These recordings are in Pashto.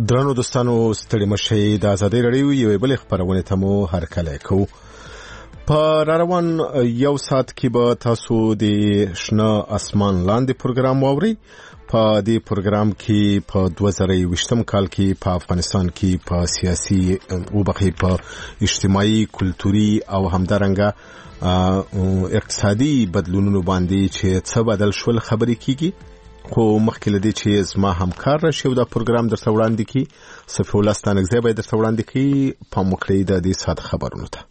درنو دوستانو ستړي مشي د ازادي رادیو یو بل خبرونه ته مو هرکلی کو په روان یو سات کې به تاسو د شنه اسمان لاندې پروګرام واوري. په دې پروګرام کې په 2020 کال کې په افغانستان کې په سیاسي او بخې په اجتماعي کلتوري او همدارنګه اقتصادي بدلونونو باندې چې څه بدل شول خبرې کیږي. خو مخکې لدی چې زما همکار راشي دا پروګرام درته وړاندې کی صفي الله ستانګزی به درته وړاندې کی په مخکې د دې سات خبرونو ته.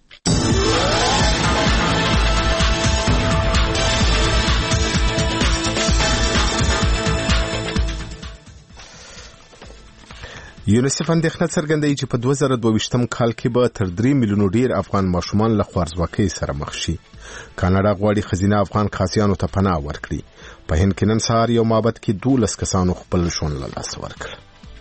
یونیسف اندېښنه څرګندوي چې په 2022 کال کې به تر 3 میلیونو ډیر افغان ماشومان له خوارځواکۍ سره مخ شي. کاناډا غواړي خزینه افغان قاسیانو ته پناه ورکړي. په هند کې نن سهار یو معبد کې 12 کسانو خپل ژوند له لاسه ورکړ.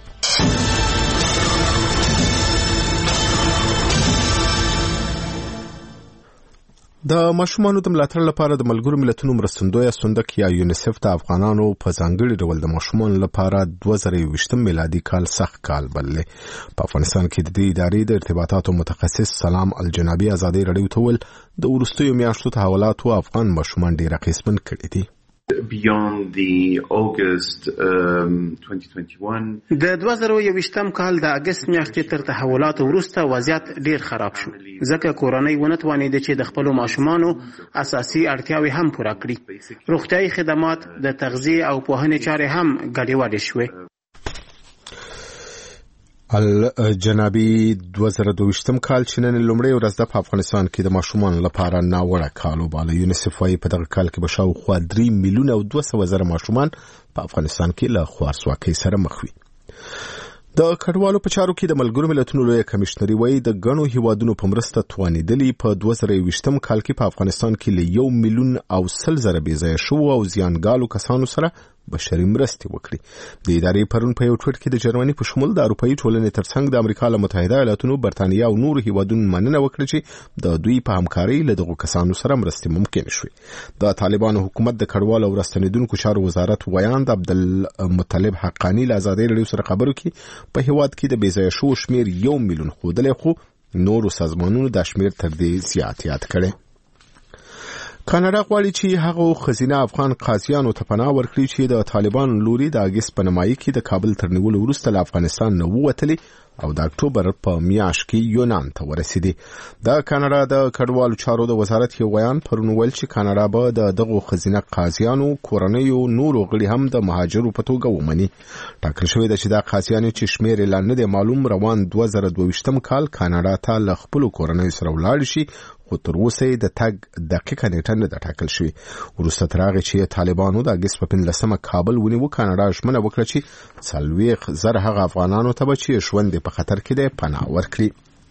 د ماشومانو د ملاتړ لپاره د ملګرو ملتونو مرستندویه صندوق یا یونیسف د افغانانو په ځانګړي ډول د ماشومانو لپاره 2020 میلادي کال سخت کال بللی. په افغانستان کې د دې ادارې د ارتباطاتو متخصص سلام الجنابي ازادي رادیو ته ول د ورستیو میاشتو تحولاتو افغان ماشومان ډیر اغیزمن کړي دي. Beyond the August 2021 د 2020 کال د اگست میاشتې تر تحولاتو وروسته وضعیت ډیر خراب شو، ځکه کورنۍ ونه توانېده چې د خپل ماشومانو اساسي اړتیاوې هم پوره کړي. روغتیايي خدمات، د تغذیه او پوهنې چارې هم ګډوډې شوې. الجنابي 2022 کال چې نن لومړی ورځ د افغانستان کې د ماشومان لپاره ناوړه کال وباله. یونیسف وايي په دغه کال کې به شاوخوا 3 میلیونه او 200 زره ماشومان په افغانستان کې له خوارځواکۍ سره مخ وي. د کډوالو په چارو کې د ملګرو ملتونو لوی کمشنري وايي د غنو هیوادونو په مرسته توانیدلی په 2020 کال کې په افغانستان کې له 1 میلیون او 100 زره بېځایه شو او زیانګالو کسانو سره بشري مرستې وکړي. د ادارې پرون په یو ټویټ کې د جرمني په شمول د اروپאי ټولنې ترڅنګ د امریکا له متحده ایالاتونو، برتانیا او نورو هیوادونو مننه وکړه چې د دوی په همکارۍ له دغو کسانو سره مرستې ممکن شوې. د طالبانو حکومت د کډوالو او راستنیدونکو چارو وزارت ویاند عبدالمطلب حقانی له ازادي رادیو سره خبرو کې په هیواد کې د بېځایه شو شمیر 1 میلیون ښودلی، خو نورو سازمانونو دا شمیر تر دې زیات یاد کړی. کاناډا غواړي چې هغه خزینه افغان قاضیانو ته پناه ورکړي چې د طالبان لوري د اگست په نیمایي کې د کابل تر نیولو وروسته له افغانستان نه ووتلي او د اکتوبر په میاشت کې یونان ته ورسېدي. د کاناډا د کډوالو چارو د وزارت یو بیان پرون ویل چې کاناډا به د دغو خزینه قاضیانو کورنیو نورو غړي هم د مهاجرو په توګه ومني. ټاکل شوی ده چې دا قاضیان چې شمیر اعلان نه دی معلوم روان 2022 کال کاناډا ته له خپل کورنیو سره ولاړ شي، خو تر اوسه د تګ دقیقه نیټه نه ده ټاکل شوې. وروسته تر هغې چې طالبانو د اګست په 15 کابل ونیو، کاناډا ژمنه وکړه چې 40 زره هغه افغانانو ته به چې ژوند په خطر کې دی پناه ورکړي.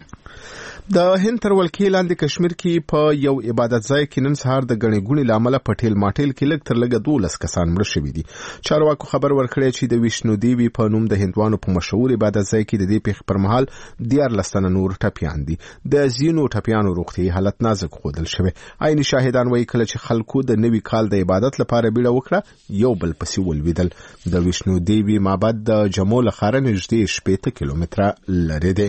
د هند تر ولکې لاندې کشمیر کې په یو عبادت ځای کې نن سهار د غنې ګونې لامل په ټیل ماټیل کې لږ تر لږه 12 کسان مړه شوي دي. چارواکو خبر ورکړی چې د ویشنو دیوی په نوم د هندوانو په مشهور عبادت ځای کې د دې پیښې پر مهال 14 تنه نور ټپیان دي. د ځینو ټپیانو روغتیايي حالت نازک ښودل شوی. عیني شاهدان وایي کله چې خلکو د نوي کال د عبادت لپاره بیړه وکړه یو بل پسې ولویدل. د ویشنو دیوی معبد د جمو له ښاره نږدې 60 کیلومتره لرې دی.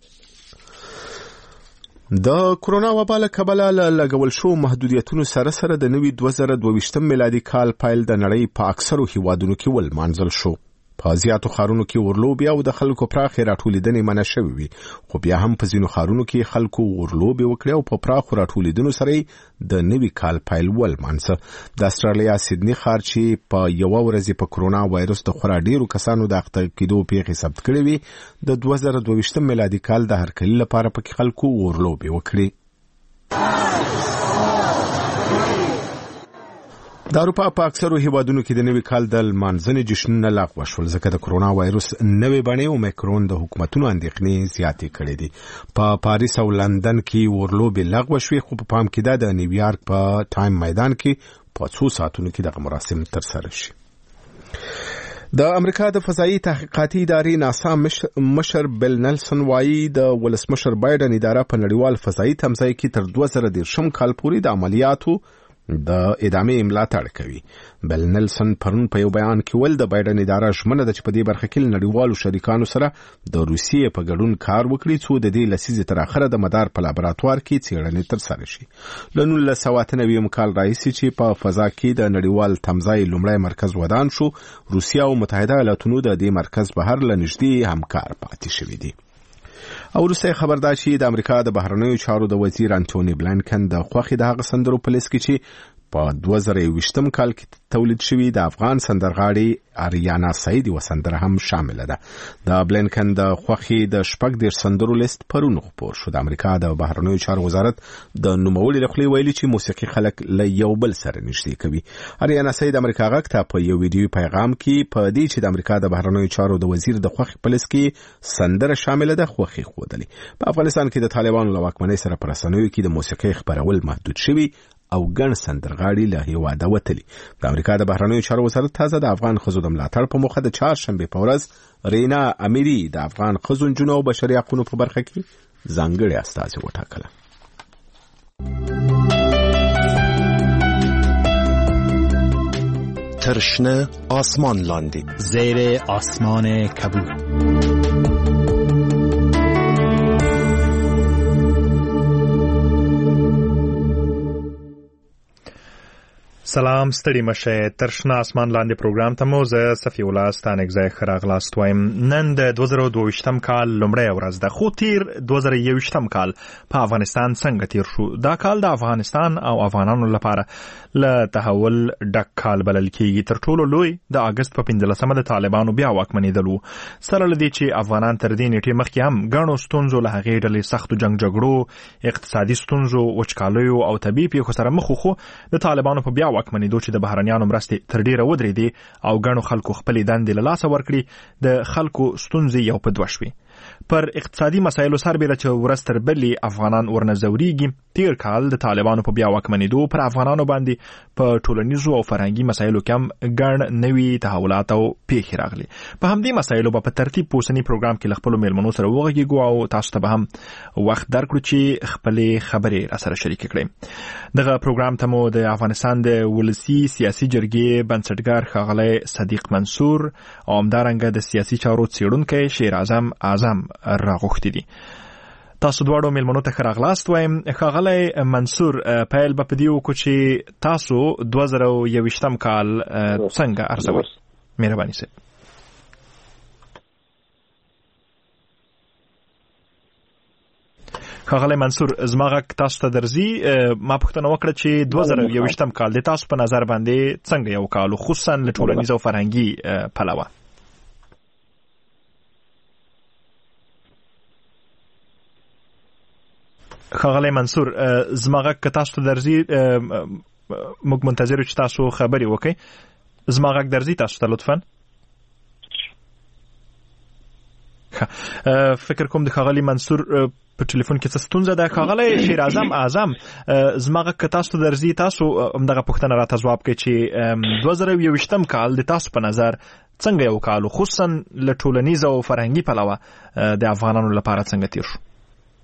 د کرونا وبا له کبله لګول شو محدودیتونو سره سره د نوي 2022 میلادي کال پیل د نړۍ په اکثرو هیوادونو کې ولمانځل شو. په زیاتو ښارونو کې ورلوبې او د خلکو پراخې راټولېدنې منع شوې وي، خو بیا هم په ځینو ښارونو کې خلکو ورلوبې وکړې او په پراخو راټولېدنو سره د نوي کال پیل ولمانځه. د استرالیا سیدني ښار چې په یوه ورځ په کرونا وایرس د خورا ډیرو کسانو د اخته کېدو پیښې ثبت کړې وي، د 2022 میلادي کال د هرکلي لپاره پکې خلکو ورلوبې وکړې. د اروپا په اکثرو هیوادونو کې د نوي کال د لمانځنې جشنونه لغوه شول، ځکه د کرونا وایرس نوې بڼې اومیکرون د حکومتونو اندېښنې زیاتې کړې دي. په پاریس او لندن کې ورلوبې لغوه شوې، خو په پام کې ده د نیویارک په ټایم میدان کې په 2 ساعتونو کې دغه مراسم ترسره شي. د امریکا د فضایي تحقیقاتي ادارې ناسا مشر بیل نلسن وايي د ولسمشر بایدن اداره په نړیوال فضایي تمځای کې تر 2030 کال پورې د عملیاتو د ادامې ملاتړ کوي. بل نلسن پرون په یو بیان کې ول د بایدن اداره ژمنه ده چې په دې برخه کې نړیوالو شریکانو سره د روسیې په ګډون کار وکړي څو د دې لسیزې تر اخره د مدار په لابراتوار کې څېړنې ترسره شي. له 1999 کال راهیسې چې په فضا کې د نړیوال تمځای لومړی مرکز ودان شو، روسیه او متحده ایالاتونو د دې مرکز بهر له نږدې همکار پاتې شوي دي. او وروسته خبر ده چې د امریکا د بهرنیو چارو د وزیر انټونی بلینکن د خوښې د هغه سندرو په لیست کې چې په 2020 کال کې تولید شوی د افغان سندرغاړي آریانا سعیدی وسندره هم شامل ده. د بلینکن د خوښې د شپږ دېرش سندرو لیست پرون خپور شو. د امریکا د بهرنیو چارو وزارت د نوموړي له خولې ویلي چې موسیقي خلک له یو بل سره نږدې کوي. آریانا سعید امریکا غږ ته په یو ویډیو پیغام کې په دې چې د امریکا د بهرنیو چارو د وزیر د خوښې په لیست کې سندره شامل ده خوښي ښودلې. په افغانستان کې د طالبانو له واکمنۍ سره په رسنیو کې د موسیقي خپرول محدود شوي او ګڼ سندرغاړي له هیواده وتلي. د امریکا د بهرنیو چارو وزارت تازه د افغان ښځو د ملاتړ په موخه د چهارشنبې په ورځ رینا امیری د افغان ښځو، نجونو او بشري حقوقو په برخه کې ځانګړې استازي وټاکله. ترشنه آسمان لاندې زیر آسمان کبود. سلام، ستړي مشه. ترشنه آسمان لاندې پروګرام ته مو زه صفی الله ستانک ځای خراغلاست وایم. نن د 2022 کال لومړی ورځ ده، خو تیر 2021 کال په افغانستان څنګه تیر شو؟ دا کال د افغانستان او افغانانو لپاره له تحول ډک کال بلل کېږي. تر ټولو لوی د اگست په 15مه د طالبانو بیا واکمنېدل وو. سره له دې چې افغانان تر دې نیټې مخکې هم ګڼو ستونزو له هغې ډلې سختو جنګ جګړو، اقتصادي ستونزو، وچکالیو او طبیعي پیښو سره مخ وو. د طالبانو په بیا واکمنېدو چې د بهرنیانو مرستې تر ډیره ودرېدې او ګڼو خلکو خپلې دندې له لاسه ورکړي، د خلکو ستونزې یو په دوه شوې. پر اقتصادي مسایلو سربېره چې ورځ تر بلې افغانان ورنه ځورېږي، تیر کال د طالبانو په بیا واکمنېدو پر افغانانو باندې په ټولنیزو او فرهنګي مسایلو کې هم ګڼ نوي تحولات او پیښې راغلي. په همدې مسایلو به په ترتیب په اوسني پروګرام کې له خپلو میلمنو سره وغږېږو او تاسو ته به هم وخت درکړو چې خپلې خبرې راسره شریکې کړئ. دغه پروګرام ته مو د افغانستان د ولسي سیاسي جرګې بنسټګر ښاغلی صدیق منصور او همدارنګه د سیاسي چارو څېړونکی شیر اعظم راغوښتي دي. تاسو دواړو میلمنو ته ښه راغلاست وایم. ښاغلی منصور، پیل به په دې وکړو چې تاسو 2021 کال څنګه ارزوئ؟ مهرباني صاحب. ښاغلی منصور، زما غږ تاسو ته درځي؟ ما پوښتنه وکړه چې 2021 کال د تاسو په نظر باندې څنګه یو کال، خصوصا له ټولنیز او فرهنګي پلوه؟ ښاغلی منصور، زما غږ که تاسو ته درځي؟ موږ منتظر یو چې تاسو خبرې وکړئ. زما غږ درځي تاسو ته لطفا؟ فکر کوم د ښاغلي منصور په ټلیفون کې څه ستونزه ده. ښاغلی شیر اعظم، زما غږ که تاسو ته درځي، تاسو همدغه پوښتنه راته ځواب کړئ چې 2021 کال د تاسو په نظر څنګه یو کال، خصوصا له ټولنیز او فرهنګي پلوه د افغانانو لپاره څنګه تیر شو؟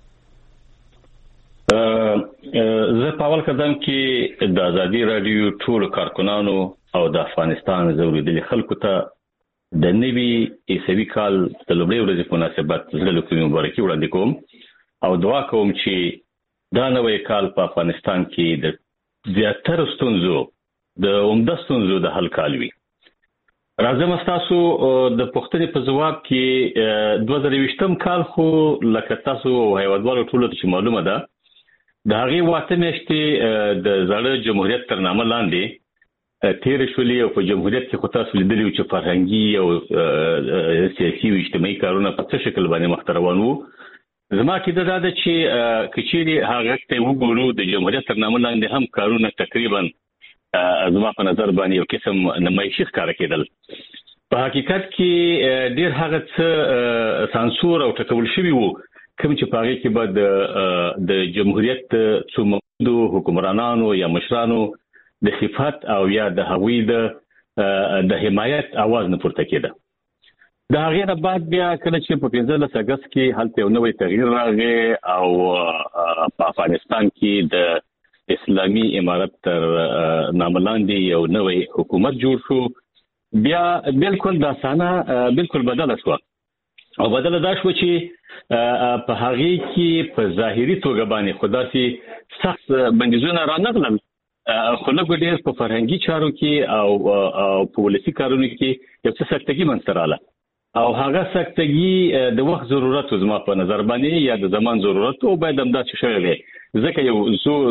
زه په اول قدم کې د ازادي رادیو ټول کارکونانو او د افغانستان زوریدلي خلکو ته د نوي عیسوي کال د لومړۍ ورځې په مناسبت زړه له کومې مبارکي وړاندې کوم او دعا کوم چې دا نوی کال په افغانستان کې د زیاتره ستونزو د عمده ستونزو د حل کال وي. راځم تاسو د پوښتنې په ځواب کې 2020 کال خو لکه تاسو هیوادوالو ټولو ته معلومه ده، د هغې واته میاشتې د زاړه جمهوریت تر نامه لاندې تیر شولې او په جمهوریت کې خو تاسو لیدلي وو چې فرهنګي او سیاسي او اجتماعي کارونه په څه شکل باندې مخته روان وو. زما عقیده دا ده چې که چیرې هغه ته وګورو د جمهوریت تر نامه لاندې هم کارونه تقریبا زما په نظر باندې یو قسم نمایشي ښکاره کېدل. په حقیقت کې ډېر هغه څه سانسور او ټکول شوي وو کوم چې په هغې کې به د جمهوریت څو موجودو حکمرانانو یا مشرانو د صفت او یا د هغوی د حمایت आवाज نه پورته کېده. د هغې نه بعد بیا کله چې په 15 اګست کې هلته یو نوی تغییر راغی او په افغانستان کې د اسلامي امارت تر نامه لاندې یو نوې حکومت جوړ شو بیا بالکل دا سانه بالکل بدله شو او بدله دا شو چې په هغه کې په ظاهري توګه باندې خداسي سخت بندیزونه رانغلل خو له ګډیر په فرهنګي چارو کې او پولیسي کارونو کې یو څه سختګي منځراله او هغه سختګي د وخت ضرورت زما په نظر باندې یا د زمان ضرورت او باید هم دا چې شغله ځکه یو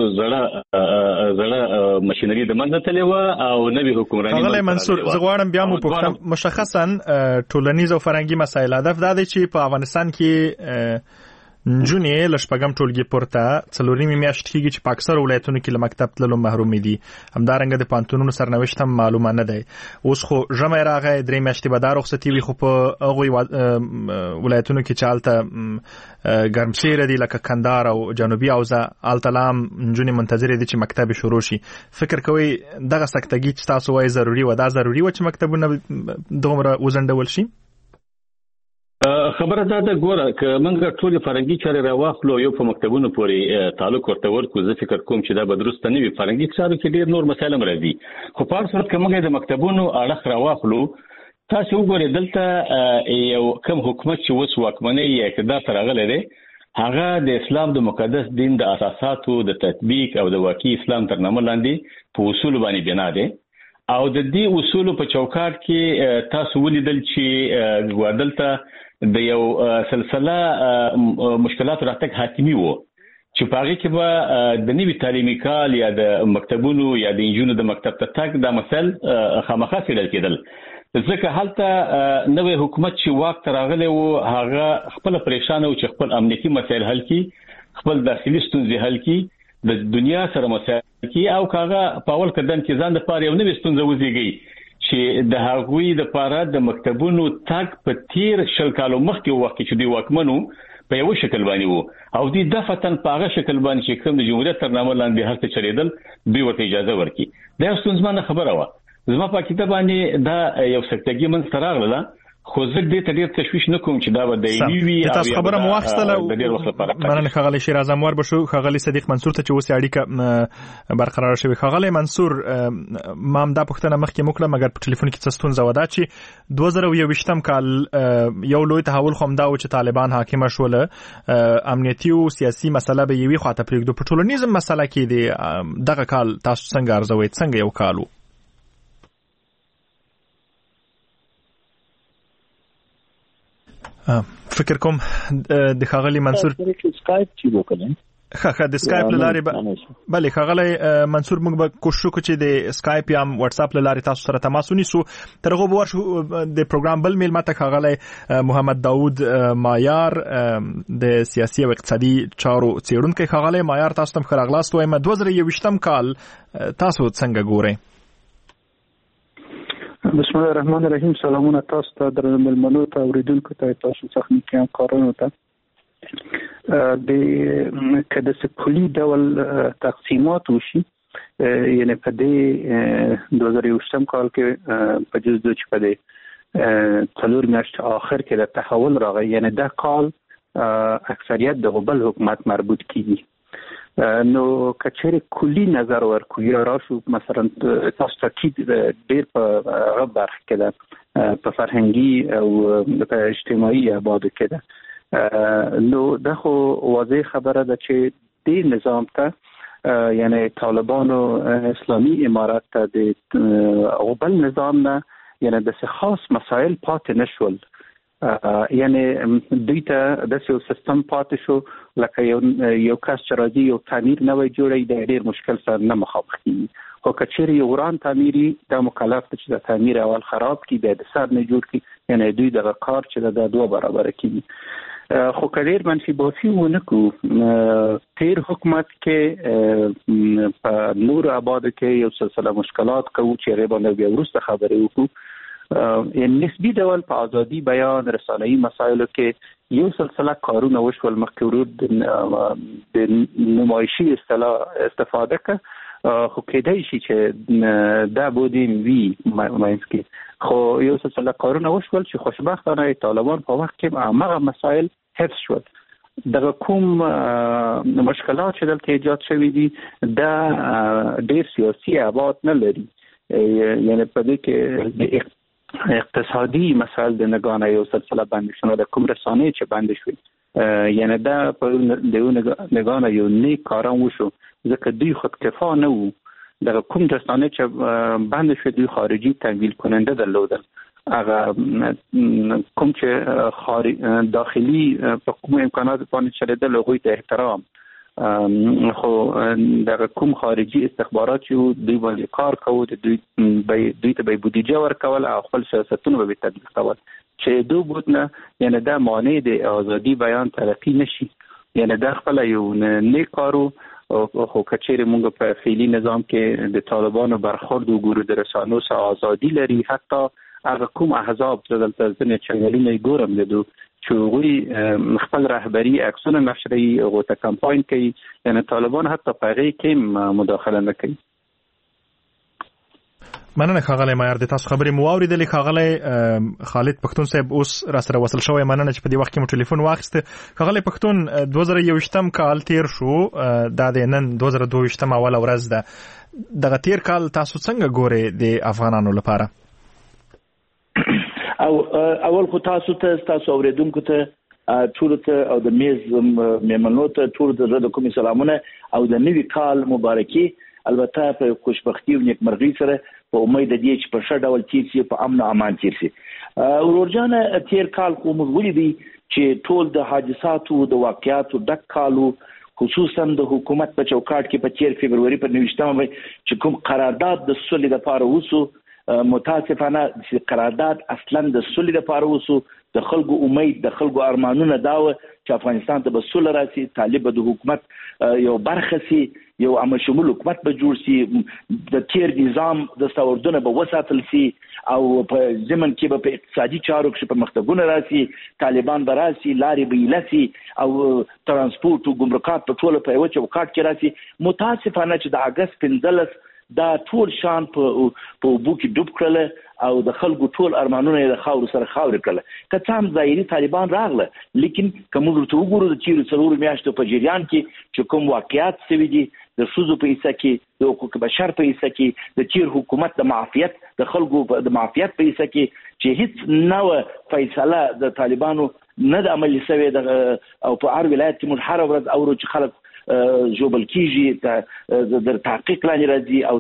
زړه ماشينري د منځ ته لیوه او نوی حکومراني هغه منصور زغوارم بیا مو پوښتنه مشخصا ټولنیز او فرهنګي مسایل هدف دا دی چې په افغانستان کې جونې لشپګم ټولګي پورته څلورمې میاشت کېږي چې په اکثر ولایتونو کې له مکتب تللو محروم دي همدارنګه د پانتونونو سرنوشت هم معلومه نه دی اوس خو ژمي راغی درې میاشتې به دا رخصتي وي خو په هغوی ولایتونو کې چې هلته ګرمسیره دي لکه کندهار او جنوبي اوزه هلته لا هم نجونې منتظرې دي چې مکتب شروع شي فکر کوئ دغه سختګي چې تاسو وایي ضروري و دا ضروري و چې مکتبونه دومره وځنډول شي خبره دا ده ګوره که موږ ټول فرهنګي چارې راواخلو یو په مکتبونو پورې تعلق ورته ورکو زه فکر کوم چې دا به درست نه وي فرهنګي چارو کې ډېر نور مسایل هم راځي خو په هر صورت کې موږ د مکتبونو اړخ راواخلو تاسو وګورئ دلته یو کوم حکومت چې اوس واکمنۍ یا اقتدار ته راغلی دی هغه د اسلام د مقدس دین د اساساتو د تطبیق او د واقعي اسلام تر نامه لاندې په اصول باندې بنا دی او د دې اصول په چوکاټ کې تاسو ولیدل چې دلته د یو سلسله مشکلات راتګ حتمی وو چې په هغه کې به د نوي تعلیمي کال یا د مکتبونو یا د انجونو د مکتب ته تګ د مسل خامخا څېړل کېدل ځکه هلته نوې حکومت چې واک ته راغلی وو هغه خپل پریشان و چې خپل امنیتي مسایل حل کړي خپل داخلي ستونزې حل کړي د دنیا سره مسایل کړي او هغه په اول قدم کې ځان د پاره یو نوې ستونزه وزېږي چې د هغوی د پاره د مکتبونو تک په تیر شل کالو مخکې وخت چې دی واکمنو په یو شکل باندې وو او د دفتن په هغه شکل باندې چې کوم د جمهوریت تر نامه لاندې هر څه چریدل دوی ورته اجازه ورکړي دا ستونزمنه خبره و زما په کتاب باندې دا یو سکتګي من سراغله خو زه دې ته ډېر تشویش نه کوم چې دا به دایمي وي او تاسو خبره مو واخیستله د ډېر وخت لپاره مننه ښاغلی شیراز انور بشو ښاغلی صدیق منصور ته چې اوس اړیکه برقرار شوې ښاغلی منصور ما هم دا پوښتنه مخکې وکړه مګر په ټلیفون کې څه ستونزه وه دا چې 2021 کال یو لوی تحول خو همدا و چې طالبان حاکمه شوله امنیتي او سیاسي مسله به یوې خواته پرېږدو په ټولنیزم مسله کې دی دغه کال تاسو څنګه ارزوئ څنګه یو کال و فکر کوم د ښاغلي منصور سکایپ چې وکړم د سکایپ لارې بله ښاغلی منصور موږ به کوشش وکړو چې د سکایپ یا واتس اپ لارې تاسو سره تماس ونیسو تر هغه به ورشو د پروګرام بل میلمه ته ښاغلی محمد داود مایار د سیاسي او اقتصادي چارو څېړونکی ښاغلی مایار تاسو ته ښه راغلاست وایم 2021 کال تاسو څنګه ګورئ بسم الله الرحمن الرحیم سلامونه تاسو ته درنو ملمنو ته اوریدونکو ته تاسو تخنیکی همکارانو ته د کده سکولی ډول تقسیمات وشي یعنی په دې 2021 کال کې په جزء چې په دې څلور میاشت اخر کې د تحول راغی یعنی دا کال اکثریت د غبل حکومت مربوط کیږي نو کچېره کلی نظر ورکو یا راشو مثلا تاسو تاکید ډېر په غبر کې ده په فرهنګي او په اجتماعي آباد کې ده نو دا خو واضح خبره ده چې دې نظام ته یعنی طالبانو اسلامي امارات ته د غبل نظام نه یعنی د خاص مسائل پاتې نشول یعنی دوی ته د سیستم پاتې شو لکه یو کس چې راځي یو تعمیر نوی جوړي د ډېر مشکل سره نه مخامخ کیږي خو کچېر یو وران تعمیري د مکلف چې د تعمیر اول خراب کی به د سر نه جوړ کی یعنی دوی د کار چې د دوه برابر کیږي خو کډیر منفي بوفي ونکو تیر حکومت کې په نور آباد کې یو سلسله مشکلات کوي چې ربانه بیا ورسته خبرې وکړو یعنی نسبی ډول په ازادي بیان رسانه‌ای مسایلو کې یو سلسله کارونه وشول مخکې ورود د نمایشي استفاده که خو کېدای شي چې دا بودیم وی ماینس کې خو یو سلسله کارونه وشول چې خوشبختانه طالبان په وخت کې هغه مسایل حفظ شول دغه کوم مشکلات چې دلته ایجاد شوي دي دا ډېر سیاسي ابعاد نه لري، یعنی په دې کې اقتصادي مسایل د نگانه یو سلسله بندي شوه، د کوم رسانې چې بندي شوې، یعنی دا په د نگانه یو نیک کاران وشو ځکه دوی خودکفا نه وو. دغه کوم رسانې چې بندي شوې دوی خارجي تمویل کننده درلودل، هغه کوم چې داخلي په کوم امکانات باندې چلیدل هغوی ته احترام، خو دغه کوم خارجي استخبارات چې دوی باندې کار کوي دوی ته به بودیجه ورکول او خپل سیاستونه به تطبیق کول چې دوی بود نه، یعنی دا مانع د ازادي بیان ترقی نشي. یعنی دا خپل یو نیک کارو خو کچېره موږ په فعلی نظام کې د طالبانو برخورد وګورو د رسانو سره ازادي لري، حتی هغه کوم احزاب چې دلته ځنې چینلونه یې ګورم لیدو چې هغوی خپل رهبري عکسونه نشروي، هغو ته کمپاین کوي، یعنی طالبان حتی په هغې کې مداخله نه کوي. مننه ښاغلی معیار، د تاسو خبرې مو واورېدلې. ښاغلی خالد پښتون صاحب اوس را سره وصل شوی، مننه چې په دې وخت کې مو ټلیفون واخیسته. ښاغلی پښتون، 2021 کال تیر شو، دا د نن 2022 اوله ورځ ده. دغه تیر کال تاسو څنګه ګورئ د افغانانو لپاره؟ او اول خو تاسو اوریدونکو ته ټول ته او د میز میمنو ته ټول د کومي سلامونه او د نوي کال مبارکي، البته په خوشبختی او نیکمرغي سره، په امید دي چې په ښه ډول تیر شي، په امن او امان تیر شي. ورورجانه تیر کال خو موږ ولیدي چې ټول د حادثاتو د واقعاتو ډک کالو، خصوصا د حکومت په چوکاټ کې په 4 فبرवरी په 29 چې کوم قرارداد د سولې لپاره وسو، متاسفانه چې قرارداد اصلا د سولې لپاره وسو، د خلکو امید د خلکو ارمانونه داوه چې افغانستان ته به سوله راسي، طالب د حکومت یو برخه سي، یو عام شمول حکومت به جوړ سي، د تیر نظام د ستوردونه به وساتل سي او په ضمن کې به په اقتصادي چارو کې پرمختګونه راسي، طالبان به راسي، لارې به لاسي او ترانسپورت او ګمرکات په ټول په یو چوکاټ کې راسي. متاسفانه چې د اگست 15 دا ټول شان په بو کې ډوب کړل او د خلکو ټول ارمانونه د خاور سره خاور کړل. که څه هم ظاهري طالبان راغله، لیکن کوم ورته وګورو د چیرې څلور میاشتو په جریان کې چې کوم واقعیات شوي دي د ښځو په حصه کې، د حقوق بشر په حصه کې، د چیر حکومت د معافیت د خلکو د معافیت په حصه کې چې هیڅ نوې فیصله د طالبانو نه د عملي شوې، او په هر ولایت کې موږ هر ورځ اورو چې خلک جوبل کیږي، در تحقیق لاندې راځي او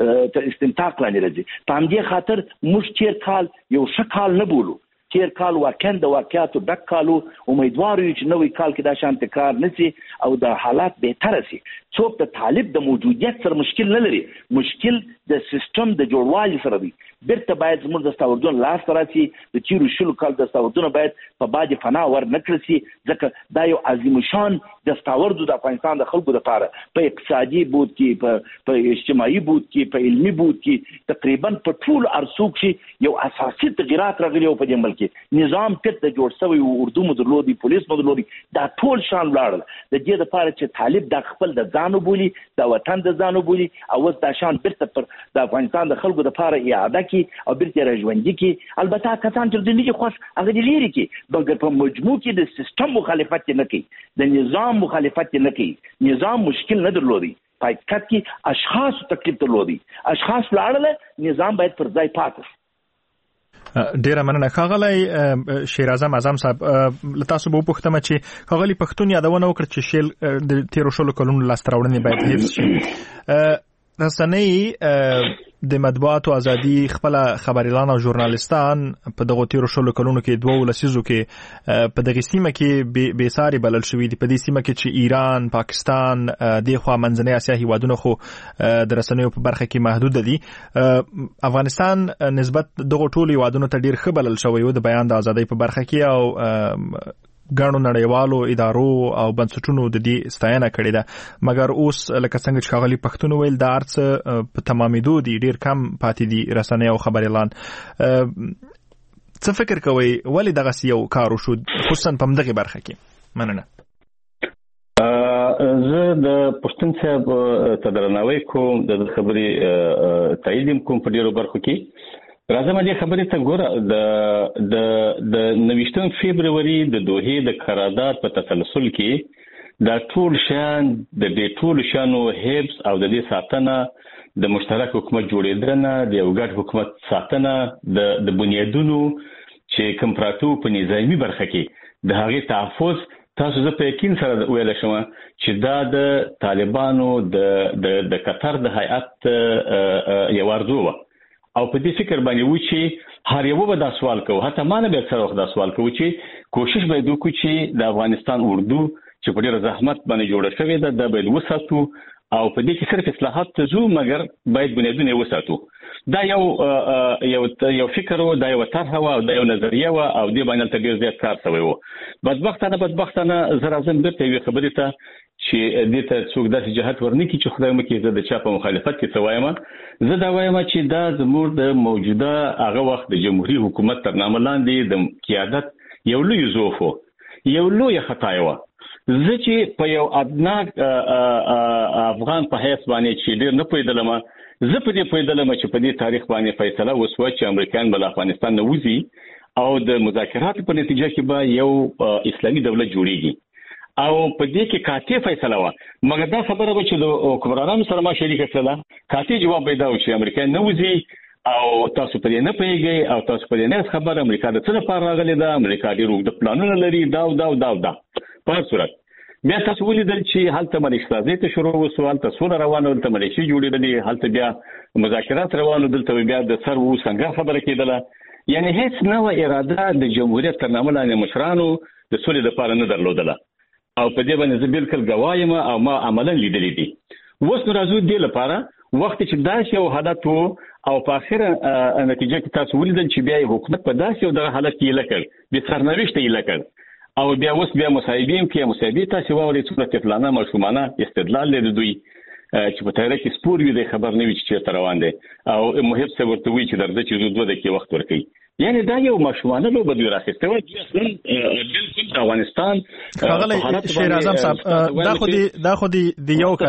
تر استنتاق لاندې راځي. په همدې خاطر موږ تیر کال یو ښه کال نه بولو، تیر کال واقعا د واقعاتو ډک کالو، امیدوار یو چې نوې کال کې دا شان تکرار نشي او د حالات بهتر شي. څوک د طالب د موجودیت سره مشکل نه لري، مشکل د سیستم د جوړوالي سره دی. بیرته باید زموږ د ستوردون لاس راسي، د تیرو شلو کال د ستوردونه باید په باج فنا ور نکړل شي، ځکه دا یو عظیم شان د ستوردو د افغانستان د خلکو لپاره په اقتصادي بود کې، په اجتماعي بود کې، په علمي بود کې، تقریبا په ټول ارسو کې یو اساسي تغیرات راغلي او په دې ملک کې نظام پټ جوړ شوی، اردو مو درلودي، پولیس مو درلودي، دا ټول شان لاړل د دې لپاره چې طالب د خپل د ځانو بولی، د وطن د ځانو بولی، او دا شان بیرته پر د افغانستان د خلکو لپاره اعاده کی او بیرته راژوندي کی. البته کسان چې د دې خوښ هغه دې لري کی، بلکې په مجموع کې د سیستم مخالفت نه کوي، د نظام مخالفت نه کوي. نظام مشکل نه درلودي، په حقیقت کې اشخاص تکلیف درلودي، اشخاص لاړل، نظام باید پر ځای پاتې. ډیره مننه ښاغلی شیر اعظم صاحب. تاسو به وپوښتم چې ښاغلی پښتون یادونه وکړه چې د تیرو شلو کلونو لاسته راوړنې باید حفظ شي. رسنۍ د مطبوعاتو ازادي، خپل خبريالان او ژورنالستان په دغه تیرو شلو کلونو کې 2 لسیزو کې په دغه سیمه کې بې ساري بلل شوې دي. په دې سیمه کې چې ایران، پاکستان، د خوا منځنۍ اسیا هیوادونه خو د رسنیو په برخه کې محدود دي. افغانستان نسبت دغه ټولو هیوادونو ته ډیر ښه بلل شوی و د بیان د ازادۍ په برخه کې، او ګڼو نړیوالو ادارو او بنسټونو د دې ستاینه کړې ده. مګر اوس لکه څنګه چې ښاغلی پښتون ویل، دا ارڅ په تمامېدو دي، ډیر کم پاتې دي رسنۍ او خبريالان. څه فکر کوئ ولې دغه یو کار وشو خصوصا په همدغه برخه کې؟ مننه. زه د پښتون صاحب ته درناوی کوم، د خبرې تایید کوم په ډیرو برخو کې. راځم دې خبرې ته ګوره د 29 فبرवरी د دوحې د قرارداد په تسلسل کې دا ټول شان د دې ټول شانو حفظ او د دې ساتنه د مشترک حکومت جوړېدنه د یو ګډ حکومت ساتنه د بنیادونو چې کمپراتو په نظامی برخه کې د هغه تحفظ تاسو زه په یقین سره ویل شم چې دا د طالبانو د قطر د هیئت یو ارزو او په دې فکر باندې و چې هر یو به دا سوال کوي حتی ما نه به اکثر وخت دا سوال کوي چې کوشش باید وکړو چې د افغانستان اردو چې په ډېر زحمت باندې جوړه شوې ده د باید وساتو او په دې کې صرف اصلاحات ته ځو مګر باید بنیادونه وساتو دا یو فکر او دا یو طرح او دا یو نظریه او دې باندې ته ډېر زیات کار شوی و بدبختانه زه راځم درته یو خبرې ته چې دې ته څوک داسې جهت ورنکړي چې خدای مکه زه د چا په مخالفت کې څه وایم زه دا وایم چې دا زموږ د موجوده هغه وخت د جمهوریت حکومت تر نامه لاندې د قیادت یو لوی ضعف یو لوی خطا و زه چې په یو ادنا افغان په حیث باندې چې ډېر نه پوهېدلم زه په دې پوهېدلم چې په دې تاریخ باندې فیصله وشوه چې امریکایان به افغانستان نه وځي او د مذاکراتو په نتیجه کې به یو اسلامي دولت جوړیږي او په دې کې قاطع فیصله و مګر دا خبره به چې د حکمرانانو سره ما شریکه کړله قاطع جواب پیدا و چې امریکایان نه وځي او تاسو په دې نه پیږئ او تاسو په دې نه خبر امریکا د څه لپاره راغلي ده امریکا ډېر اوږده پلانونه لري دا په هر صورت بیا تاسو ولیدل چې هلته ملیشتازي ته شروع وسو هلته سوله روانه ولته ملیشي جوړېدلې هلته بیا مذاکرات روانه دلته بیا د سر و څنګه خبره کېدله یعنی هیڅ نوع اراده د جمهوریت تر نامه لاندې مشرانو د سولې لپاره نه درلودله او په دې باندې زه بالکل گوایم او ما عملاً لیدلې دي اوس نو راځو دې لپاره وخت چې داسې یو حالت وو او په اخره نتیجه کې تاسو ولیدل چې بیا حکومت په داسې یو حالت کې لکړ د سرنوشت یې لکړ او بیا اوس بیا مصاحبې تاسو واورئ څومره طفلانه ماشومانه استدلال لري دوی چې په تاریخ کې سپور وي د خبر نه وي چې چیرته روان دي او محب څه ورته وی چې درځي چې 2 دقیقې وخت ورکړي یعنی دا یو ماشومانه لوبه دوی راخسته و چې بالکل د افغانستان خغلی شیر اعظم صاحب دا خو دی یو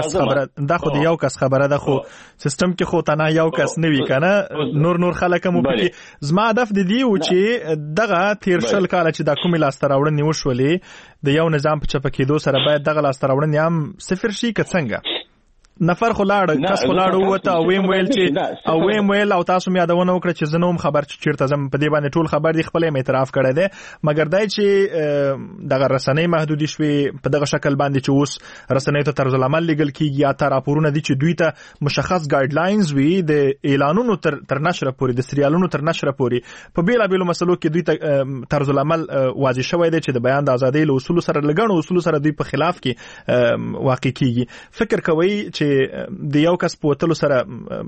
کس خبره ده خو سیستم کې خو تنه یو کس نه وی کنه نور خلک مو پکې زما هدف دی و چې دغه تیر شل کال چې د کومې لاس تراوړنې وشولې د یو نظام په چپکېدو سره باید دغه لاس تراوړنې هم صفر شي که څنګه نفر خلاړ کس خلاړ وته او ویم ویل او تاسو مې یادونه وکړه چې زنوم خبر چې چیرته زم په دې باندې ټول خبر دی خپل اعتراف کړی دی مګر دای چې دغه رسنۍ محدودي شوي په دغه شکل باندې چې اوس رسنۍ ته طرز العمل لګل کیږي یا تر راپورونه دي چې دوی ته مشخص ګایډلاینز وي د اعلانونو تر نشر پورې د سریالونو تر نشر پورې په بیلابېلو مسلو کې دوی ته طرز العمل واضح شوی دی چې د بیان د ازادۍ له اصول سره لګڼو اصول سره دوی په خلاف کې واقع کیږي فکر کوي چې د یو کس په وتلو سره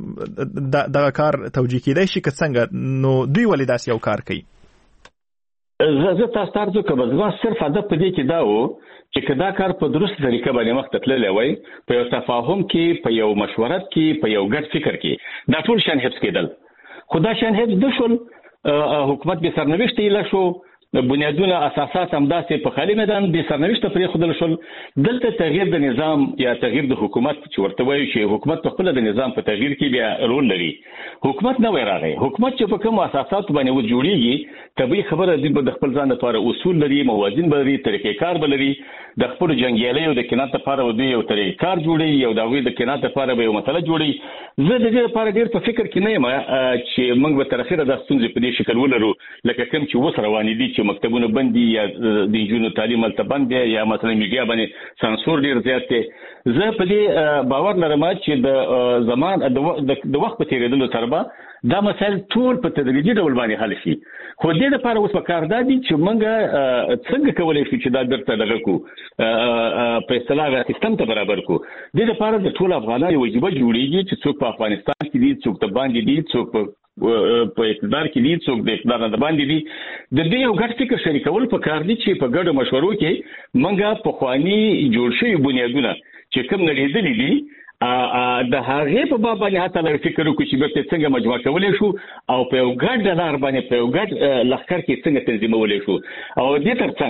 دغه کار توجیه کیدای شي که څنګه نو دوی ولې داسې یو کار کوي زه تاسو ته ارزو کوم زما صرف هدف په دې کې دا و چې کدا کار په درست طریقه باندې مخ ته تللی وای په یو تفاهم کې په یو مشورت کې په یو ګډ فکر کې دا ټول شان حفظ کېدل خدا شان حفظ د شول حکومت به سرنوشت یې لشو بنیادونه اساسات هم داسې په خالي میدان به سرنوشت پرې خودل شول دلته تغییر د نظام یا تغییر د حکومت چې ورته وایي چې حکومت په خپل د نظام په تغییر کې بیا رول لري حکومت نه وراغی حکومت چې په کوم اساسات باندې و جوړیږي طبي خبره دی د خپل ځان لپاره اصول لري موازین لري طریقې کار لري د خپل جنگیالیو د کینات لپاره و دی یو طریقې کار جوړي یو داوی د کینات لپاره به یو مسله جوړي زه د دې لپاره ډیر په فکر کې نه یم چې موږ به تر اخره د ستونزې په دې شکل ولرو لکه کوم چې وسره روان دي چې مکتبونه بندي یا د جنونو تعلیم الته بند یا مثلا میډیا باندې سانسور ډیر زیات دی زه په دې باور لرم چې د زمان د وخت په تیریدلو سره دا مسایل ټول په تدریجي ډول باندې حل شي خو دې لپاره اوس پکار دی چې موږ څنګه کولای شو چې دا درته دغه کو په اصطلاح سیستم ته برابر کو دې لپاره د ټول افغانانو وجیبه جوړیږي چې څوک په افغانستان کې دي څوک ته باندې دي څوک په اقتدار کې دي څوک د اقتدار نه باندې دي د دې یو ګډ فکر شریکول پکار دي چې په ګډو مشورو کې موږ په خواني جوړ شوی بنیادونه چې کوم نړیدلې دي د هغه په باب باندې حتی لږ فکر وکړو چې به څنګه مجموعه کولای شو او په یو ګډ لار باندې په یو ګډ لخر کې څنګه تنظیمولای شو او دې ترڅنګ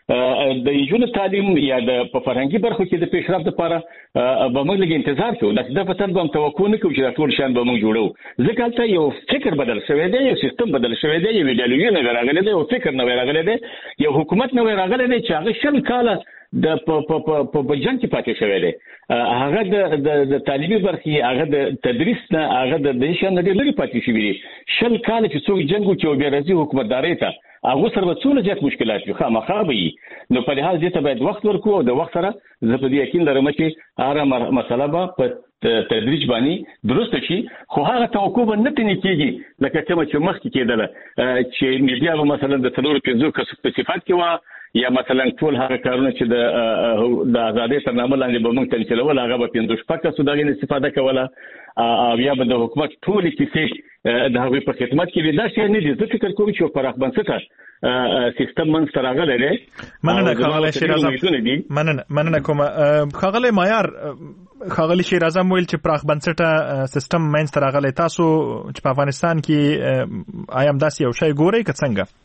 د انجونو تعلیم یا د فرهنګي برخو کې د پیشرفت لپاره به موږ لږ انتظار کوو لکه د فساد به توقع نه کوو چې ټول شان به موږ جوړو ځکه چې یو فکر بدل شوی دی یو سیستم بدل شوی دی یو ایډیالوژي نه راغلی دی یو فکر نه راغلی دی یو حکومت نه راغلی دی چې هغه شل کاله د په بجن کې پاتې شوی دی هغه د تعلیمي برخې هغه د تدریس نه هغه د نشان نه لري پاتې شوی دی شل کاله چې څوک جنگ او چې بیرځي حکومتداري ته هغه سره څونه زیات مشکلات وي خامخا به نو په لحاظ دې ته باید وخت ورکو او د وخت سره زه په دې یقین لرم چې هغه مسله به په تدریج باندې درست شي خو هغه توقع به نه تنې کېږي لکه څنګه چې مخکې کېدله چې میډیا به مثلا د 3-5 کسو په صفات کې و یا مثلا ټول هغه کارونه چې د آزادۍ تر نامه لاندې به موږ تنظیمول هغه به 15 کسو دغه استفاده کوله او یا به د حکومت ټول کیسې د هغوی په خدمت کې وي دا شی نه دي زه فکر کوم چې پراخ بنسټه سیستم منځ ته راغلی دی مننه ښاغلی شیر اعظم مننه کوم ښاغلی مایار ښاغلی شیر اعظم ویل چې پراخ بنسټه سیستم منځ ته راغلی تاسو چې په افغانستان کې آیا همداسې یو شی ګورئ که څنګه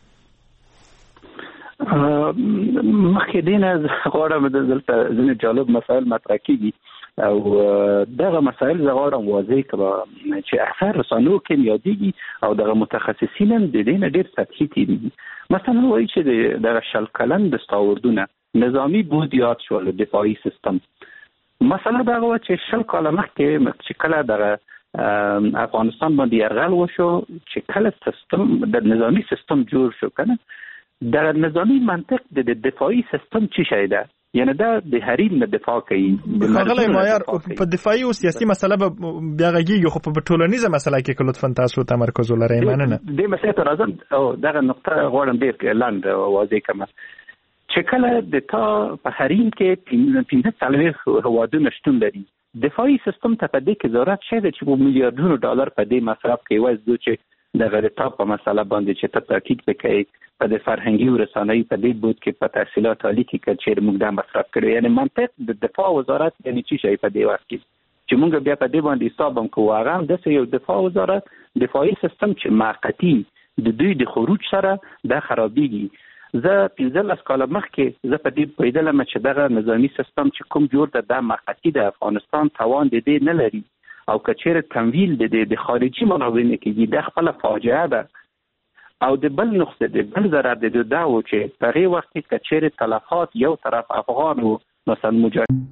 مخکې دې نه غواړم دلته ځینې جالب مسایل مطرح کېږي او دغه مسایل زه غواړم واضح کړم چې اکثر رسنیو کې یادېږي او دغه متخصصین هم د دې نه ډېر سطحي تېرېږي مثلا وایي چې دغه شل کلن دستاوردونه نظامي بود یاد شول دفاعي سیستم مثلا دغه و چې شل کاله مخکې چې کله دغه افغانستان باندې یرغل وشو چې کله سیستم د نظامي سیستم جوړ شو کنه د نظامی منطق د دفاعي سیستم چی شي ده یعنی دا د حریم نه دفاع کوي ښاغلی مایار په دفاعي او سیاسي مسله به بیا غږیږي خو په ټولنیزه مسله کې که لطفا تاسو تمرکز ولرئ مننه دې مسله ته راځم او دغه نقطه غواړم ډېر لاند واضح کړم چې کله د تا په حریم کې 15 هوادونه شتون لري دفاعي سیستم ته په دې کې ضرورت شته چې په میلیارډونو ډالر په دې مصرف کوي وایي چې د غریطا په مسله باندې چې ته تحقیق وکړي په د فرهنګي او رسنۍ په دې بود کې په تحصیلات عالی کې چې موږ د مصرف کړو یعنی منطق د دفاع وزارت یعنی چی شي په دې وخت کې چې موږ بیا په دې باندې حساب هم کوو هغه د یو دفاع وزارت دفاعي سیستم چې موقتی د دوی د خروج سره د خرابېږي زه 15 کال مخکې زه په دې پوهېدلم چې دغه نظامی سیستم چې کوم جوړ د موقتی د افغانستان توان د دې نه لري او کچېر تمویل د خارجي منابعو کې د خپل فاجعه ده او د بل نقطه د بل ضرر د دا و چې په هغه وخت کې کچېر تلفات یو طرف افغان او مثلا مجاهد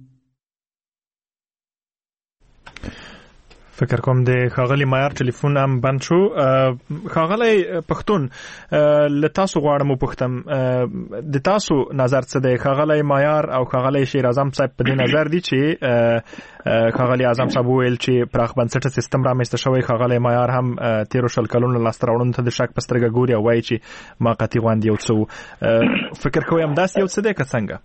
فکر کوم د ښاغلی مایار ټلیفون هم بند شو ښاغلی پښتون له تاسو غواړم وپوښتم د تاسو نظر څه دی ښاغلی مایار او ښاغلی شیر اعظم صاحب په دې نظر دي چې ښاغلی اعظم صاحب وویل چې پراخ بنسټه سیستم رامنځته شوی ښاغلی مایار هم 13 کلونو لاسته راوړنو ته د شک په سترګه ګوري او وایي چې موقتي غونډې یو څه فکر کوئ همداسې یو څه دی که څنګه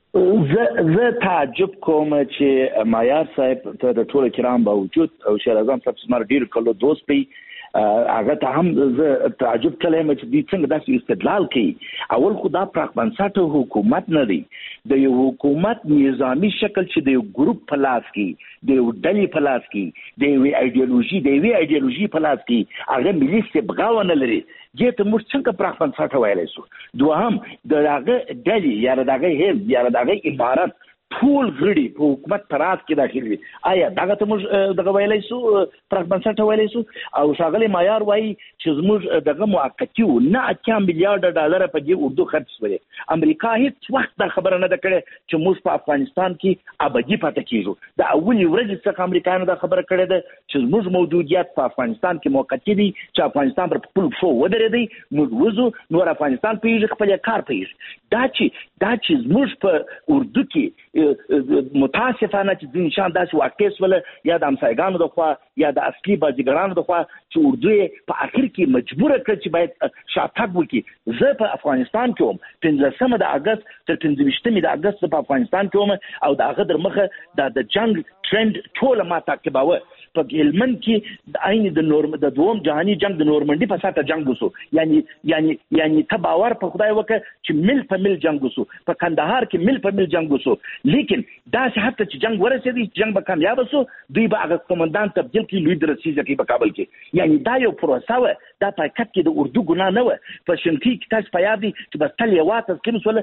زه تعجب کوم چې مایار صاحب ته د ټولو کرام باوجود او شیر اعظم صاحب سمار ډیر کلو دوست دی هغه ته هم زه تعجب کړم چې دوی څنګه داسې استدلال کوي اول خو دا پراخ بنسټه حکومت نه دی د یو حکومت نظامی شکل چې د یو ګروپ په لاس کې د یو ډلې په لاس کې د یو ایډیالوژي په لاس کې هغه ملي استبغاونه لري دې ته موږ څنګه پراخ بنسټه ویلی شو دوهم د هغه ډلې یا د هغه حزب یا د هغه عبارت ټول غړي په حکومت تراز کې داخل وي آیا دغه ته موږ دغه ویلی شو پراخ بنسټه ویلی شو او ښاغلی معیار وایي چې زموږ دغه موقتي و نه 80 میلیارډ ډالر په دې اردو خرڅ شوی امریکا هیڅ وخت دا خبره نه ده کړې چې موږ په افغانستان کې ابدي پاتې کیږو د اولې ورځې څخه امریکایانو دا خبره کړې ده چې زموږ موجودیت په افغانستان کې موقتي دی چې افغانستان پر خپل پښو ودرېدی موږ وځو نور افغانستان پیږي خپل کار پیږي دا چې زموږ په اردو کې متاسفانه چې ځینې شان داسې واقع سوله یا د همسایګانو د خوا یا د اصلي بازیګرانو د خوا چې اردو یې په اخر کې مجبوره کړ چې باید شاتګ وکړي زه په افغانستان کې وم 15 د اګست تر 15 د اګست په افغانستان کې وم او د هغه در مخه د جنگ ټرند ټول ما تعقیباوه په هلمند کې د عین د دوم جهاني جنگ د نورمنډي په ساته جنگ وسو یعنی ته باور په خدای وکړه چې مل په مل جنگ وسو په کندهار کې مل په مل جنگ وسو لیکن دا حتی چې جنگ ورسېدی جنگ به کامیاب شو دوی به هغه قومندان تبدیل کړي لوی درسیزه کې په کابل کې یعنی دا یو پروسه و دا په حقیقت کې د اردو ګناه نه و. په شنقي کې تاسو په یاد دي چې بس تل یو تسلیم سول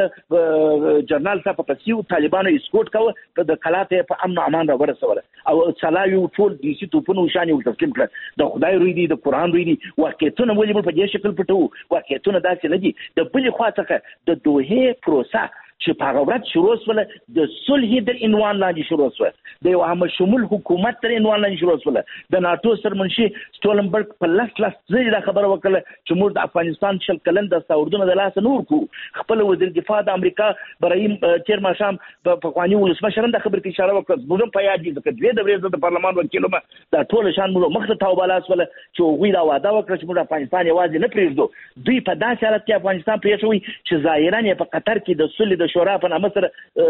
رااله جنرال صاحب په سیو طالبانو اسکوټ کاوه د کلاته په امن امان را ورسوله او صلاحي ټول د سي توپونو شان یو تسلیم کړ. د خدای روی دي د قران روی دي واقعیتونه ولې په دې شکل پټو واقعیتونه داسې نه دي. د بلې خوا څخه د دوه پروسه چې په هغه ورځ شروع شوله د صلح د عنوان لاندې شروع شوه د یو عام شمول حکومت تر عنوان لاندې شروع شوله. د ناتو سرمنشي سټولنبرګ په لاس ځای خبره وکړه چې موږ د افغانستان شل کلن د ساوردونو د لاس نور کو. خپل وزیر دفاع د امریکا برایم چیرمن شام په قوانینو ولسمشر د خبرې اشاره وکړه. موږ په یاد دي چې دوی د ورځې د پارلمان وکیلو ما د ټول شان موږ مخ ته توبالاس ولا چې وی دا وعده وکړه چې موږ افغانستان یوازې نه پریږدو. دوی په داسې حالت کې افغانستان پریښوي چې ظاهرا په قطر کې د صلح د شورا په نامه سره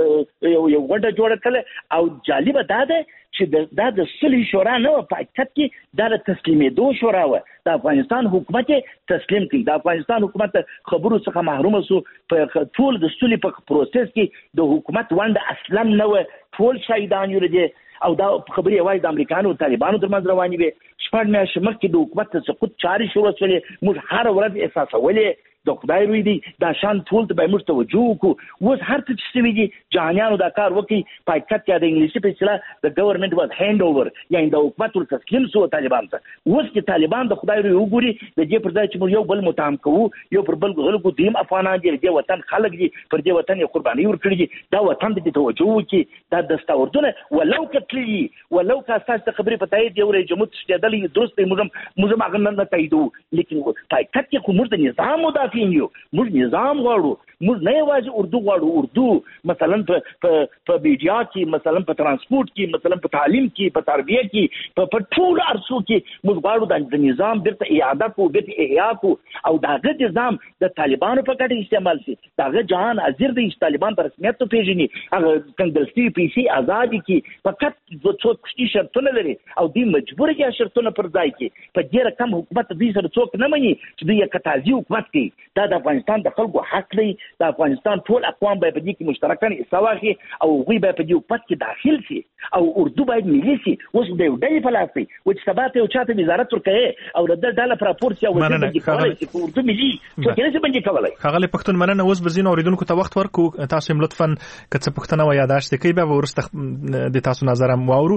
یو غونډه جوړه کړه او جالب دا ده چې دا د صلح شورا نه په حقیقت کې دا د تسلیمېدو شورا و. د افغانستان حکومت تسلیم کړي. د افغانستان حکومت خبرو څخه محروم شو. په ټول د صلح په پروسس کې د حکومت ونده اصلا نه و. ټول شهیدان یو دي او دا خبرې وایي د امریکانو او طالبانو ترمنځ روانې وي. شپږ میاشتې مخکې د حکومت څخه سقوط چارې شروع شولې. موږ هر ورځ احساسولې د خدای روی دي دا شان ټول ته به موږ توجه وکړو. اوس هر څه چې سوي دي جهانیانو دا کار وکړي. په حقیقت کې د انګلیسي په اصطلاح د ګورنمنت واز هاند اوور یعنې د حکومت ور تسلیم شو طالبان ته. اوس چې طالبان د خدای روی وګوري د دې پر ځای چې موږ یو بل متهم کوو یو پر بل غلو دیم افغانان دي د وطن خلک دي پر دې وطن یې قرباني ورکړي دي. دا وطن دې توجه وکړي. دا دستاوردونه ولو کتلی ولو که اساس خبرې په تایید یو رئیس شتدلې دوست موږ هغه نه تاییدو. لیکن په حقیقت کې موږ د نظام مدافعین یو. موږ نظام غواړو. موږ نه یوازې اردو غواړو. اردو مثلا په میډیا کې مثلا په ترانسپورت کې مثلا په تعلیم کې په تربیه کې په ټول ارسو کې موږ غواړو د نظام بیرته اعاده کو بیرته احیا کو او داغه نظام د طالبانو په ګټه استعمال شي. داغه جهان حاضر دي چې طالبان په رسمیت ته پیژني. هغه کنګلسي پیسي آزادي کې فقط څوک کشتي شرطونه لري او دوی مجبور دي شرطونه پر ځای کې. په دې رقم حکومت دوی سره څوک نه مني چې دوی کتازي حکومت کوي. دا د افغانستان د خلکو حق دی. د افغانستان ټول اقوام باید په دې کې مشترکاً حصہ واخلي او هغوی باید په دې حکومت کې داخل شي او اردو باید ملي شي. اوس د یو ډلې په لاس دی چې سبا ته یو چاته وزارت ورکوي او د ده ډله په راپور شي او بندي کولی شي په اردو ملي څوک نه شي بندي کولی. ښاغلی پښتون مننه. اوس به ځینو اورېدونکو ته وخت ورکړو. تاسو هم لطفا که څه پوښتنه و یاداشت کړئ بیا به وروسته د تاسو نظر هم واورو.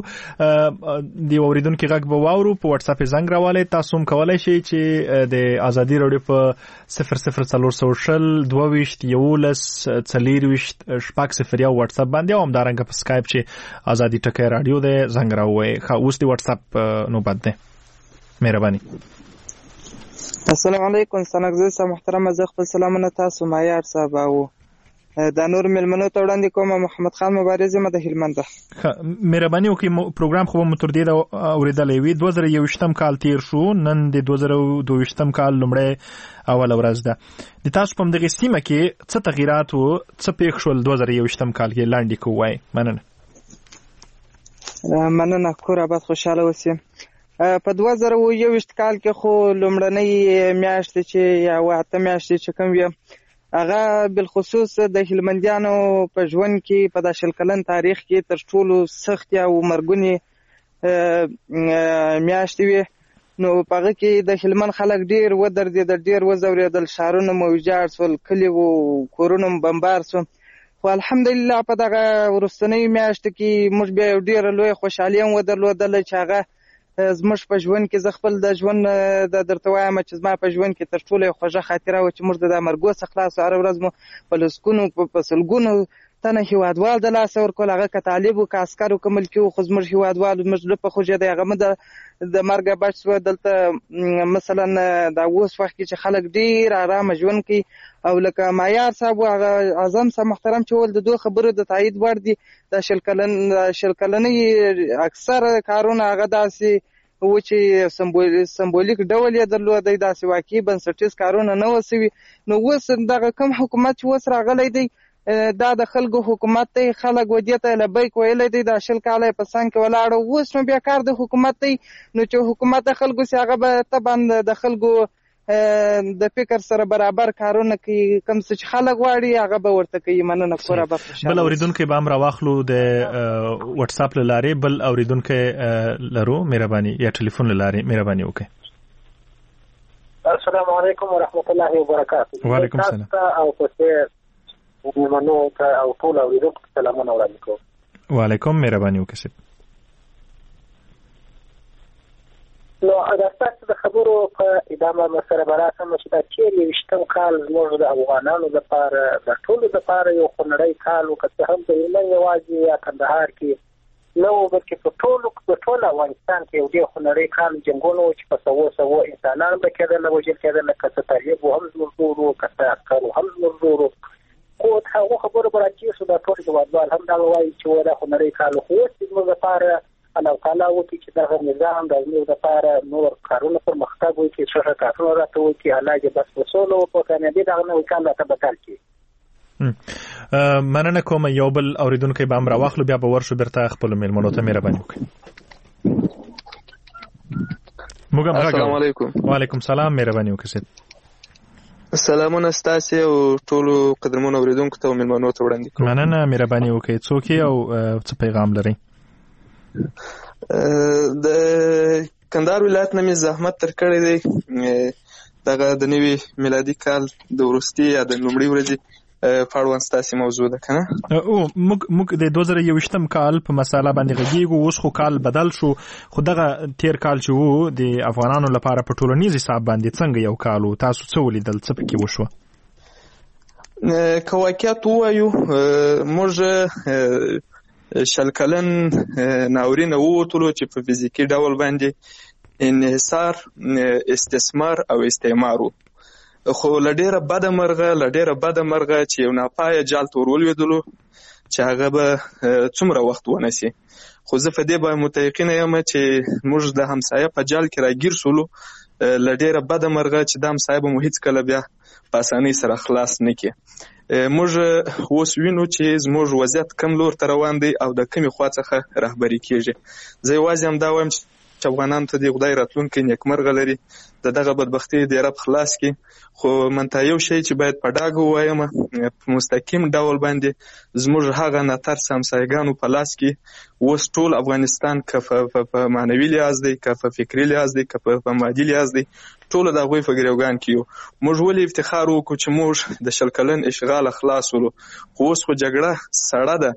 د اورېدونکو غږ به واورو. په واتس اپ زنګ راوالی تاسو هم کولی شئ چې د ازادي راډیو په 0040 22 11 40 شپږ صفر یو واتس اپ باندې او همدارنګه په سکایپ چې ازادي ټکی رادیو دی زنګ راووایئ. اوس د واتس اپ نوبت دی. مهرباني. السلام علیکم. ستانکزی صاحب محترمه زه خپل سلامونه تاسو معیار صاحب او دا نور ملمنو ته وړاندې کوم. محمد خان مبارز یم د هلمند. مهرباني وکړئ. پروګرام خو مو تر دې اورېدلی وي. 2021 کال تیر شو. نن د 2022 کال لومړی اوله ورځ ده. د تاسو په همدغې سیمه کې څه تغیرات و څه پېښ شول 2021 کال کې لاندې که ووایئ. مننه. کور آباد خوشحاله اوسئ. په 2021 کال کې خو لومړنۍ میاشتې چې یا 8 میاشتې چې کوم وي هغه بالخصوص د هلمندیانو په ژوند کې په دا شل کلن تاریخ کې تر ټولو سختې او مرګونې میاشتې وي. نو په هغه کې د هلمند خلک ډېر ودرېدل ډېر وځورېدل. ښارونه مو ویجاړ شول. کلي و کورونه مو بمبار شول. خو الحمدلله په دغه وروستنیو میاشتو کې موږ بیا یو ډېره لویه خوشحالي هم ودرلودله چې هغه زموږ په ژوند کې زه خپل د ژوند د درته وایم چې زما په ژوند کې تر ټولو خوږه خاطره وه چې موږ د مرګو څخه خلاص هره ورځ مو په لسګونو په سلګونو تنه هیوادوال د لاسه ورکول. هغه که طالب و که عسکر و که ملکي و خو زموږ هیوادوال زموږ زړه په خوږېدی. هغه مو د مرګه بچ شوه. دلته مثلا دا اوس وخت کې چې خلک ډېر ارامه ژوند کوي او لکه معیار صاحب و هغه اعظم صاحب محترم چې ول د دوه خبرو د تایید وړ دي. دا شل کلنۍ اکثر کارونه هغه داسې و چې سمبولیک ډول یې درلودی. داسې واقعي بنسټیز کارونه نه و سوي. نو اوس دغه کوم حکومت چې اوس راغلی دی دا د خلکو حکومت دی. خلک ودې ته لبیک ویلی دی. دا شل کاله یې په څنګ کې ولاړه. اوس نو بیا کار د حکومت دی. نو چې حکومت د خلکو سي هغه به طبعا د خلکو د فکر سره برابر کارونه کوي. کوم څه چې خلک غواړي هغه به ورته کوي. مننه. کور آباد خوشحاله. بل اورېدونکی به هم راواخلو د واتس اپ له لارې. بل اورېدونکی لرو مهرباني یا ټلیفون له لارې مهرباني وکړئ. السلام علیکم ورحمت الله وبرکاته. وعلیکم السلام. او پسې منو ته او ټول اوریدونکو سلامونه وړاندې کوم. وعلیکم، مهرباني وکړئ. نو دا ستاسو د خبرو په ادامه سره براسم چې دا چیرې وشتم کال زموږ د افغانانو لپاره د ټولو لپاره یو خنړی کال وکړي، هم د ایمن یوازې یا کندهار کې نو بلکې په ټول افغانستان کې یو ډېر خنړی کال جنګونو چې په سوو انسانان به کېدل وژل کېدل، که څه طالب هم زموږ ورو که څه عسکرو هم زموږ ورو خو هغه خبرو به راکېږو دا ټول هېوادوال هم دغه وایي چې دا خنړی کال خو اوس زموږ لپاره الله تعالی وکړي چې دغه نظام د زموږ لپاره نور کارونه پرمختګ وکړي، ښه کارونه راته وکړي، الله دې بس وسوله وکړي، کامیابي دغه نوی کال راته بدل کړي. مننه کوم. یو بل اوریدونکی به هم راواخلو، بیا به ورشو بیرته خپلو میلمنو ته مهرباني وکړئ. السلام علیکم. وعلیکم السلام، مهرباني وکړئ. سلامونه ستاسو او ټولو قدرمنو اوریدونکو ته او میلمنو ته وړاندې کوم. مننه، مهرباني وکړئ. څوک یې او څه پیغام لرئ؟ د کندهار ولایت نه مې زحمت تر کړی دی دغه د نوي میلادي کال د وروستي یا د لومړۍ ورځې په اړوند ستاسې موضوع ده که نه؟ موږ د 2021 کال په مساله باندې غږیږو. اوس خو کال بدل شو، خو دغه تیر کال چې وو د افغانانو لپاره په ټولنیز حساب باندې څنګه یو کال و؟ تاسو څه ولیدل؟ څه پکې وشوه؟ که واقعیت ووایو، موږ شل کلن ناورینه ووتلو چې په فزیکي ډول باندې انحصار، استثمار او استعمار وو. خو له ډېره بده مرغه چې یو ناپایه جال ته ورولوېدلو چې هغه به څومره وخت ونیسي. خو زه په دې باندې متیقنه یم چې موږ د همسایه په جال کې راګیر شولو، له ډېره بده مرغه چې د همسایه به مو هېڅکله بیا په اسانۍ سره خلاص نه کړي. موږ اوس وینو چې زموږ وضعیت کم لور ته روان دی او د کمې خوا څخه رهبري کېږي. زه یوازې هم دا وایم چې افغانانو ته د خدای راتلونکی نیکمرغه لري، د دغه بدبختۍ د رب خلاص کړي. خو منتها یو شی چې باید په ډاګه ووایم، په مستقیم ډول باندې زموږ هغه ناترس همسایګانو په لاس کې اوس ټول افغانستان که په معنوي لحاظ دی، که په فکري لحاظ دی، که په مادي لحاظ دی، ټول د هغوی په ګریوګان کې یو. موږ ولې افتخار وکړو چې موږ د شل کلن اشغال خلاص ولو؟ خو اوس خو جګړه سړه ده،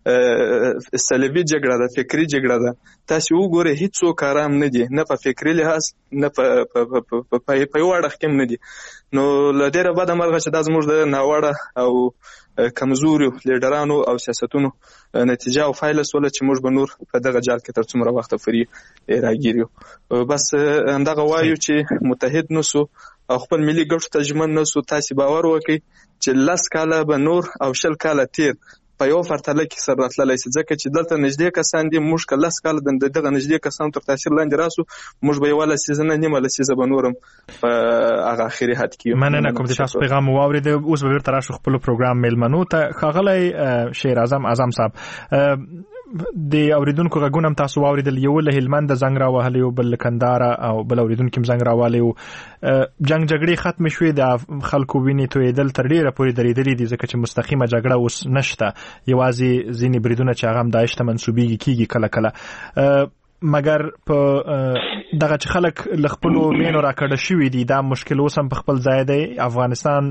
سلبي جګړه ده، فکري جګړه ده. تاسو وګورئ هیڅوک آرام نه دي، نه په فکري لحاظ نه په یو اړخ کې نه دي. نو له ډېره بده مرغه چې دا زموږ د ناوړه او کمزورو لیډرانو او سیاستونو نتیجه او فایله سوله چې موږ به نور په دغه جال کې تر څومره وخته پورې راګیر یو. بس همدغه وایو چې متحد نسو او خپل ملي ګټو ته ژمن نسو. تاسو باور وکړئ چې 10 کاله به نور او 10 کاله تیر په یو پرتله کې سر راتللی شي، ځکه چې دلته نږدې کسان دي. موږ که 10 کاله د دغه نږدې کسانو تر تاثیر لاندې راسو، موږ به یوه لسیزه نه نیمه لسیزه به نورم په هغه اخري حد کې یو. مننه کوم چې تاسو پیغام واورید. اوس به بیرته راشو خپل پروګرام میلمنو ته. ښاغلی شیر اعظم صاحب، د اوریدونکو غږونه هم تاسو واوریدل. یو له هلمند زنګ راوهلی، یو بل کندهار او بل اوریدونکو هم زنګ راوهلی. جنگ جګړې ختم شوې، د خلکو وینې تویېدل تر ډېره پورې درېدلې دي، ځکه چې مستقیمه جګړه اوس نشته. یوازې ځینې بریدونه چې هغه هم داعش ته منسوبېږي کېږي کله کله. مګر په دغه چې خلک له خپلو مینو راکډه شوي دي، دا مشکل اوس هم په خپل ځای دی. افغانستان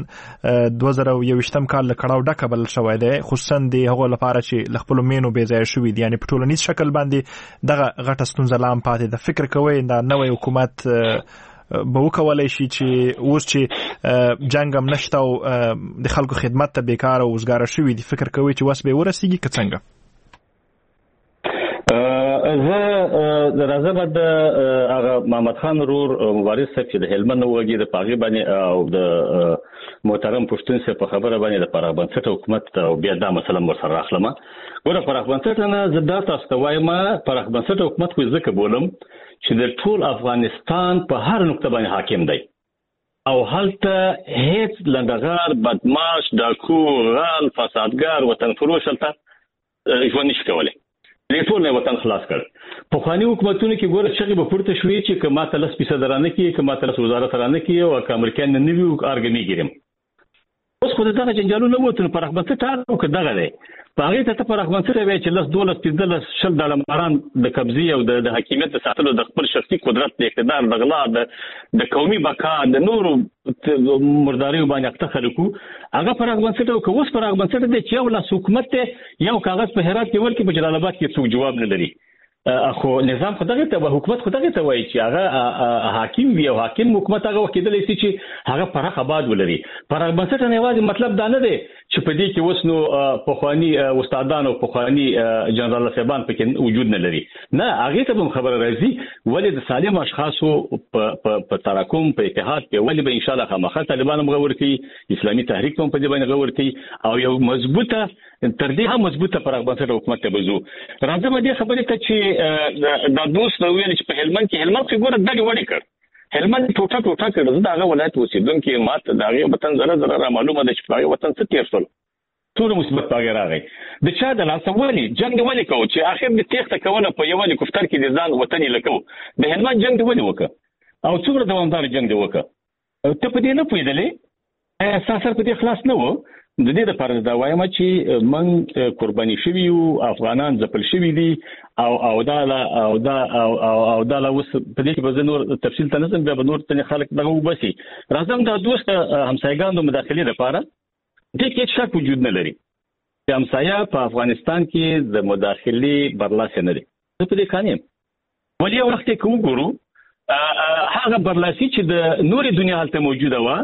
2021 کال له کړاو ډکه بلل شوی دی، خصوصا د هغو لپاره چې له خپلو مینو بې ځایه شوي دي. یعنې په ټولنیز شکل باندې دغه غټه ستونزه لا هم پاتې ده. فکر کوئ دا نوی حکومت به وکولای شي چې اوس چې جنګ هم نشته او د خلکو خدمت ته بیکاره او وزګاره شوي دي، فکر کوئ چې وس به ورسیږي که څنګه؟ زه راځه به د هغه محمد خان رور مبارز صاحب چې د هلمند وګړي د پاغي باندې او د محترم پښتون صاحب په خبره باندې د پراخ بنسټ حکومت او بیا دا مسله ورسره راخلم. ګوره پراخ بنسټ نه زه دا تاسو ته وایم، پراخ بنسټ حکومت خو ځکه بولم چې د ټول افغانستان په هر نقطه باندې حاکم دی او هلته هیڅ لندغار، بدمعاش، ډاکو، غال، فسادګار، وطن فروش هلته ژوند نشي کولی. دې ټول نه وطن خلاص کړ. په خواني حکومتونو کې ګوره چغې به پورته شوې چې که ماته 10% رانه کړي، که ماته 10 وزارت رانه کړي او که امریکایان نه وي ارګنی ګیرم. اوس خو دغه جنجالونه وته پر رغبت ته او کداغه دی په هغه ته پر رغبت سره وی چې 12 15 شل د لمران د قبضي او د حکومت ساتلو د خپل شخصي قدرت د اقتدار د غلا د قومي بقا د نورو مرداري باندې اخته خلکو هغه پر رغبت سره او اوس پر رغبت سره د چې یو لاس حکومت یو کاغذ په هرات کې ورکې په جلال آباد کې څوک جواب نه لري خو نظام خدای ته حکومت خدای ته وایي چې هغه حاکم وي او حاکم حکومت هغه کېدلی شي چې هغه پرخ آباد ولري پر بنسټ نه یوازې مطلب دا نه دی چې په دې کې اوس نو پخوانی استادانو پخوانی جنرال صاحبان پکې وجود نه لري نه هغه ته هم خبره راځي ولې د سالم اشخاصو په تراکم په اتحاد په ولې به ان شاء الله خامخا طالبان مغور کوي اسلامي تحریک هم په دې باندې غور کوي او یو مضبوطه تر دې هم مضبوطه پر بنسټ حکومت ته بزو راځم دې خبرې ته چې دا دوست نو ویل چې په هلمند کې ګوره دغه وړي کړ هلمند ټوټه کړ دغه ولایت اوسیدونکو ماته دغه وطن زره معلومه ده چې په وطن څه تیر شول ټول مثبت پاګه راغی د چا د لاسولي جنگ ولې کو چې اخر د تخته کوله په یو ولې کفتر کې د ځان وطن لکو د هلمند جنگ ولې وکړه او څومره دوامدار جنگ دی وکړه ته په دې نه پوهېدلې اساسا په دې خلاص نه وو د دې لپاره دا وایم چې من قرباني شوی او افغانان ځپل شوی دي او دا اوس په دې کې به نور تفصیل ته نظم به نور ته خلک دغه وبسي راځم دا دوست همسایګانو مداخله لپاره دې کې شک وجود نه لري چې همسایا په افغانستان کې د مداخله برلاسه نه دي په دې قانون ولې وخت کې وګورو هغه برلاسي چې د نوري دنیا حالت موجوده و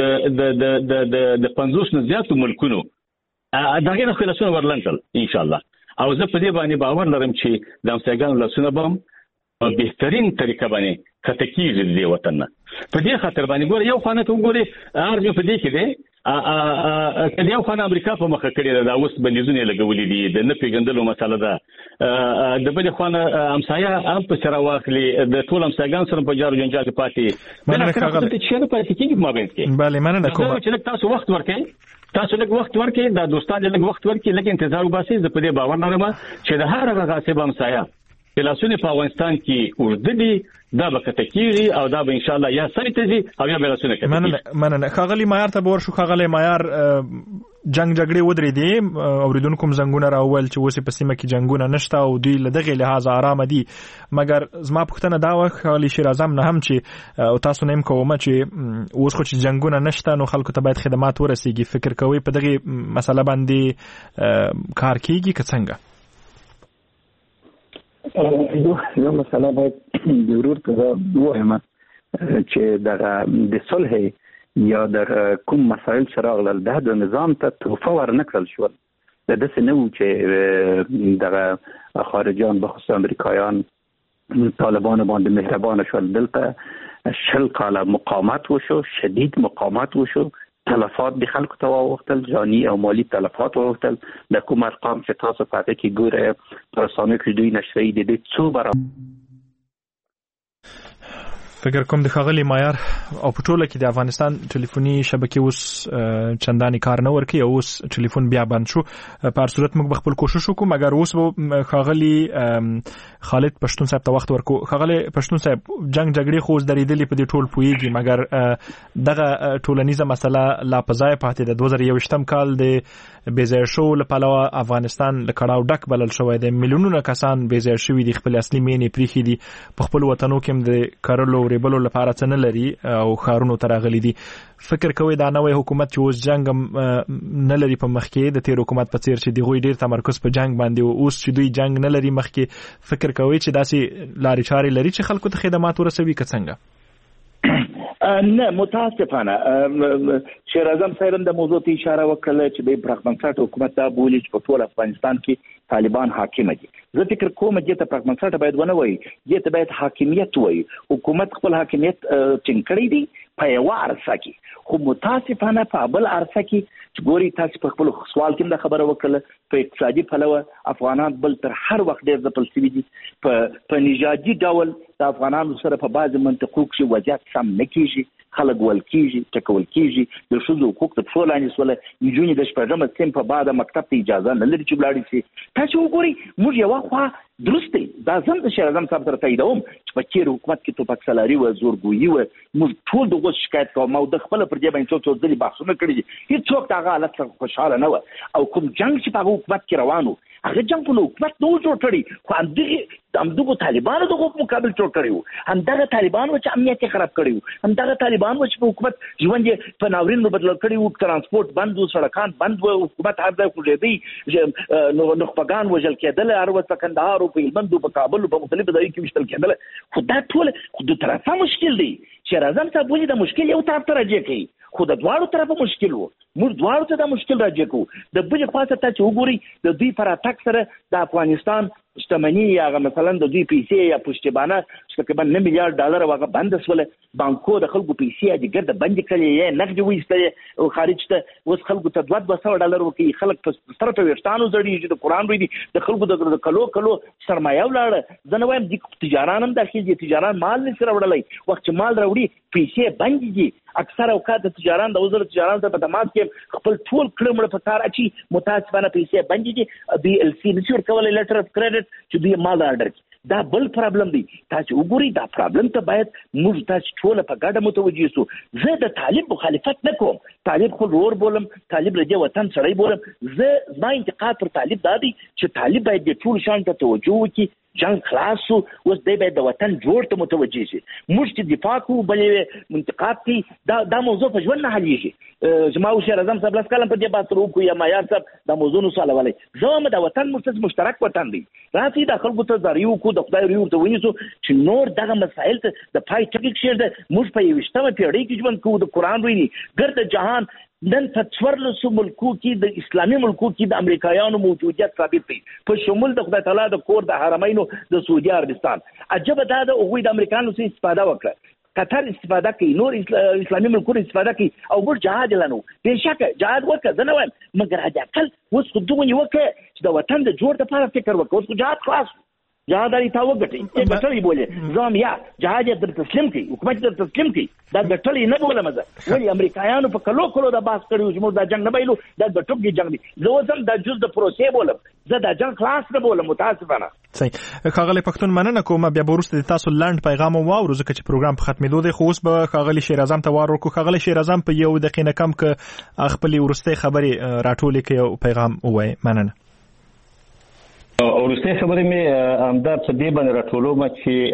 د 50 نه زیاتو ملکونو دغه نه خلاصونه ورلنټل ان شاء الله او زه په دې باندې باور لرم چې د امسایګانو لاسونه به په بهترین طریقه باندې کتکیږي د وطن په دې خاطر باندې ګور یو خانه ته وګوري ارجو په دې کې دی کله یو خانه امریکا په مخه کړی دا اوس بندیزونه لګولې دي د نه پیګندلو مسله ده د بل خانه امسایا هم په سره واخلي د ټول امساګان سره په جارو جنجال کې پاتې مننه کاغذ چې نه پاتې کېږي ما بینځ بله مننه کوم چې تاسو وخت ورکړئ دا دوستان لږ وخت ورکړي لکه انتظار وباسي زه په دې باور لرم چې د هر هغه غاصب امسایا بلاسونه په افغانستان کې اورددي دا به کتکیږي او دا به ان شاء الله یا سړی ته ځي او یا بلاسونه کوي مننه خاغلی معیار ته ورشو خاغلی معیار جنگ جګړې ودرې دي اوریدونکو زنګونه راول چې اوس په سیمه کې جنگونه نشته او دوی له دغه لحاظ آرام دي مګر زما پوښتنه دا و خاغلی شیر اعظم نه هم چې او تاسو نیم کومه چې اوس خو چې جنگونه نشته نو خلکو ته باید خدمات ورسیږي فکر کوي په دغه مسله باندې کار کیږي که څنګه یو مسله باید ضرور ته وایم چې د صلح یا در کوم مسائل شراغل د نظام ته توفه ورنکړل شول د دې نه و چې دغه خارجيان بخصوص امریکایان طالبان باندې مهربان شول دلته شل کاله مقاومت وشو شدید مقاومت وشو تلفات د خلکو ته واوختل جانی او مالی تلفات واوختل د کوم ارقام چې تاسو پاتې کې ګوره پرسانه کې دوی نشری د دې څو برابر فکر کوم د خاغلی معیار او په ټوله کې د افغانستان ټلیفوني شبکې اوس چنداني کار نه ورکي او اوس ټلیفون بیا بند شو په هر صورت موږ خپل کوشش وکړو مګر اوس خاغلی خالد پښتون صاحب ته وخت ورکو خاغلی پښتون صاحب جنگ جګړې خو درېدلې په دې ټول پويږي مګر دغه ټولنیزه مسله لا پزای پاتې د 2021م کال د بیزای شو لپاره افغانستان لکړاو ډک بلل شوی د میلیونونو کسان بیزای شوی د خپل اصلي مینې پریخي دي په خپل وطنو کې د کارلو ریبلو لپاره څه نه لري او خارونو تراغلي دي فکر کوي دا نوې حکومت چې اوس جنگ نه لري په مخ کې د تیر حکومت په څیر چې دی غوي ډیر تمرکز په جنگ باندې اوس چې دوی جنگ نه لري مخ کې فکر کوي چې داسې لاري چاري لري چې خلکو ته خدمات ورسوي که څنګه نه متاسفانه شیر اعظم صاحب د موضوع ته اشاره وکړه چې د پرمختګ حکومت دا بولی چې په ټول افغانستان کې طالبان حاکم دي زه فکر کوم چې ته پرمختګ باید ونه وایي چې ته باید حاکمیت وایي حکومت خپل حاکمیت ټینګ کړی دی په یو عرصه کې خو متاسفانه په بل عرصه کې چې ګوري تاسو په خپل سوال کې د خبره وکړه په اقتصادي پلوه افغانان بل تر هر وخت ډیر ځپل شوي دي په نژادي ډول د افغانانو سره په بعض منطقو کې وضعیت سم نه کیږي خلک ول کیږي ټکول کیږي د شوزو حقوق ته ټولانې سول نجونې د شپږم سیم په بعد مکتب ته اجازه نه لري چې ولاړ شي تاسو وګورئ موږ یو خوا درست دی دا زم د شهر اعظم صاحب سره تاییدوم چې په چیرې حکومت کې توپک سالاري و زورګویي و موږ ټول دغه شکایت کوم او د خپل پر دې باندې څو ځلې بحثونه کړي دي هیڅوک دا حالت څخه خوشاله نه و او کوم جنگ چې په حکومت کې روانو هغه جنگ په حکومت نو جوړ کړی خو همدغه طالبانو دغه مقابل جوړ کړی همدغه طالبانو چې امنیت خراب کړی همدغه طالبانو چې په حکومت ژوند په ناورین بدل کړی ترانسپورت بند و سړکان بند و حکومت هر ځای خوځېدی نو نخبگان وژل کېدل هر وخت په کندهار او په هلمند او په کابل او په مختلفو ځایونو کې وشتل کېدل خو دا ټول خو د طرفه مشکل دی شهر اعظم صاحب ولې د مشکل یو طرف ته راجع کوي خو د دواړو طرفه مشکل وو موږ دواړو ته دا مشکل راجع کوو د بلې خوا ته چې وګورئ د دوی پر اتاک سره د افغانستان شتمني یا مثلا د دوی پیسې یا پشتیبانه چې تقریبا 9 میلیارډ ډالر واغه بند شول بانکو د خلکو پیسې د ګرد بند کړي یا نقد وېستلې او خارج ته اوس خلکو ته 200 ډالر ورکي خلک په سره په ورستانو زړی چې د قران وې د خلکو د کلو سرمایه ولاړه ځنه وایم د تجاران هم داخلي دي تجاران مال نه سره وړلای وخت مال راوړي پیسې بند دي اکثر اوقات د تجاران د وزارت تجاران سره په تماس کې خپل ټول کړمړ په کار اچي متاسفانه پیسې بند دي بي ال سي نشور کولای لیټر اف کریډټ چې دوی مال آرډر دا بل پرابلم دی تاسو وګورئ دا پرابلم ته باید موږ تاسو ټول په ګډه متوجي سو زه د طالب مخالفت نه کوم طالب خو ورور بولم طالب رجه وطن سړی بولم زه ما انتقاد پر طالب دادی چې طالب باید د ټول شان ته توجه وکړي جنگ خلاص اوس دی باید د وطن جوړ ته متوجي شي موږ چې دفاع کوو بلې منتقاد کی دا موضوع په ژوند نه حلېږي زما او شهر اعظم صاحب لاس کلم په دې بحث وکړو یا معیار صاحب دا موضوع نو سوال ولای زما د وطن مشترک وطن دی راځي د خلکو ته ضروري کو د خدای ریو ته وینځو چې نور دغه مسایل ته د پای ټکی شیر ده موږ په 20مه پیړۍ کې ژوند کوو د قران ویني ګرد جهان نن په 14 ملکو کې د اسلامي ملکو کې د امریکایانو موجودیت ثابت دی په شمول د خدای تعالی د کور د حرمینو د سعودي عربستان عجب دا د اوغوی د امریکانو څخه استفاده وکړه قطر استفاده کوي نور اسلامي ملکونه استفاده کوي او بل جهاد لانو بهشکه جهاد وکړه زنه وایم مګر اجا کل اوس خو دوی وکړه چې د وطن د جوړ لپاره فکر وکړو اوس جهاد خلاص جهاداری تا وګټي چې ګټلې بوله زم یا جهاد در تسلیم کی حکومت در تسلیم کی دا ګټلې نه بوله مزه ولی امریکایانو په کلو د باس کړیو چې موږ دا جنگ نه بایلو دا ګټوب کې جنگ دی زه وزم دا جز د پروسې بولم زه دا جنگ خلاص نه بولم متاسفانه صحیح خاغلی پښتون مننه کوم بیا ورسته تاسو لاند پیغام واورو ځکه چې پروګرام په ختمېدو دی خو اوس به خاغلی شهر اعظم ته وار ورکو خاغلی شهر اعظم په یو دقیقه نه کم ک خپل ورسته خبري راټولې کې یو پیغام وای مننه ورسته خبرې مې امدا په دې باندې راټولوم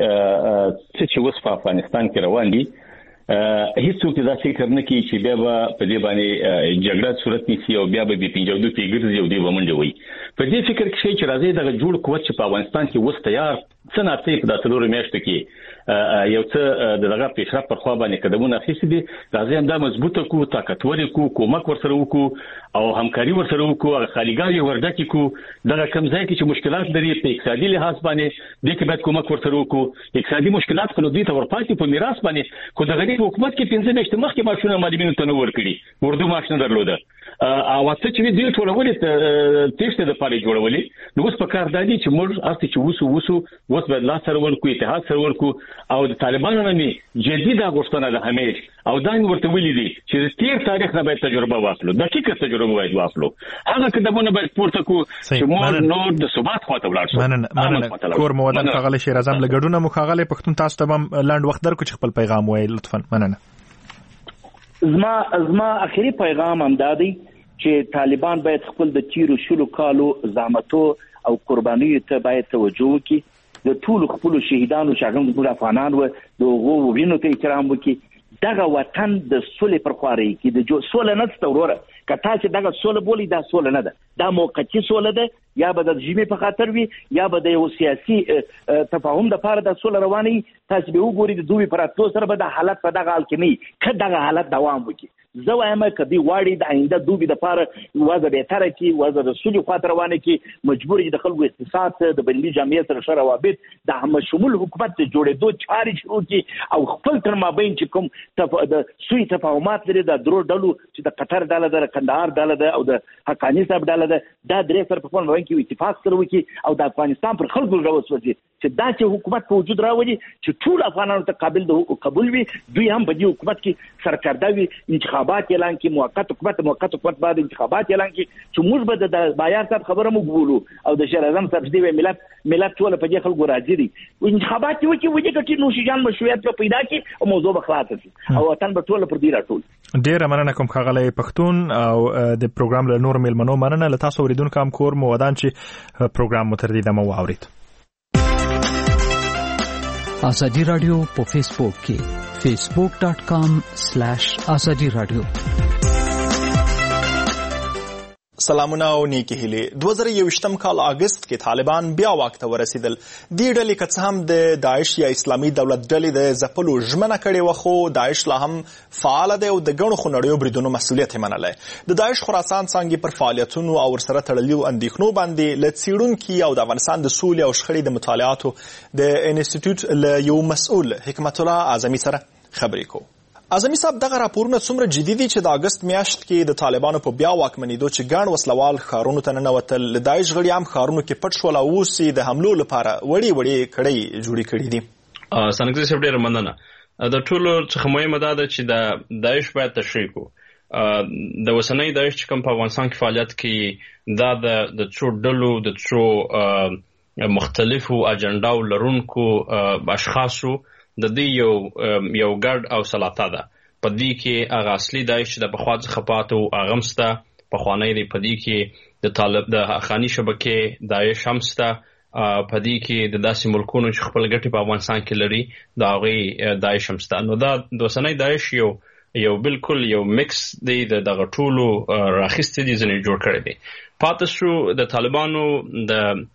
چې اوس په افغانستان کې روان دي هیڅوک دا فکر نه کوي چې بیا په دې باندې جګړه صورت نیسي او بیا به 52 کې ګرځي او دی ومنډي وي په دې فکر کې چې راځي د جوړ قوت چې په افغانستان کې وس تیار څنګه په داسلو میاشتو کې یو څه دغه پیشرفت پر خوا باندې قدمونه اخیستي دي راځي هم دا مضبوطه کو طاقتور کو کومک ورسره وکړو او همکاري ورسره وکړو خالیګاوي ورډکی کو دغه کم ځای کې چې مشکلات لري په اقتصادي لحاظ باندې د کې باید کومک ورسره وکړو اقتصادي مشکلات خو دوی ته ورپاتې په میراث باندې خو دغه حکومت کې 15 میاشتې مخکې ماشونه معلمینو ته نه ورکړي اردو ماشين درلوده او څه چې دوی ټولولې تېشته د پاره جوړولې نو اوس په کار دی چې موږ اصلي چې وسو اوس به لا سره ورکو اتحاد سره ورکو او د طالبانو نه جديده غوښتنه ده همیش او دا ورته ویلي دي چې تیر تاریخ نه باید تجربه واخلو دقیقه تجربه باید واخلو هغه قدمونه باید پورته کو چې موږ نور د ثبات خواته ولاړ شو مننه کور مو ودان خغلی شهر اعظم لګډونه مو خغلی پښتون تاسو ته هم لاند وخت درکو چې خپل پیغام وایي لطفا مننه زما اخیری پیغام هم دادی چې طالبان باید خپل د تیرو شلو کالو زحمتو او قربانیو ته باید توجه وکړي د ټول خپل شهیدانو شاګم د افغانان و د غو وینو ته احترام وکړي دغه وطن د سولې پر خواري کې د سولې نه ستوره کته چې دغه سولې بولی دا سولې نه ده دا موقتی سولې ده یا به د جیمه په خاطر وي یا به د یو سیاسي تفاهم د پاره د سولې رواني تاسو به وګورئ د دوی پر اتو سره به د حالت په دغه حال کې نه کړه دغه حالت دوام وکړي زه وایم کدی واړی د آینده دوی د پاره وازه به تر کې وازه د سولې خاطر روانه کې مجبور دي د خلکو اقتصاد د بللی جمعیت سره روابط د هم شمول حکومت ته جوړېدو چاري شروع کی او خپل تر مابین چې کوم د سوی تفاهمات لري د درو ډلو چې د قطر ډاله د کندهار ډاله ده او د حقانی صاحب ډاله ده دا درې سره په خپل باندې کې اتفاق سره وکي او د افغانستان پر خلکو راوځي چې دا چې حکومت په وجود راوړي چې ټول افغانانو ته قبول وي. دوی هم په دې حکومت کې سرکرده وي، انتخابات اعلان کړي، موقت حکومت بعد انتخابات اعلان کړي چې موږ به د بایار صاحب خبره موږ بولو او د شیر اعظم صاحب دې ملت ټول په دې خلکو راځي دي. انتخابات وکړي وځي کټي نوشیجان مشروعیت په پیدا کړي او موضوع به خلاصه شي او وطن به ټول پر دې راټول. ډېر مننه کوم ښاغلی پښتون او د پروګرام له نور میلمنو مننه. له تاسو اوریدونکو هم کور مو ودان چې پروګرام مو تر دې دمه واورید. ازادي رادیو په فیسبوک کې facebook.com/azadi radio. سلامونه او نیکی هیلې. 2021م کال اگست کې طالبان بیا واک ته ورسېدل. دې ډلې که څه هم د داعش یا اسلامي دولت ډلې د ځپلو ژمنه کړې وه، خو داعش لا هم فعاله دی او د ګڼو خونړیو بریدونو مسؤلیت یې منلی. د داعش خراسان څانګې پر فعالیتونو او ورسره تړلیو اندېښنو باندې له څېړونکي او د افغانستان د سولې او شخړې د مطالعاتو د انسټیټیوټ له یو مسؤل حکمت الله اعظمي سره خبرې کوو. اعظمي صاحب، دغه راپورونه څومره جدي دي چې د اګست میاشت کې د طالبانو په بیا واکمنېدو چې ګڼ وسلوال ښارونو ته ننوتل، د داعش غړي هم ښارونو کې پټ شول او اوس یې د حملو لپاره وړې کړۍ جوړې کړي دي؟ سانګزي صاحب ډېره مننه. د ټولو څخه مهمه دا ده چې د داعش باید تشریح کړو. د اوسنۍ داعش چې کوم په افغانستان کې فعالیت کوي دا د څو ډلو د څو مختلفو اجنډاو لرونکو اشخاصو د دې یو ګډ او سلاطه ده. په دې کې هغه اصلي داعش د پخوا څخه پاتې و هغه هم شته، پخوانی دی. په دې کې د حقاني شبکې داعش هم شته، په دې کې د داسې ملکونو چې خپل ګټې په افغانستان کې لري د هغوی داعش هم شته. نو دا د اوسنۍ داعش یو بالکل یو مکس دی، دغه ټولو راخیستې دي، ځینې جوړ کړی دی. پاتې شو د طالبانو د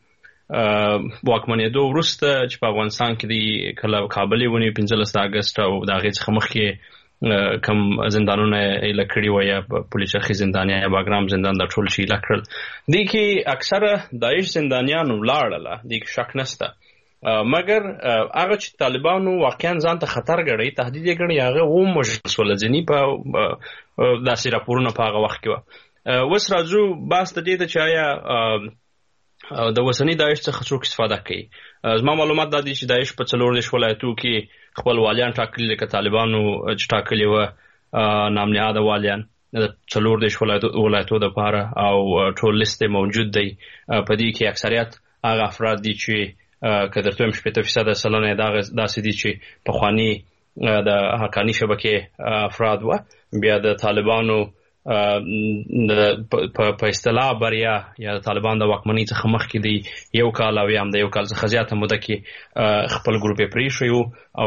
واکمنېدو وروسته چې په افغانستان کې دی کله کابل یې ونیو 15 اګست او د هغې څخه مخکې کم زندانونه ایله کړي وه یا پولیس چرخي زندان یا باګرام زندان دا ټول چې ایله کړل. دې کې اکثره داعش زندانیان ولاړله، دې کې شک نشته. مګر هغه چې طالبانو واقعا ځان ته خطر ګڼي، تهدید یې ګڼي، هغه ووژل شول. ځینې په داسې راپورونه په هغه وخت کې وه. اوس راځو بحث د دې ته چې آیا د اوسني داعش څخه څوک استفاده کوي. زما معلومات دا دي چې داعش په 14 ولایتو کې خپل والیان ټاکلي، لکه طالبانو چې ټاکلي وه نامنهاده والیان د 14 ولایتو دپاره او ټول لیست موجود دی. په دې کې اکثریت هغه افراد دي چې که درته وایم 80% سلنه یې داسې دي چې پخواني د حقاني شبکې افراد وه. بیا د طالبانو په اصطلاح بریا یا طالبان د واکمنۍ څخه مخکې دی یو کال او یا هم د یو کال څخه زیاته موده کې خپل ګروپ یې پرېښی و او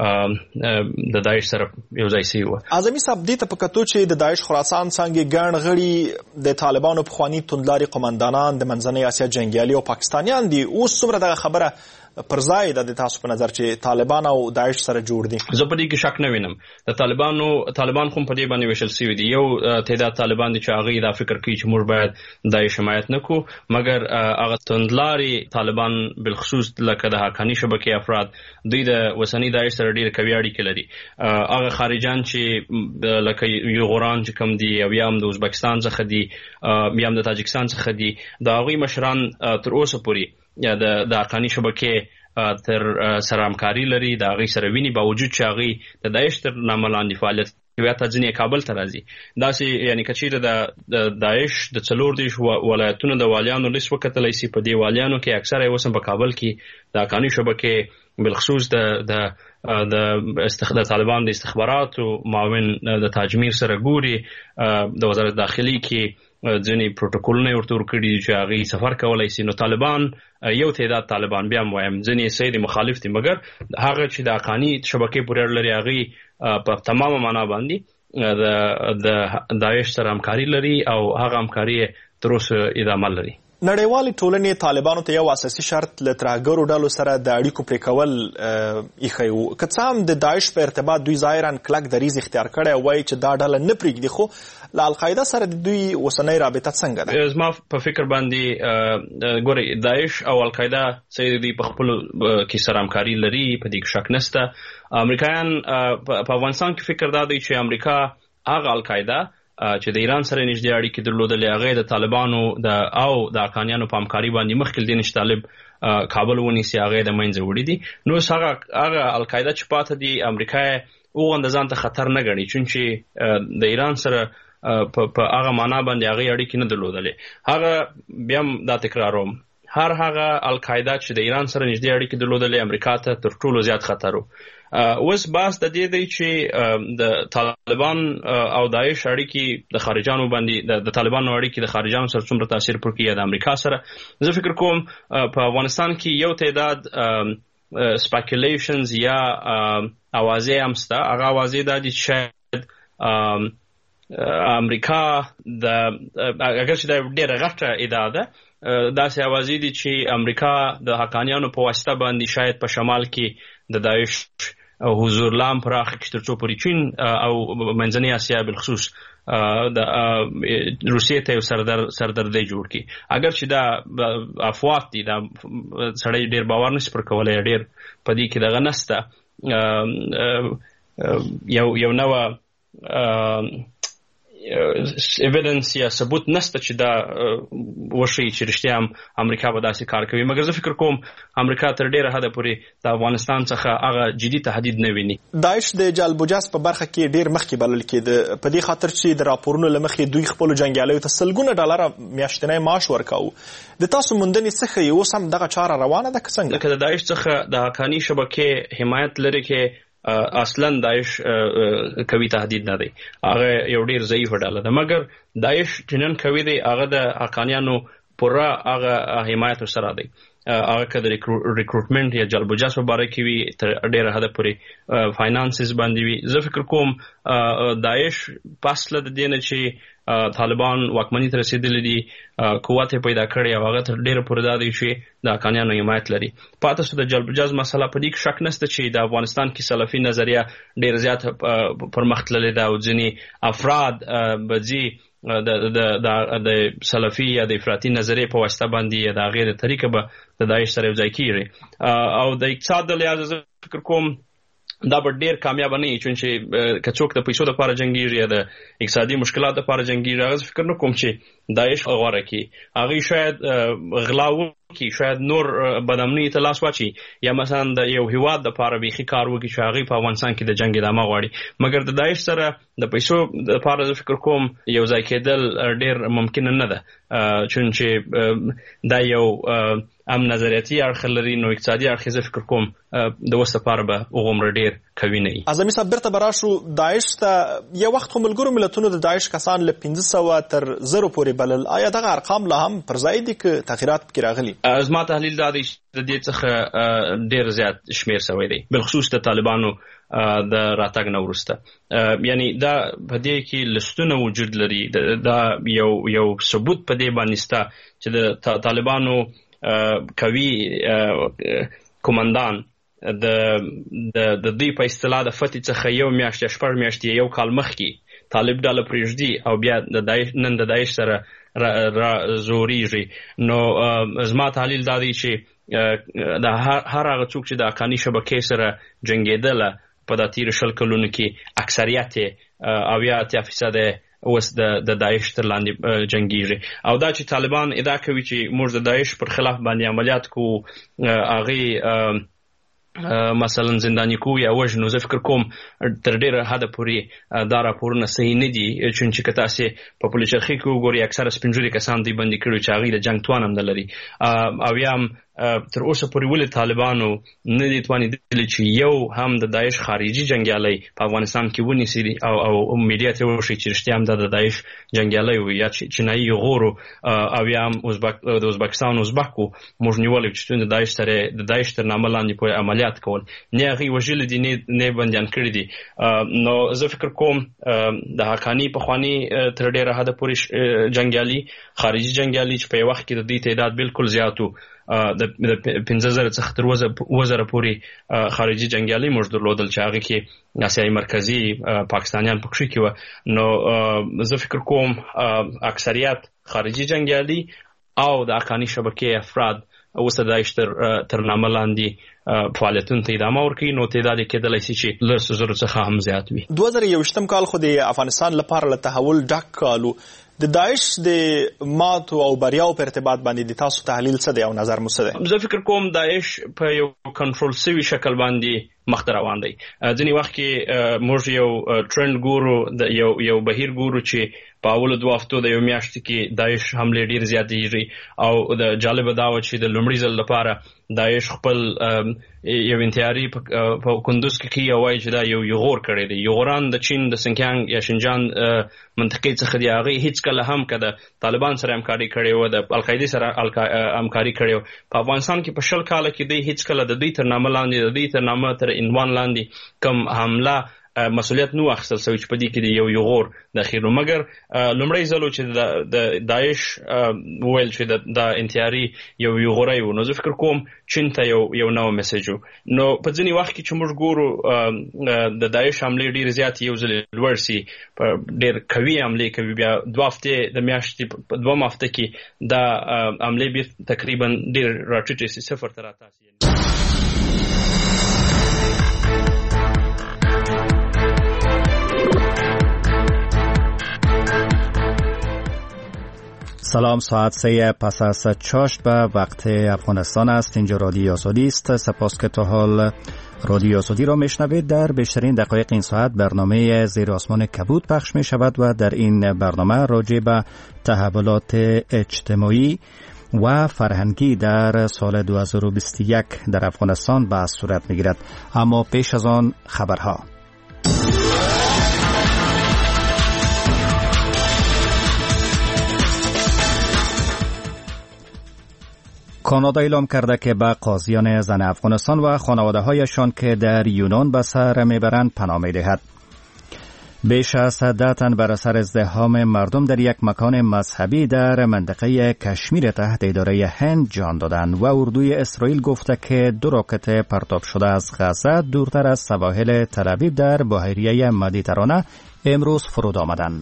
د داعش سره یو ځای سوي وه. اعظمي صاحب، دې ته په کتو چې د داعش خراسان څانګې ګڼ غړي د طالبانو پخواني توندلاري قمندانان د منځنۍ اسیا جنګیالي او پاکستانیان دي، اوس څومره دغه خبره پر ځای ده د تاسو په نظر چې طالبان او داعش سره جوړ دي؟ زه په دې کې شک نه وینم. د طالبان خو په دې باندې ویشل شوي دي. یو تعداد طالبان دي چې هغوی دا فکر کوي چې موږ باید داعش حمایت نه کړو، مګر هغه توندلاري طالبان بالخصوص لکه د حقاني شبکې افراد دوی د اوسني داعش سره ډېرې قوي اړیکې لري. هغه خارجان چې لکه یوغوران چې کوم دي او یا هم د ازبکستان څخه دي یا هم د تاجکستان څخه دي، د هغوی مشران تر اوسه پورې یا د حقاني شبکې تر سره همکاري لري، د هغوی سره ویني، باوجود چې هغوی د داعش تر نامه لاندې فعالیت کوي. حتی ځینې کابل ته راځي. داسې یعنې که چېرې د داعش د 14 ولایتونو د والیانو لیست وکتلی سي، په دې والیانو کې اکثره یې اوس هم په کابل کې د حقاني شبکې بالخصوص د طالبان د استخباراتو معاون د تاجمیر سره ګوري. د وزارت داخلي کې ځینې پروتوکولونه ورته ورکړي چې هغوی سفر کولی شي. نو طالبان یو تعداد طالبان بیا هم وایم ځینې سید مخالف دي، مګر هغه چې د حقاني شبکې پورې اړه لري هغوی په تمامه معنا باندې د داعش سره همکاري لري او هغه همکاري تر اوسه ادامه لري. نړیوالې ټولنې طالبانو ته یو اساسي شرط له ترهګرو ډلو سره د اړیکو پرې کول ایښی و. که څه هم د داعش په ارتباط دوی ظاهرا کلک دریځ اختیار کړی او وایي چې دا ډله نه پرېږدي، خو له القاعده سره د دوی اوسنۍ رابطه څنګه ده؟ زما په فکر باندې ګورئ، داعش او القاعده څه دوی په خپلو کې سره همکاري لري، په دې کې شک نشته. امریکایان په افغانستان کې فکر دا دی چې امریکا هغه القاعده چې د ایران سره نږدې اړیکې درلودلې هغه د طالبانو او د حقانیانو په همکاري باندې مخکې دینش طالب کابل ونیسي هغه د منځه وړي دي. نو هغه القاعده چې پاتې دي امریکا او ځان ته خطر نه ګڼي چې د ایران سره په هغه معنا باندې هغه اړیکې نه درلودلې. هغه بیا دا تکراروم، هغه القاعده چې د ایران سره نږدې اړیکې درلودلې امریکا ته تر ټولو زیات خطر و. اوس باس د دې دی چې د طالبان او داعش اړیکې د خارجانو باندې د طالبانو اړیکې د خارجانو سره څومره تاثیر پر کوي د امریکا سره. زه فکر کوم په افغانستان کې یو تعداد سپیکولیشنز یا اوازې هم شته. هغه اوازې دا دي چې شاید امریکا اگر چې دا ډېره غټه ادعا ده، داسې اوازې دي چې امریکا د حقانیانو په واسطه باندې شاید په شمال کې د داعش حضور لام پراخ کړي تر څو پورې چین او منځنۍ اسیا بالخصوص د روسیې ته یو سردردی جوړ کړي. اگر چې دا افواط دي، دا سړی ډېر باور نشي پر کولی، ډېر په دې کې دغه نسته یو نوه ایویډنس یا ثبوت نشته چې دا وشي چې رښتیا هم امریکا به داسې کار کوي. مګر زه فکر کوم امریکا تر ډېره حده پورې د افغانستان څخه هغه جدي تهدید نه ویني. داعش د جالبوجاس په برخه کې ډېر مخکې بلل کېده، په دې خاطر چې د راپورونو له مخې دوی خپلو جنګیالیو ته سلګونه ډالره میاشتنی معاش ورکاوه. د تاسو موندنې څخه یې اوس هم دغه چاره روانه ده که څنګه؟ که د داعش څخه د حقاني شبکې حمایت لري کې اصلا داعش کوي تهدید نه دی، هغه یو ډیر ضعیف ډله ده. مګر داعش چې نن کوي دی هغه د حقانیانو پوره هغه حمایت سره دی. هغه که د ریکروټمنټ یا جلبوجاس په باره کې وي تر ډېره حده پورې فاینانسز باندې وي. زه فکر کوم داعش پس له د دې نه چې طالبان واکمنۍ ته رسېدلي دي قوت یې پیدا کړی او هغه تر ډېره پورې دا دی چې د حقانیانو حمایت لري. پاته شو د جلبوجاز مسله، په دې کې شک نشته چې د افغانستان کې سلفي نظریه ډېر زیات پرمخ تللې ده او ځینې افراد به ځي د سلفي یا د افراطي نظریې په واسطه باندې یا د هغې د طریقه به د داعش سره یوځای کېږي. او د اقتصاد د لحاظه زه فکر کوم دا به ډېر کامیابه نه وي، چون چې که څوک د پیسو دپاره جنګېږي یا د اقتصادي مشکلاتو دپاره جنګېږي، هغه زه فکر نه کوم چې داعش غوره کړي. هغوی شاید غلا وکړي، شاید نور بدامنیو ته لاس واچي، یا مثلا د یو هېواد دپاره بیخي کار وکړي چې هغوی په افغانستان کې د جنګ ادامه غواړي. مګر د داعش سره د پیسو دپاره زه فکر کوم یو ځای کېدل ډېر ممکنه نه ده، چون چې دا یو هم نظریاتي اړخ لري، نو اقتصادي اړخ زه فکر کوم د اوس لپاره به هغومره ډېر کوي نه وي. اعظمي صاحب بیرته به راشو داعش ته. یو وخت خو ملګرو ملتونو د داعش کسان له 500 تر 1000 پورې بلل. آیا دغه ارقام لا هم پر ځای دي که تغیرات پکې راغلي؟ زما تحلیل دا دی چې د دې څخه ډېر زیات شمېر شوی دی، بالخصوص د طالبانو د راتګ نه وروسته. یعنی دا په دې کې لستونه وجود لري، دا یو ثبوت په دې باندې شته چې د طالبانو کوي کومندان د دوی په اصطلاح د فتح څخه یو میاشت یا 6 میاشتې یو کال مخکې طالب ډله پرېږدي او بیا نن د داعش سره زوریږي. نو زما تحلیل دا دی چې د هر هغه څوک چې د حقاني شبکې سره جنګېدله په دا تېرو 20 کلونو کې اکثریت یې 80% اوس د داعش تر لاندې جنګېږي. او دا چې طالبان ادعا کوي چې موږ د داعش پر خلاف باندې عملیات کوو، هغې مثلا زنداني کوو یا وژنو، زه فکر کوم تر ډېره حده پورې دا راپورونه صحیح نه دي، چون چې که تاسې په پلچرخي کې وګورئ اکثره سپین ږیري کسان دوی بندي کړي چې هغوی د جنګ توان هم نه لري. او یا هم تر اوسه پورې ولې طالبانو نه دي توانېدلي چې یو هم د داعش خارجي جنګیالی په افغانستان کې ونیسي او میډیا ته وښیي چې رښتیا هم دا د داعش جنګیالی و یا چینایي غورو او یا هم د ازبکستان ازبکو موږ نیولی چې د داعش سره د داعش تر نامه لاندې پورې عملیات کول، نه هغوی وژلي دي نه بندیان کړي دي. نو زه فکر کوم د حقاني پخواني تر ډېره حده پورې جنګیالي خارجي جنګیالي چې په یو وخت کې د دوی تعداد بالکل زیات و، د 15,000 څخه تر 10,000 پورې خارجي جنګیالي موږ درلودل چې هغه کې اسیایي مرکزي پاکستانیان پکښې کې وه. نو زه فکر کوم اکثریت خارجي جنګیالي او د حقاني شبکې افراد اوس د داعش تر نامه لاندې فعالیتونو ته ادامه ورکوي، نو تعداد یې کېدلی شي چې 10,000 څخه هم زیات وي. 2021 کال خو د افغانستان لپاره له تحول ډک کال و. د داعش د ماتو او بریاو په ارتباط باندې د تاسو تحلیل څه دی او نظر مو څه دی؟ زه فکر کوم داعش په یو کنټرول سوي شکل باندې مخته روان دی. ځینې وخت کې موږ یو ټرند ګورو، یو بهیر ګورو چې په اولو 2 هفتو د یو میاشتې کې داعش حمله ډیر زیاتېږي او د جالب دا و چې د لومړي ځل لپاره داعش خپل یو انتحاري په کندوز کې وایي چې دا یو یغور کړی دی. یغوران د چین د سنکیانګ یا شینجان منطقې څخه دی. هغه هیڅ کله هم که د طالبان سره همکاري کړې وه، د القاعدې سره همکاري کړې وه، په افغانستان کې په 20 کاله کې دوی هیڅ کله د دوی تر نامه لاندې، د دوی تر نامه تر عنوان لاندې کوم حمله مسؤلیت نو اخیستل سوی چې په دې کې د یو یغور داخل و. مګر لومړی ځل چې د داعش وویل چې د انتحاري یو یغوری و، نو زه فکر کوم چین ته یو نوی میسج و. نو په ځینې وخت کې چې موږ ګورو د داعش حملې ډېرې زیاتې یو ځل لوړ سي، ډېر قوي حملې کوي، بیا 2 هفتې د میاشتې په 2 هفته کې دا حملې بیا تقریبا ډېر راټیټې سي، 0 ته راتاسي. سلام، ساعت 3 پس از چاشت به وقت افغانستان است. اینجا رادیو آزادی است. سپاس که تا حال رادیو آزادی را میشنوید. در بیشترین دقایق این ساعت برنامه زیر آسمان کبود پخش می شود و در این برنامه راجع به تحولات اجتماعی و فرهنگی در سال 2021 در افغانستان بحث صورت می گیرد. اما پیش از آن خبرها. کانادا اعلام کرده که به قاضیان زن افغانستان و خانواده‌هایشان که در یونان به سر میبرند پناه میدهد. بیش از 10 تن بر اثر ازدحام مردم در یک مکان مذهبی در منطقه کشمیر تحت اداره هند جان دادند و اردوی اسرائیل گفته که 2 راکت پرتاب شده از غزه دورتر از سواحل تل‌آویو در بحیره مدیترانه امروز فرود آمدند.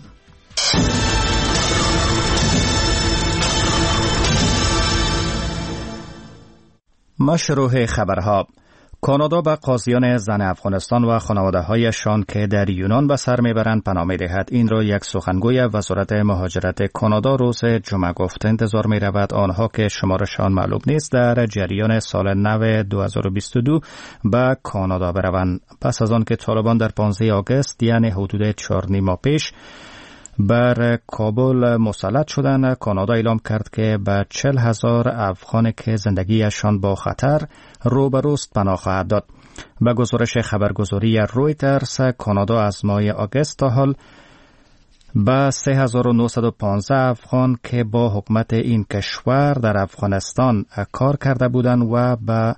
مشروع خبرها. کانادا به قاضیان زن افغانستان و خانواده‌هایشان که در یونان به سر میبرند پناه میدهد. این را یک سخنگوی وزارت مهاجرت کانادا روز جمعه گفت. انتظار میرود آنها که شمارشان معلوم نیست در جریان سال نو 2022 به کانادا بروند. پس از آن که طالبان در 15 آگوست یعنی حدود 4 ماه پیش بر کابل مسلط شدن، کانادا اعلام کرد که به 40,000 افغان که زندگیشان با خطر روبروست پناه خواهد داد. به گزارش خبرگزاری رویترز، کانادا از ماه آگوست تا حال به 3915 افغان که با حکومت این کشور در افغانستان کار کرده بودند و به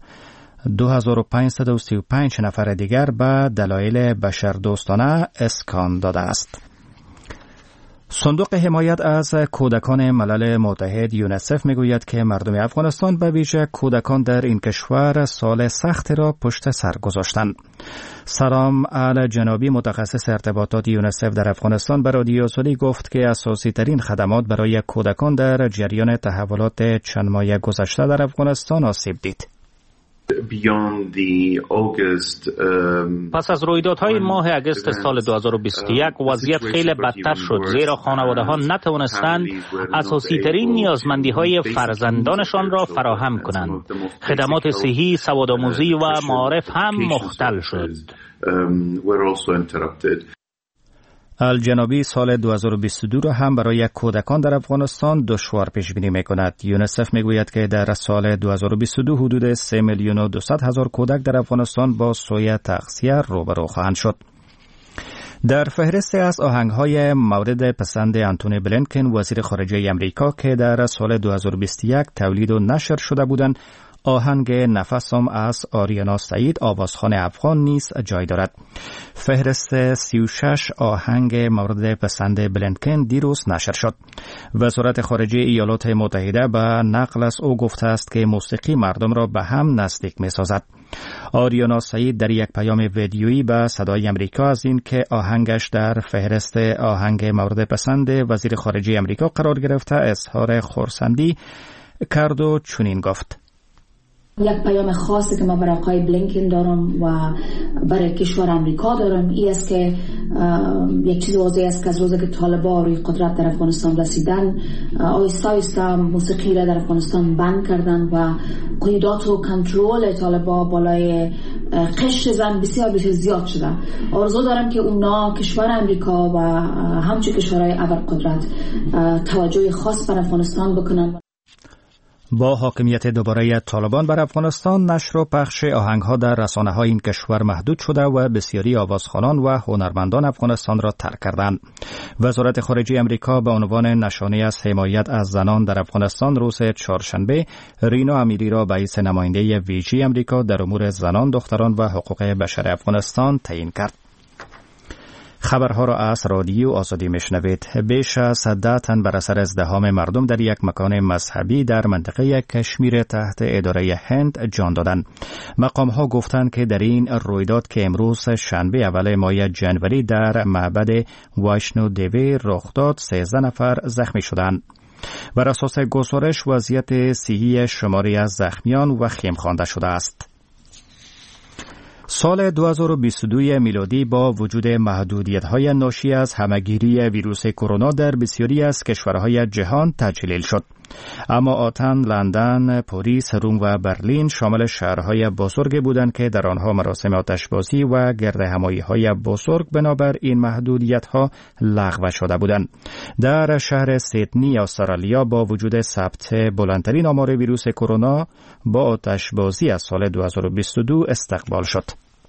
2535 نفر دیگر به دلایل بشردوستانه اسکان داده است. صندوق حمایت از کودکان ملل متحد یونیسف میگوید که مردم افغانستان به ویژه کودکان در این کشور سال سختی را پشت سر گذاشتند. سلام الجنابی، متخصص ارتباطات یونیسف در افغانستان، به رادیو آزادی گفت که اساسی ترین خدمات برای کودکان در جریان تحولات چند ماه گذشته در افغانستان آسیب دید. پس از رویدادهای ماه اگست سال 2021 وضعیت خیلی بدتر شد، زیرا خانواده‌ها نتوانستند اساسی ترین نیازمندی‌های فرزندانشان را فراهم کنند. خدمات صحی، سوادآموزی و معارف هم مختل شد. الجنابی سال 2022 را هم برای کودکان در افغانستان دشوار پیش بینی می‌کند. یونیسف می‌گوید که در سال 2022 حدود 3,200,000 کودک در افغانستان با سوء تغذیه روبرو خواهند شد. در فهرست از آهنگ‌های مورد پسند انتونی بلینکن وزیر خارجه آمریکا که در سال 2021 تولید و نشر شده بودند، آهنگ نفسم از آریانا سعید آوازخوان افغان نیز جای دارد. فهرست 36 آهنگ مورد پسند بلینکن دیروز نشر شد. وزارت خارجه ایالات متحده به نقل از او گفته است که موسیقی مردم را به هم نزدیک می‌سازد. آریانا سعید در یک پیام ویدیویی به صدای آمریکا از این که آهنگش در فهرست آهنگ مورد پسند وزیر خارجه آمریکا قرار گرفته اظهار خرسندی کرد و چنین گفت: یک پیام خاصی که من برای آقای بلینکن دارم و برای کشور امریکا دارم این است که یک چیز واضح است که از روزی که طالبان روی قدرت در افغانستان رسیدن آیسته آیسته موسیقی را در افغانستان بند کردن و قیودات و کنترل طالبان بالای قشر زن بسیار زیاد شده. آرزو دارم که اونا کشور امریکا و همچون کشورهای ابرقدرت توجه خاص بر افغانستان بکنن. با حاکمیت دوباره طالبان بر افغانستان، نشر و پخش آهنگ‌ها در رسانه‌های این کشور محدود شده و بسیاری آوازخوانان و هنرمندان افغانستان را ترک کردند. وزارت خارجه آمریکا به عنوان نشانه از حمایت از زنان در افغانستان روز چهارشنبه رینا امیری را بیعث نماینده ویژه آمریکا در امور زنان، دختران و حقوق بشر افغانستان تعیین کرد. خبرها را از رادیو آزادی میشنوید. بیش از 10 تن بر اثر ازدحام مردم در یک مکان مذهبی در منطقه کشمیر تحت اداره هند جان دادند. مقام‌ها گفتند که در این رویداد که امروز شنبه اول ماه جنوری در معبد وایشنو دیوی رخ داد 13 نفر زخمی شدند. بر اساس گزارش وضعیت صحی شماری از زخمیان وخیم خوانده شده است. سال 2022 میلادی با وجود محدودیت‌های ناشی از همه‌گیری ویروس کرونا در بسیاری از کشورهای جهان تجلیل شد. اما آتن، لندن، پاریس، روم و برلین شامل شهرهای بزرگ بودند که در آنها مراسم آتشبازی و گردهمایی‌های بزرگ بنابر این محدودیت‌ها لغو شده بودند. در شهر سیدنی استرالیا با وجود ثبت بلندترین آمار ویروس کرونا با آتشبازی از سال 2022 استقبال شد.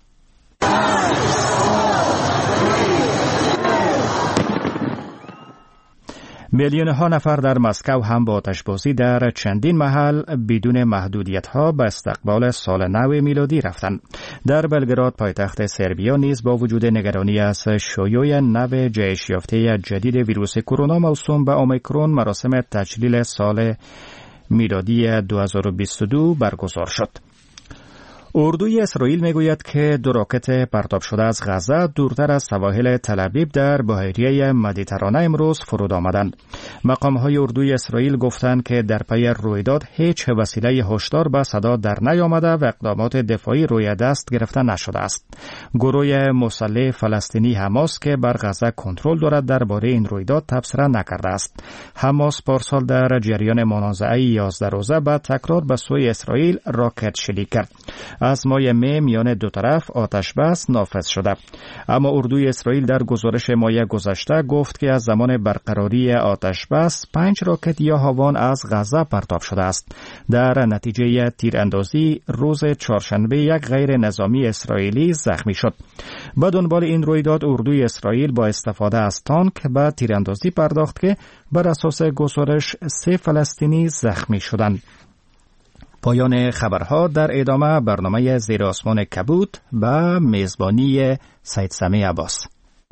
میلیون‌ها نفر در مسکو هم با آتشبازی در چندین محل بدون محدودیت‌ها به استقبال سال نو میلادی رفتند. در بلگراد پایتخت سربیا نیز با وجود نگرانی از شیوع نو جهش یافته جدید ویروس کرونا موسوم به اومیکرون مراسم تجلیل سال میلادی 2022 برگزار شد. اردوی اسرائیل میگوید که 2 راکت پرتاب شده از غزه دورتر از سواحل تل‌آویو در بحیره مدیترانه امروز فرود آمدند. مقام‌های اردوی اسرائیل گفتند که در پی رویداد هیچ وسیله هشدار به صدا در نیامده و اقدامات دفاعی روی دست گرفته نشده است. گروه مسلح فلسطینی حماس که بر غزه کنترل دارد درباره این رویداد تبصره نکرده است. حماس پارسال در جریان منازعه 11 روزه به تکرار به سوی اسرائیل راکت شلیک کرد. از ماه می میان دو طرف آتش بس نافذ شده. اما اردوی اسرائیل در گزارش ماه گذشته گفت که از زمان برقراری آتش بس 5 راکت یا هاوان از غزه پرتاب شده است. در نتیجه تیراندازی روز چهارشنبه یک غیر نظامی اسرائیلی زخمی شد. به دنبال این رویداد اردوی اسرائیل با استفاده از تانک به تیراندازی پرداخت که بر اساس گزارش 3 فلسطینی زخمی شدند. پایان خبرها. در ادامه برنامه زیر آسمان کبود به میزبانی سید سمیع عباس.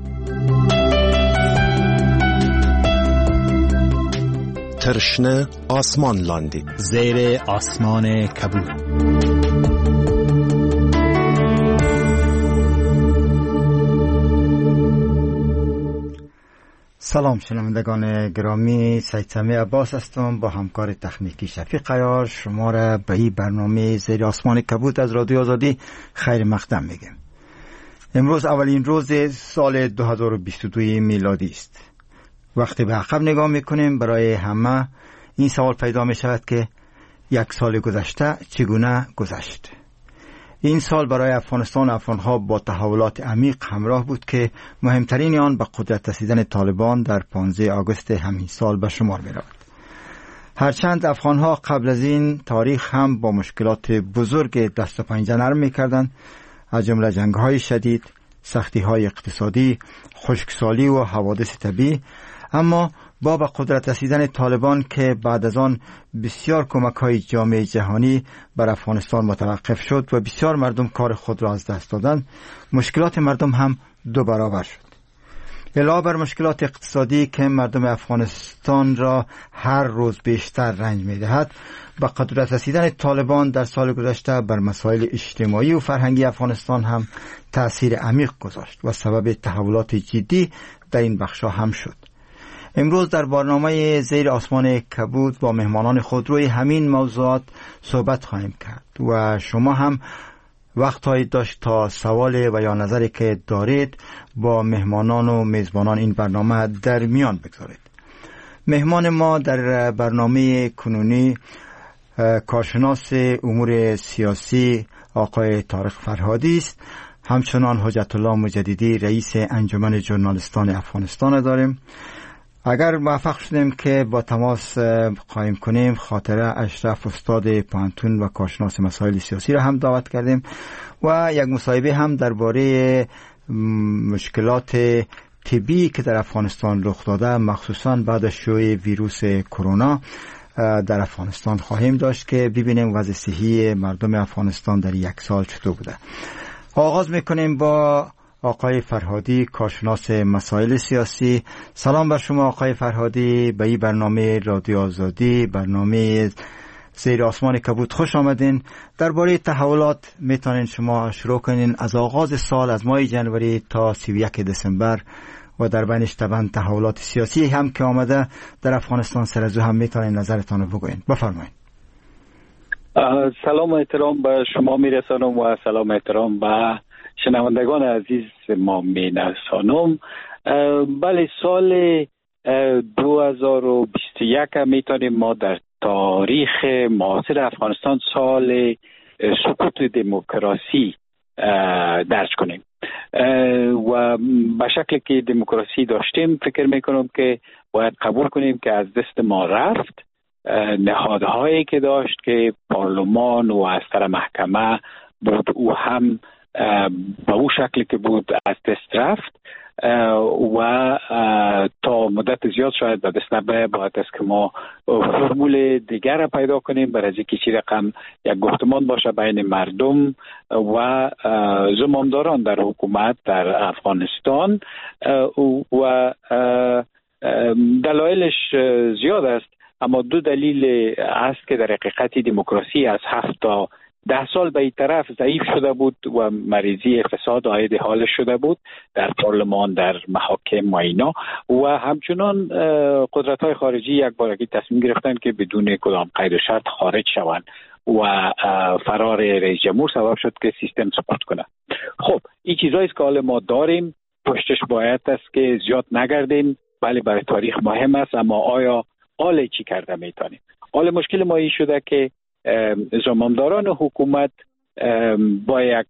ترشنه آسمان لاندی زیر آسمان کبود. سلام شنوندگان گرامی، سید سمیع عباس هستم با همکار تکنیکی شفیق عیار. شما را به این برنامه زیر آسمان کبود از رادیو آزادی خیر مقدم میگم. امروز اولین روز سال 2022 میلادی است. وقتی به عقب نگاه میکنیم برای همه این سوال پیدا می شود که یک سال گذشته چگونه گذشت. این سال برای افغانستان و افغانها با تحولات عمیق همراه بود که مهمترین آن به قدرت رسیدن طالبان در 15 آگوست همین سال به شمار می رود. هرچند افغانها قبل از این تاریخ هم با مشکلات بزرگ دست و پنجه نرم می کردند، از جمله جنگ‌های شدید، سختی‌های اقتصادی، خشکسالی و حوادث طبیعی، اما با به قدرت رسیدن طالبان که بعد از آن بسیار کمک‌های جامعه جهانی بر افغانستان متوقف شد و بسیار مردم کار خود را از دست دادند، مشکلات مردم هم 2 برابر شد. علاوه بر مشکلات اقتصادی که مردم افغانستان را هر روز بیشتر رنج می‌دهد، با قدرت رسیدن طالبان در سال گذشته بر مسائل اجتماعی و فرهنگی افغانستان هم تأثیر عمیق گذاشت و سبب تحولات جدی در این بخش‌ها هم شد. امروز در برنامه زیر آسمان کبود با مهمانان خود روی همین موضوعات صحبت خواهیم کرد و شما هم وقتهایی داشت تا سوال و یا نظری که دارید با مهمانان و میزبانان این برنامه در میان بگذارید. مهمان ما در برنامه کنونی کارشناس امور سیاسی آقای طارق فرهادی است. همچنان حجت الله مجددی رئیس انجمن ژورنالیستان افغانستان داریم. اگر موفق شدیم که با تماس قایم کنیم، خاطره اشرف استاد پانتون و کارشناس مسائل سیاسی را هم دعوت کردیم و یک مصاحبه هم درباره مشکلات طبی که در افغانستان رخ داده، مخصوصا بعد از شیوع ویروس کرونا در افغانستان خواهیم داشت که ببینیم وضع صحی مردم افغانستان در یک سال چطور بوده. آغاز میکنیم با آقای فرهادی، کارشناس مسائل سیاسی. سلام بر شما آقای فرهادی، به این برنامه رادیو آزادی، برنامه زیر آسمان کبود خوش آمدین. درباره تحولات میتونین شما شروع کنین از آغاز سال، از ماه جنوری تا 31 دسامبر و در بینش طبعا تحولات سیاسی هم که آمده در افغانستان سر از او هم میتونین نظرتان رو بگوین. بفرمایید. سلام و احترام به شما میرسانم و سلام و احترام به شنوندگان عزیز ما میرسانم. بله، سال 2021 میتونیم ما در تاریخ معاصر افغانستان سال سقوط دموکراسی درج کنیم و به شکلی که دموکراسی داشتیم فکر میکنم که باید قبول کنیم که از دست ما رفت. نهادهایی که داشت که پارلمان و از طرف محکمه بود او هم به او شکلی که بود از دست رفت و تا مدت زیاد شاید به دست نبه. باید است که ما فرمول دیگر را پیدا کنیم برای اینکه چی رقم یک گفتمان باشه بین مردم و زمامداران در حکومت در افغانستان و دلایلش زیاد است، اما دو دلیل است که در حقیقت دموکراسی از 7 تا 10 سال به این طرف ضعیف شده بود و مریضی اقتصاد عاید حالش شده بود در پارلمان، در محاکم و اینا، و همچنان قدرت‌های خارجی یک بارگی تصمیم گرفتن که بدون کدام قید و شرط خارج شوند و فرار رئیس جمهور سبب شد که سیستم سقوط کنه. خب این چیزایی است که حالا ما داریم، پشتش باید است که زیاد نگردیم. بله برای تاریخ مهم است، اما آیا حال چی کرده میتونیم؟ حال مشکل ما این شده که زمامداران حکومت با یک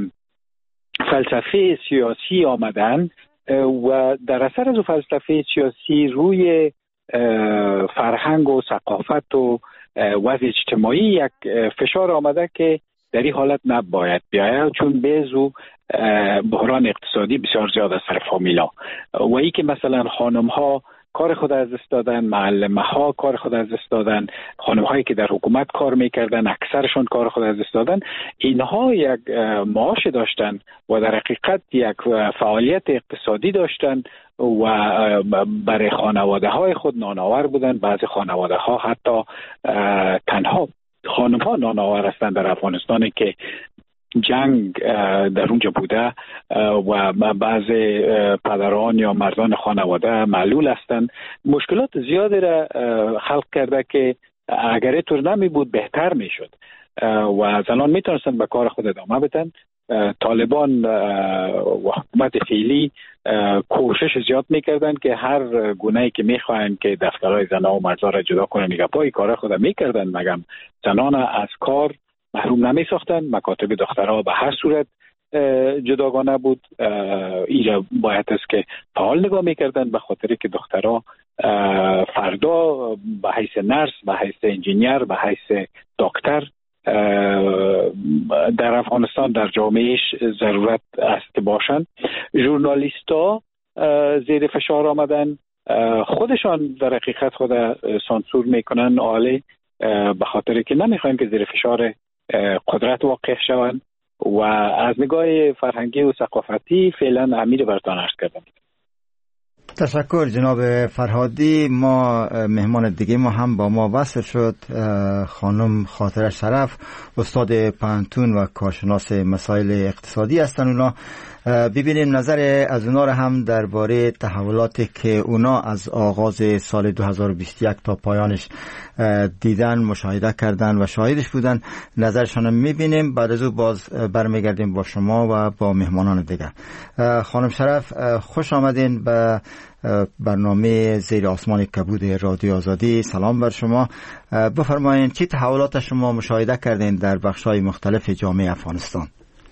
فلسفه سیاسی آمدن و در اثر از فلسفه سیاسی روی فرهنگ و ثقافت و وضع اجتماعی یک فشار آمده که در این حالت نباید بیاید، چون بیزو بحران اقتصادی بسیار زیاد از سر فامیلا و ای که مثلا خانم ها کار خود از دست دادن، معلمه ها کار خود از دست دادن، خانم هایی که در حکومت کار میکردن اکثرشون کار خود از دست دادن، اینها یک معاش داشتن و در حقیقت یک فعالیت اقتصادی داشتن و برای خانواده های خود نانآور بودن. بعضی خانواده ها حتی تنها خانم ها نانآور هستند در افغانستان که جنگ در اونجا بوده و بعض پدران یا مردان خانواده معلول هستند. مشکلات زیادی را خلق کرده که اگر اینطور نمی بود بهتر می شد و زنان می تونستن به کار خود ادامه بدن. طالبان و حکومت فعلی کوشش زیاد میکردن که هر گونه‌ای که میخواین که دفترهای زنان و مردان را جدا کنن میگه پای کار خود میکردن، مگم زنان از کار محروم نمی ساختن. مکاتب دخترها به هر صورت جداگانه بود. اینجا باید است که فعال نگاه میکردن به خاطری که دخترها فردا به حیث نرس، به حیث انجینیر، به حیث دکتر در افغانستان در جامعهش ضرورت است باشند. ژورنالیست‌ها زیر فشار آمدن، خودشان در حقیقت خود سانسور میکنن عالی به خاطر که نمیخواین که زیر فشار قدرت واقع شوند و از نگاه فرهنگی و ثقافتی فعلا امیر برتان عرض کردم. تشکر جناب فرهادی. ما مهمان دیگه ما هم با ما وصل شد، خانم خاطره شرف، استاد پانتون و کارشناس مسائل اقتصادی هستن. اونا ببینیم نظر از اونا رو هم درباره تحولاتی که اونا از آغاز سال 2021 تا پایانش دیدن، مشاهده کردن و شاهدش بودن، نظرشان رو میبینیم. بعد از او باز برمیگردیم با شما و با مهمانان دیگر. خانم شرف، خوش آمدین به برنامه زیر آسمان کبود رادیو آزادی. سلام بر شما. بفرمایید چی تحولات شما مشاهده کردین در بخش‌های مختلف جامعه افغانستان؟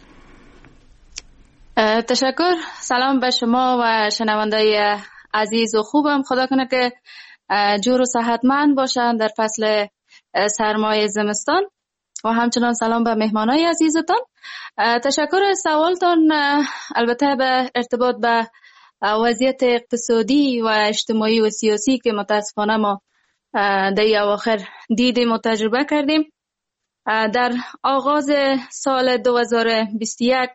تشکر. سلام به شما و شنوندای عزیز و خوبم. خدا کنه که جور و صحتمند باشن در فصل سرمای زمستان و همچنان سلام به مهمانای عزیزتان. تشکر از سوالتان. البته به ارتباط به وضعیت اقتصادی و اجتماعی و سیاسی که متاسفانه ما در اواخر دیدیم و تجربه کردیم. در آغاز سال 2021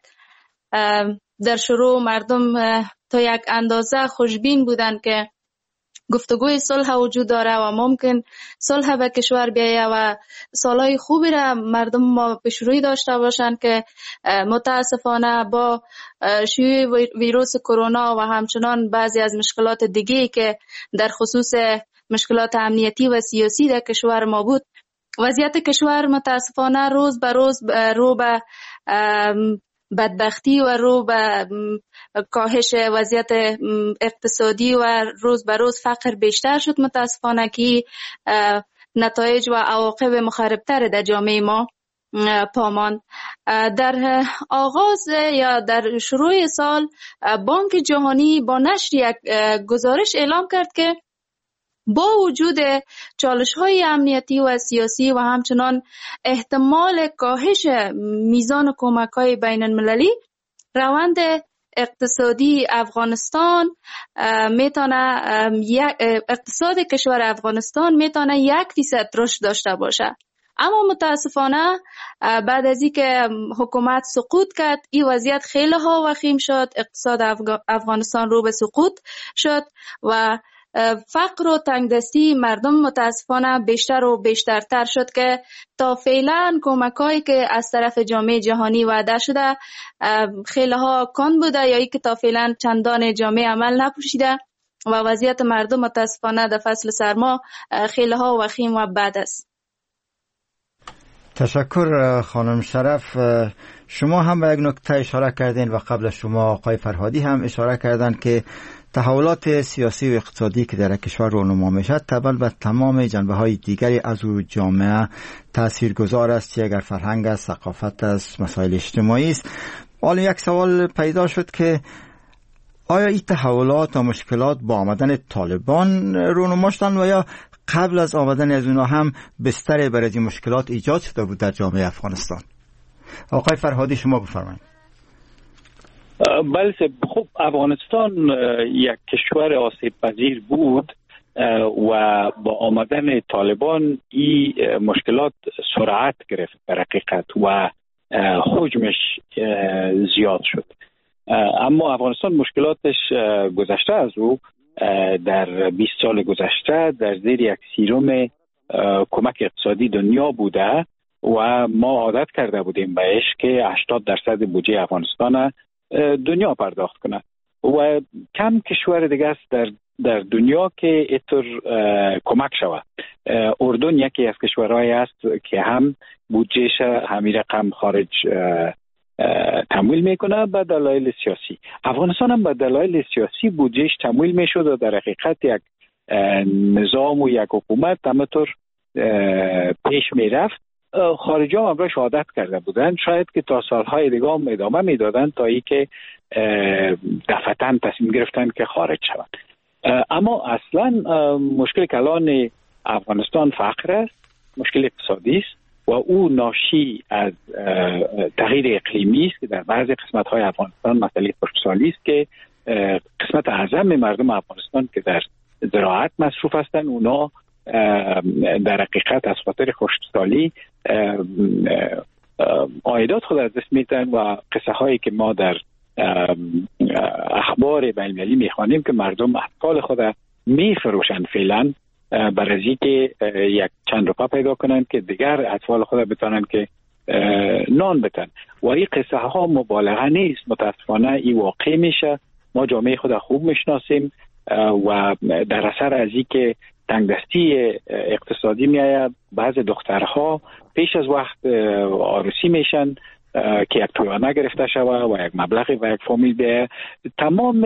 در شروع مردم تا یک اندازه خوشبین بودند که گفتگوی صلح وجود داره و ممکن صلح به کشور بیایه و سالهای خوبی را مردم ما پیش روی داشته باشند که متاسفانه با شیوع ویروس کرونا و همچنان بعضی از مشکلات دیگه‌ای که در خصوص مشکلات امنیتی و سیاسی در کشور ما بود، وضعیت کشور متاسفانه روز به روز رو به بدبختی و رو به کاهش وضعیت اقتصادی و روز به روز فقر بیشتر شد. متاسفانه که نتایج و عواقب مخربتر در جامعه ما پاماند. در آغاز یا در شروع سال بانک جهانی با نشر یک گزارش اعلام کرد که با وجود چالش‌های امنیتی و سیاسی و همچنان احتمال کاهش میزان کمک‌های بین‌المللی، روند اقتصادی افغانستان میتونه اقتصاد کشور افغانستان میتونه 1% رشد داشته باشه. اما متاسفانه بعد از اینکه حکومت سقوط کرد، این وضعیت خیلی ها وخیم شد. اقتصاد افغانستان رو به سقوط شد و فقر و تنگدستی مردم متاسفانه بیشتر و بیشترتر شد که تا فعلا کمکایی که از طرف جامعه جهانی وعده شده خیلی ها کند بوده یا ای که تا فعلا چندان جامعه عمل نپوشیده و وضعیت مردم متاسفانه در فصل سرما خیلی ها وخیم و بد است. تشکر خانم شرف. شما هم به یک نکته اشاره کردین و قبل شما آقای فرهادی هم اشاره کردن که تحولات سیاسی و اقتصادی که در کشور رونما میشد طبعا به تمام جنبه‌های دیگری از او جامعه تاثیرگذار است، چه اگر فرهنگ است، ثقافت است، مسائل اجتماعی است. حالا یک سوال پیدا شد که آیا این تحولات و مشکلات با آمدن طالبان رونما شدند و یا قبل از آمدن از اونها هم بستر برای این مشکلات ایجاد شده بود در جامعه افغانستان؟ آقای فرهادی شما بفرمایید. بله، خب افغانستان یک کشور آسیب پذیر بود و با آمدن طالبان این مشکلات سرعت گرفت در حقیقت و حجمش زیاد شد. اما افغانستان مشکلاتش گذشته از او در 20 سال گذشته در زیر 1/30 کمک اقتصادی دنیا بوده و ما عادت کرده بودیم بهش که 80% بودجه افغانستان دنیا پرداخت کنه و کم کشور دیگه است در دنیا که اینطور کمک شود. اردن یکی از کشورهایی است که هم بودجهش همین رقم خارج تمویل میکنه به دلایل سیاسی. افغانستان هم به دلایل سیاسی بودجهش تمویل میشد و در حقیقت یک نظام و یک حکومت همطور پیش میرفت. خارجی هم امروز عادت کرده بودند، شاید که تا سالهای دیگه هم ادامه میدادند تا ای که دفعتاً تصمیم گرفتن که خارج شوند. اما اصلا مشکل کلان افغانستان فقر است، مشکل اقتصادی است و او ناشی از تغییر اقلیمی است که در بعضی قسمت‌های افغانستان مسئله خشکسالی است که قسمت اعظم مردم افغانستان که در زراعت مصروف هستند اونا در حقیقت از خاطر خشکسالی عایدات خود از دست میدن و قصه هایی که ما در اخبار بین‌المللی میخوانیم که مردم اطفال خود میفروشند فعلا برای اینکه یک چند روپا پیدا کنند که دیگر اطفال خود بتوانند که نان بتن و این قصه ها مبالغه نیست. متاسفانه این واقع میشه. ما جامعه خود خوب میشناسیم و در اثر از این که تنگدستی اقتصادی میآید بعض دخترها پیش از وقت عروسی میشن که یک تویانه گرفته شود و یک مبلغی و یک فامیل به تمام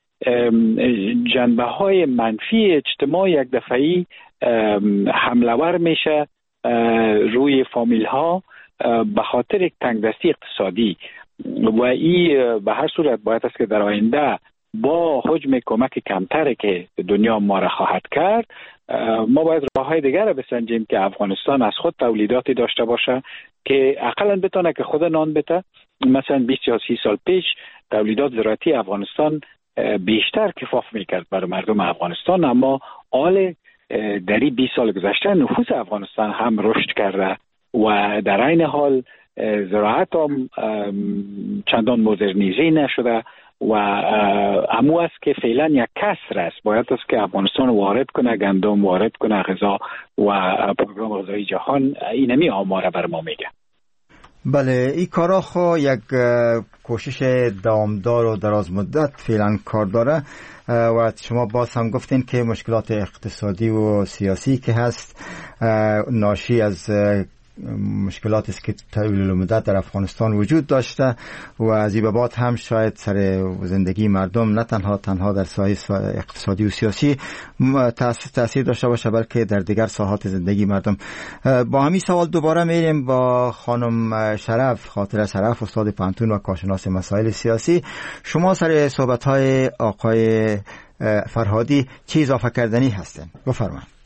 جنبه های منفی اجتماع یک دفعی حمله‌ور میشه روی فامیل ها به خاطر یک تنگدستی اقتصادی و این به هر صورت باید است که در آینده با حجم کمک کمتری که دنیا ما را خواهد کرد ما باید راه‌های دیگر را بسنجیم که افغانستان از خود تولیداتی داشته باشه که اقلا بتونه که خود نان بده. مثلا 20 یا 30 سال پیش تولیدات زراعتی افغانستان بیشتر کفاف میکرد برای مردم افغانستان، اما حال در این 20 سال گذشته نفوس افغانستان هم رشد کرده و در عین حال زراعت هم چندان مدرنیزه نشده و امو است که فعلا یک کسر است. باید است که افغانستان وارد کنه گندم، وارد کنه غذا و پروگرام غذایی جهان اینمی آماره بر ما میگه. بله، این کارا خو یک کوشش دوامدار و دراز مدت فعلا کار داره و شما باز هم گفتین که مشکلات اقتصادی و سیاسی که هست ناشی از مشکلاتی است که طویل المدت در افغانستان وجود داشته و از این به بعد هم شاید سر زندگی مردم نه تنها در ساحه اقتصادی و سیاسی تاثیر داشته باشه بلکه در دیگر ساحات زندگی مردم. با همین سوال دوباره میریم با خانم شرف، خاطره شرف، استاد پانتون و کارشناس مسائل سیاسی. شما سر صحبت‌های آقای فرهادی چه اضافه کردنی هستن؟ بفرمایید.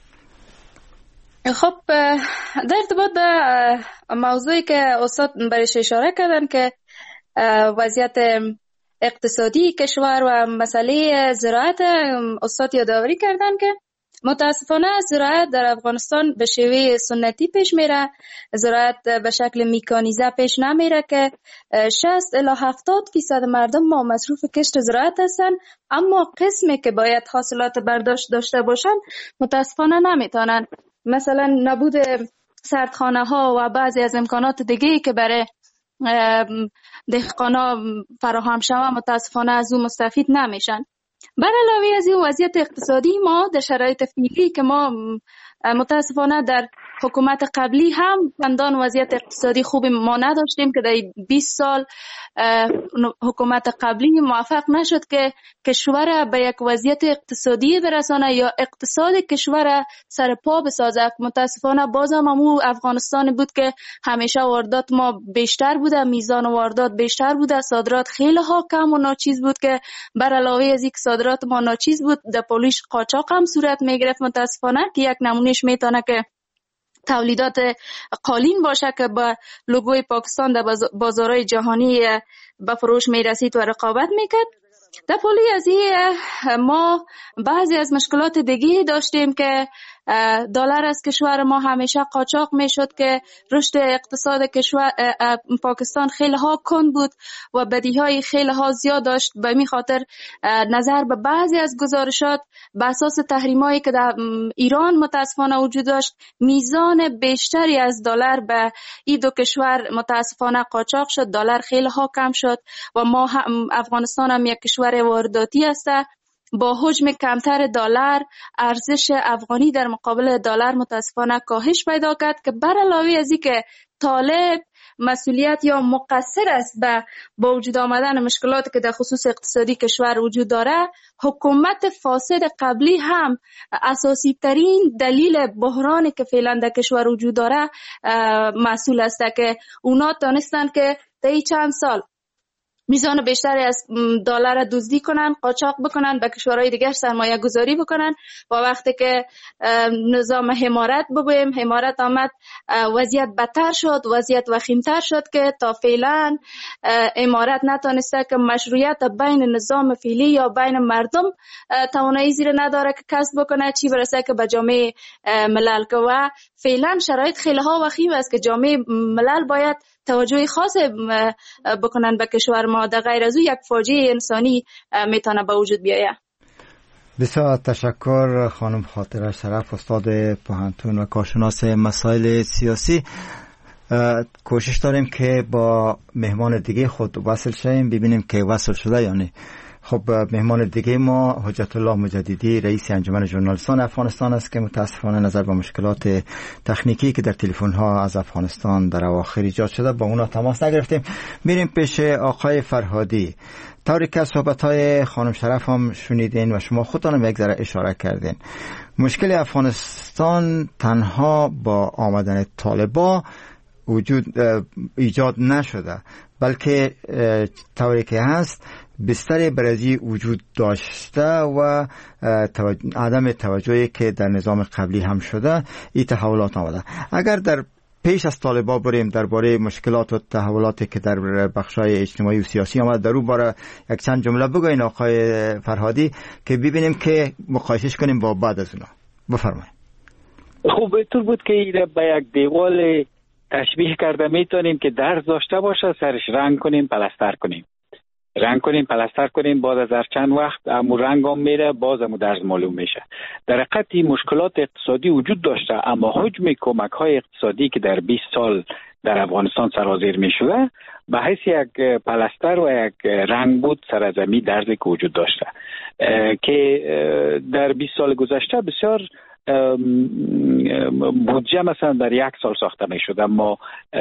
خب در ارتباط به موضوعی که استاد برایش اشاره کردن که وضعیت اقتصادی کشور و مسئله زراعت، استاد یادآوری کردن که متاسفانه زراعت در افغانستان به شیوه سنتی پیش میره. زراعت به شکل میکانیزه پیش نمیره که 60 الی 70% مردم ما مصروف کشت زراعت هستن، اما قسمی که باید حاصلات برداشت داشته باشن متاسفانه نمیتونن. مثلا نبود سردخانه ها و بعضی از امکانات دیگه‌ای که برای دهقانا فراهم شوه متاسفانه از اون مستفید نمیشن. بر علاوه از این وضعیت اقتصادی ما در شرایط فعلی که ما متاسفانه در حکومت قبلی هم چندان وضعیت اقتصادی خوبی ما نداشتیم که در 20 سال حکومت قبلی موفق نشد که کشور به یک وضعیت اقتصادی برسانه یا اقتصاد کشور سر پا بسازه. متاسفانه بازم همون افغانستان بود که همیشه واردات ما بیشتر بوده، میزان واردات بیشتر بوده، صادرات خیلی ها کم و ناچیز بود که بر علاوه از اینکه صادرات ما ناچیز بود در پولیش قاچاق هم صورت میگرفت. متاسفانه که یک نمونهش میتونه که تولیدات قالین باشه که با لوگوی پاکستان در بازارهای جهانی به فروش میرسید و رقابت میکرد. در پولی از این ما بعضی از مشکلات دیگه داشتیم که دلار از کشور ما همیشه قاچاق میشد که رشد اقتصاد کشور پاکستان خیلی ها کند بود و بدیهای خیلی ها زیاد داشت. به می خاطر نظر به بعضی از گزارشات به اساس تحریمایی که در ایران متاسفانه وجود داشت میزان بیشتری از دلار به این دو کشور متاسفانه قاچاق شد، دلار خیلی ها کم شد و ما افغانستان هم یک کشور وارداتی است. با حجم کمتر دلار ارزش افغانی در مقابل دلار متاسفانه کاهش پیدا کرد که بر علاوه از اینکه طالب مسئولیت یا مقصر است به با وجود آمدن مشکلاتی که در خصوص اقتصادی کشور وجود داره، حکومت فاسد قبلی هم اساسی ترین دلیل بحرانی که فعلا در کشور وجود داره مسئول است که اونا دانستن که در چند سال میزان بیشتری از دلار دزدی کنن، قاچاق بکنن، به کشورهای دیگر سرمایه گذاری بکنن و وقتی که نظام حمارت بگویم حمارت آمد وضعیت بدتر شد، وضعیت وخیمتر شد که تا فعلا امارت نتونسته که مشروعیت بین نظام فعلی یا بین مردم توانایی زیر نداره که کسب بکنه، چی برسه که به جامعه ملل که و فعلا شرایط خیلی ها وخیم است که جامعه ملل باید توجه خاص بکنن به کشور ما. در غیر از او یک فاجعه انسانی میتونه به وجود بیاید. بسیار تشکر خانم خاطره شرف، استاد پوهنتون و کارشناس مسائل سیاسی. کوشش داریم که با مهمان دیگه خود وصل شیم، ببینیم که وصل شده یا نه. خب مهمان دیگه ما حجت الله مجددی رئیس انجمن ژورنالیستان افغانستان است که متاسفانه نظر به مشکلات تکنیکی که در تلفن ها از افغانستان در اواخر ایجاد شده با اونا تماس نگرفتیم. میریم پیش آقای فرهادی. طوری که صحبت‌های خانم شرف هم شنیدین و شما خودتان یک ذره اشاره کردین، مشکل افغانستان تنها با آمدن طالبان ایجاد نشده، بلکه طوری که هست بستر برزی وجود داشته و عدم توجهی که در نظام قبلی هم شده این تحولات آمده. اگر در پیش از طالبان بریم درباره مشکلات و تحولاتی که در بخشای اجتماعی و سیاسی آمد، در اون باره یک چند جمله بگوین آقای فرهادی که ببینیم که مقایسش کنیم با بعد از اونا. بفرمایید. خوب بهتر بود که این به یک دیوال تشبیه کرده میتونیم که درز داشته باشه، سرش رنگ کنیم پلستر کنیم، رنگ کنیم پلستر کنیم، بعد از هر چند وقت امو رنگ هم میره، باز امو درز معلوم میشه. در حقیقت مشکلات اقتصادی وجود داشته، اما حجم کمک های اقتصادی که در 20 سال در افغانستان سرازیر میشده به حیث یک پلستر و یک رنگ بود سرزمی درزی که وجود داشته که در 20 سال گذشته بسیار بودجه مثلا در 1 سال ساخته می شد، اما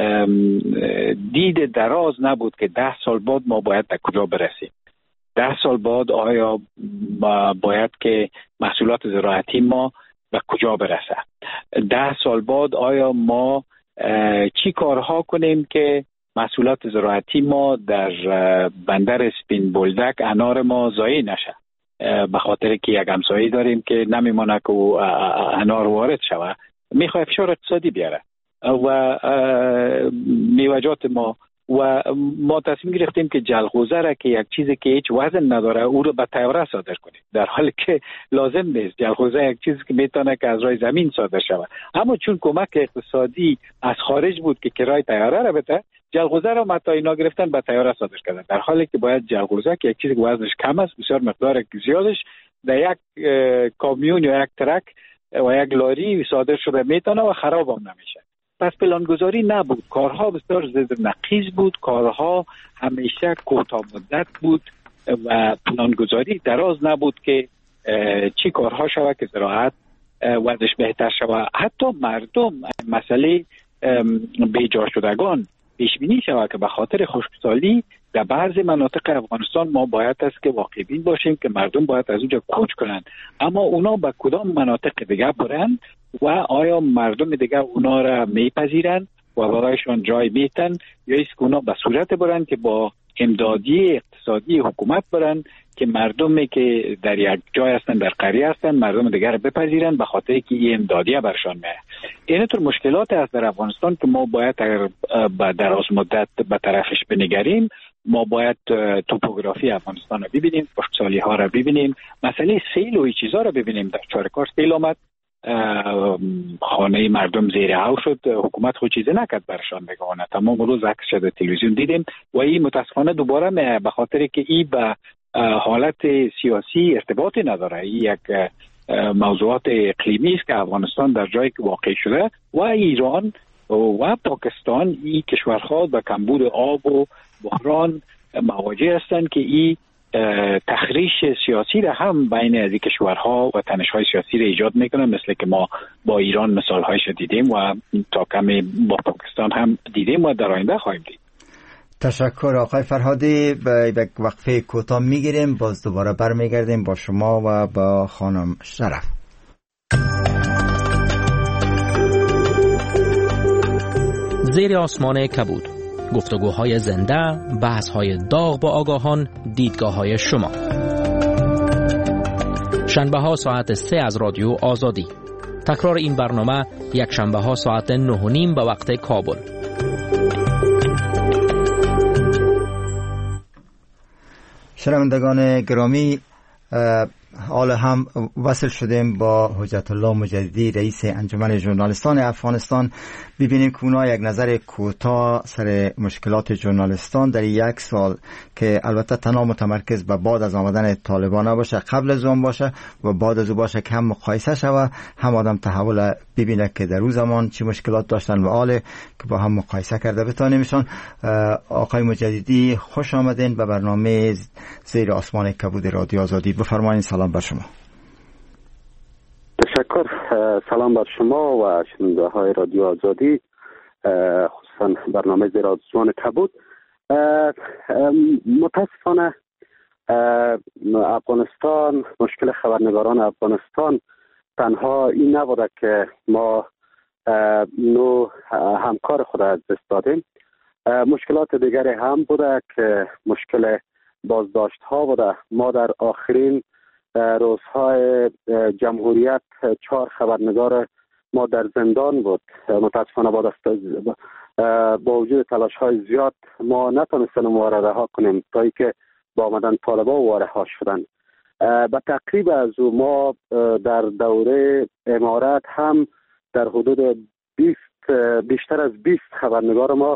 دید دراز نبود که 10 سال بعد ما باید در کجا برسیم. 10 سال بعد آیا باید که محصولات زراعتی ما به کجا برسه؟ 10 سال بعد آیا ما چی کارها کنیم که محصولات زراعتی ما در بندر سپین بولدک انار ما ضایع نشه؟ به خاطر که یک همسایه داریم که نمیمونه که انار وارد شوه، میخواد فشار اقتصادی بیاره و میوجات ما و ما تصمیم گرفتیم که جلغوزه را که یک چیزی که هیچ وزن نداره او رو به طیاره صادر کنیم، در حالی که لازم نیست. جلغوزه یک چیزی که میتونه که از راه زمین صادر شود، اما چون کمک اقتصادی از خارج بود که کرای طیاره را بده، جلغوزه را متا اینا گرفتن به طیاره صادر کردن، در حالی که باید جلغوزه که یک چیزی که وزنش کم است، بسیار مقدار زیادش در یک کامیون یا یک ترک و یک لاری صادر شده میتونه و خراب هم نمیشه. پس پلانگذاری نبود، کارها بسیار زیر نقیض بود، کارها همیشه کوتاه مدت بود و پلانگذاری دراز نبود که چی کارها شود که زراعت وضعش بهتر شود. حتی مردم مسئله بیجا شدگان پیش بینی شود که به خاطر خشکسالی در بعضی مناطق افغانستان ما باید است که واقع بین باشیم که مردم باید از اونجا کوچ کنند، اما اونا به کدام مناطق دیگه برند و آیا مردم دیگه اونا را میپذیرند و برایشان جای میتن یا است که اونا به صورت برند که با امدادی اقتصادی حکومت برند که مردمی که در یک جای هستن در قریه هستن مردم دیگر بپذیرند به خاطر که این امدادیه برشان میه. اینطور مشکلات است در افغانستان که ما باید به دراز مدت به طرفش بنگریم. ما باید توپوگرافی افغانستان رو ببینیم، خشکسالی ها رو ببینیم، مسئله سیل و این چیزا رو ببینیم. در چارکار سیل آمد، خانه مردم زیر هوا شد، حکومت خود چیزی نکرد برشان بگونه، تمام روز عکس شده تلویزیون دیدیم و این متاسفانه دوباره به خاطر که این به حالت سیاسی ارتباطی نداره. این یک موضوعات اقلیمی است که افغانستان در جایی که واقع شده و ایران و پاکستان این کشورها با کمبود آب و بحران مواجه هستند که این تخریش سیاسی را هم بین از این کشورها و تنش‌های سیاسی را ایجاد میکنه، مثل که ما با ایران مثال‌هایش دیدیم و تا کمی با پاکستان هم دیدیم و در آینده خواهیم دید. تشکر آقای فرهادی. به وقفه کوتاه میگیریم، باز دوباره برمیگردیم با شما و با خانم شرف. زیر آسمان کبود، گفتگوهای زنده، بحث‌های داغ با آگاهان، دیدگاه‌های شما. شنبه‌ها ساعت 3 از رادیو آزادی. تکرار این برنامه یک شنبه‌ها ساعت 9:30 به وقت کابل. شنوندگان گرامی، حالا هم وصل شدیم با حجت الله مجددی رئیس انجمن ژورنالیستان افغانستان. ببینیم که اونا یک نظر کوتاه سر مشکلات ژورنالیستان در یک سال که البته تنها متمرکز به بعد از آمدن طالبان باشه، قبل از اون باشه و بعد از اون باشه که هم مقایسه شوه، هم آدم تحول ببینه که در اون زمان چی مشکلات داشتن و حال که با هم مقایسه کرده بتانیمشان. آقای مجددی خوش آمدین به برنامه زیر آسمان کبود رادیو آزادی. بفرمایید. سلام بر شما. تشکر. سلام بر شما و شنونده های رادیو آزادی، خصوصا برنامه زیر آسمان کبود. متاسفانه افغانستان، مشکل خبرنگاران افغانستان تنها این نبوده که ما نو همکار خود از دست دادیم. مشکلات دیگری هم بوده که مشکل بازداشت ها بوده. ما در آخرین روزهای جمهوریت 4 خبرنگار ما در زندان بود. متاسفانه با وجود تلاش های زیاد ما نتونستیم ما را رها کنیم تا اینکه با آمدن طالبان او رها شدن. به تقریب از او ما در دوره امارت هم در حدود بیشتر از 20 خبرنگار ما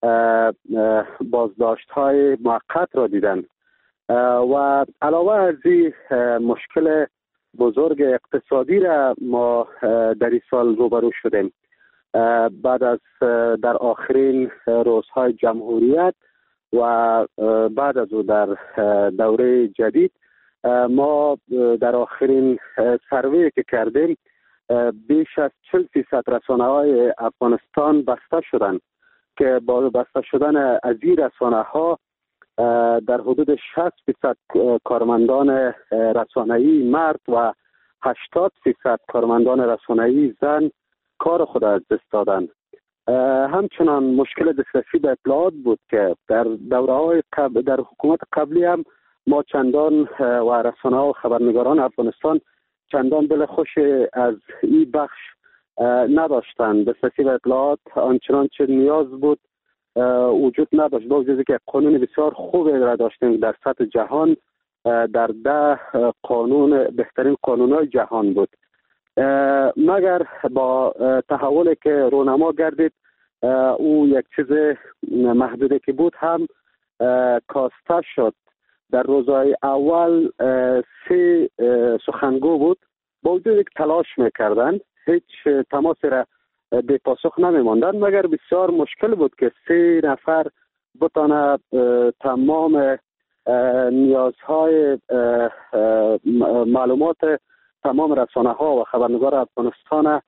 بازداشت های موقت را دیدن و علاوه از این مشکل بزرگ اقتصادی را ما در این سال روبرو شدیم. بعد از در آخرین روزهای جمهوریت و بعد از او در دوره جدید ما در آخرین سروی که کردیم بیش از 40% رسانه‌های افغانستان بسته شدند که با بسته شدن از این رسانه‌ها در حدود 60% کارمندان رسانه‌ای مرد و 80% کارمندان رسانه‌ای زن کار خود از دست دادند. همچنان مشکل دسترسی به اطلاعات بود که در دوره‌های در حکومت قبلی هم ما چندان و رسانه‌ها و خبرنگاران افغانستان چندان دل خوش از این بخش نداشتند. دسترسی به اطلاعات آنچنان چه نیاز بود وجود نداشت، با وجودی که قانون بسیار خوبی را داشتیم در سطح جهان، در 10 قانون بهترین قانون‌های جهان بود. مگر با تحولی که رونما گردید او یک چیز محدودی که بود هم کاسته شد. در روزهای اول 3 سخنگو بود، با وجودی که تلاش میکردند هیچ تماسی را به پاسخ نمیماندند، مگر بسیار مشکل بود که 3 نفر بتانه تمام نیازهای معلومات تمام رسانه ها و خبرنگار افغانستان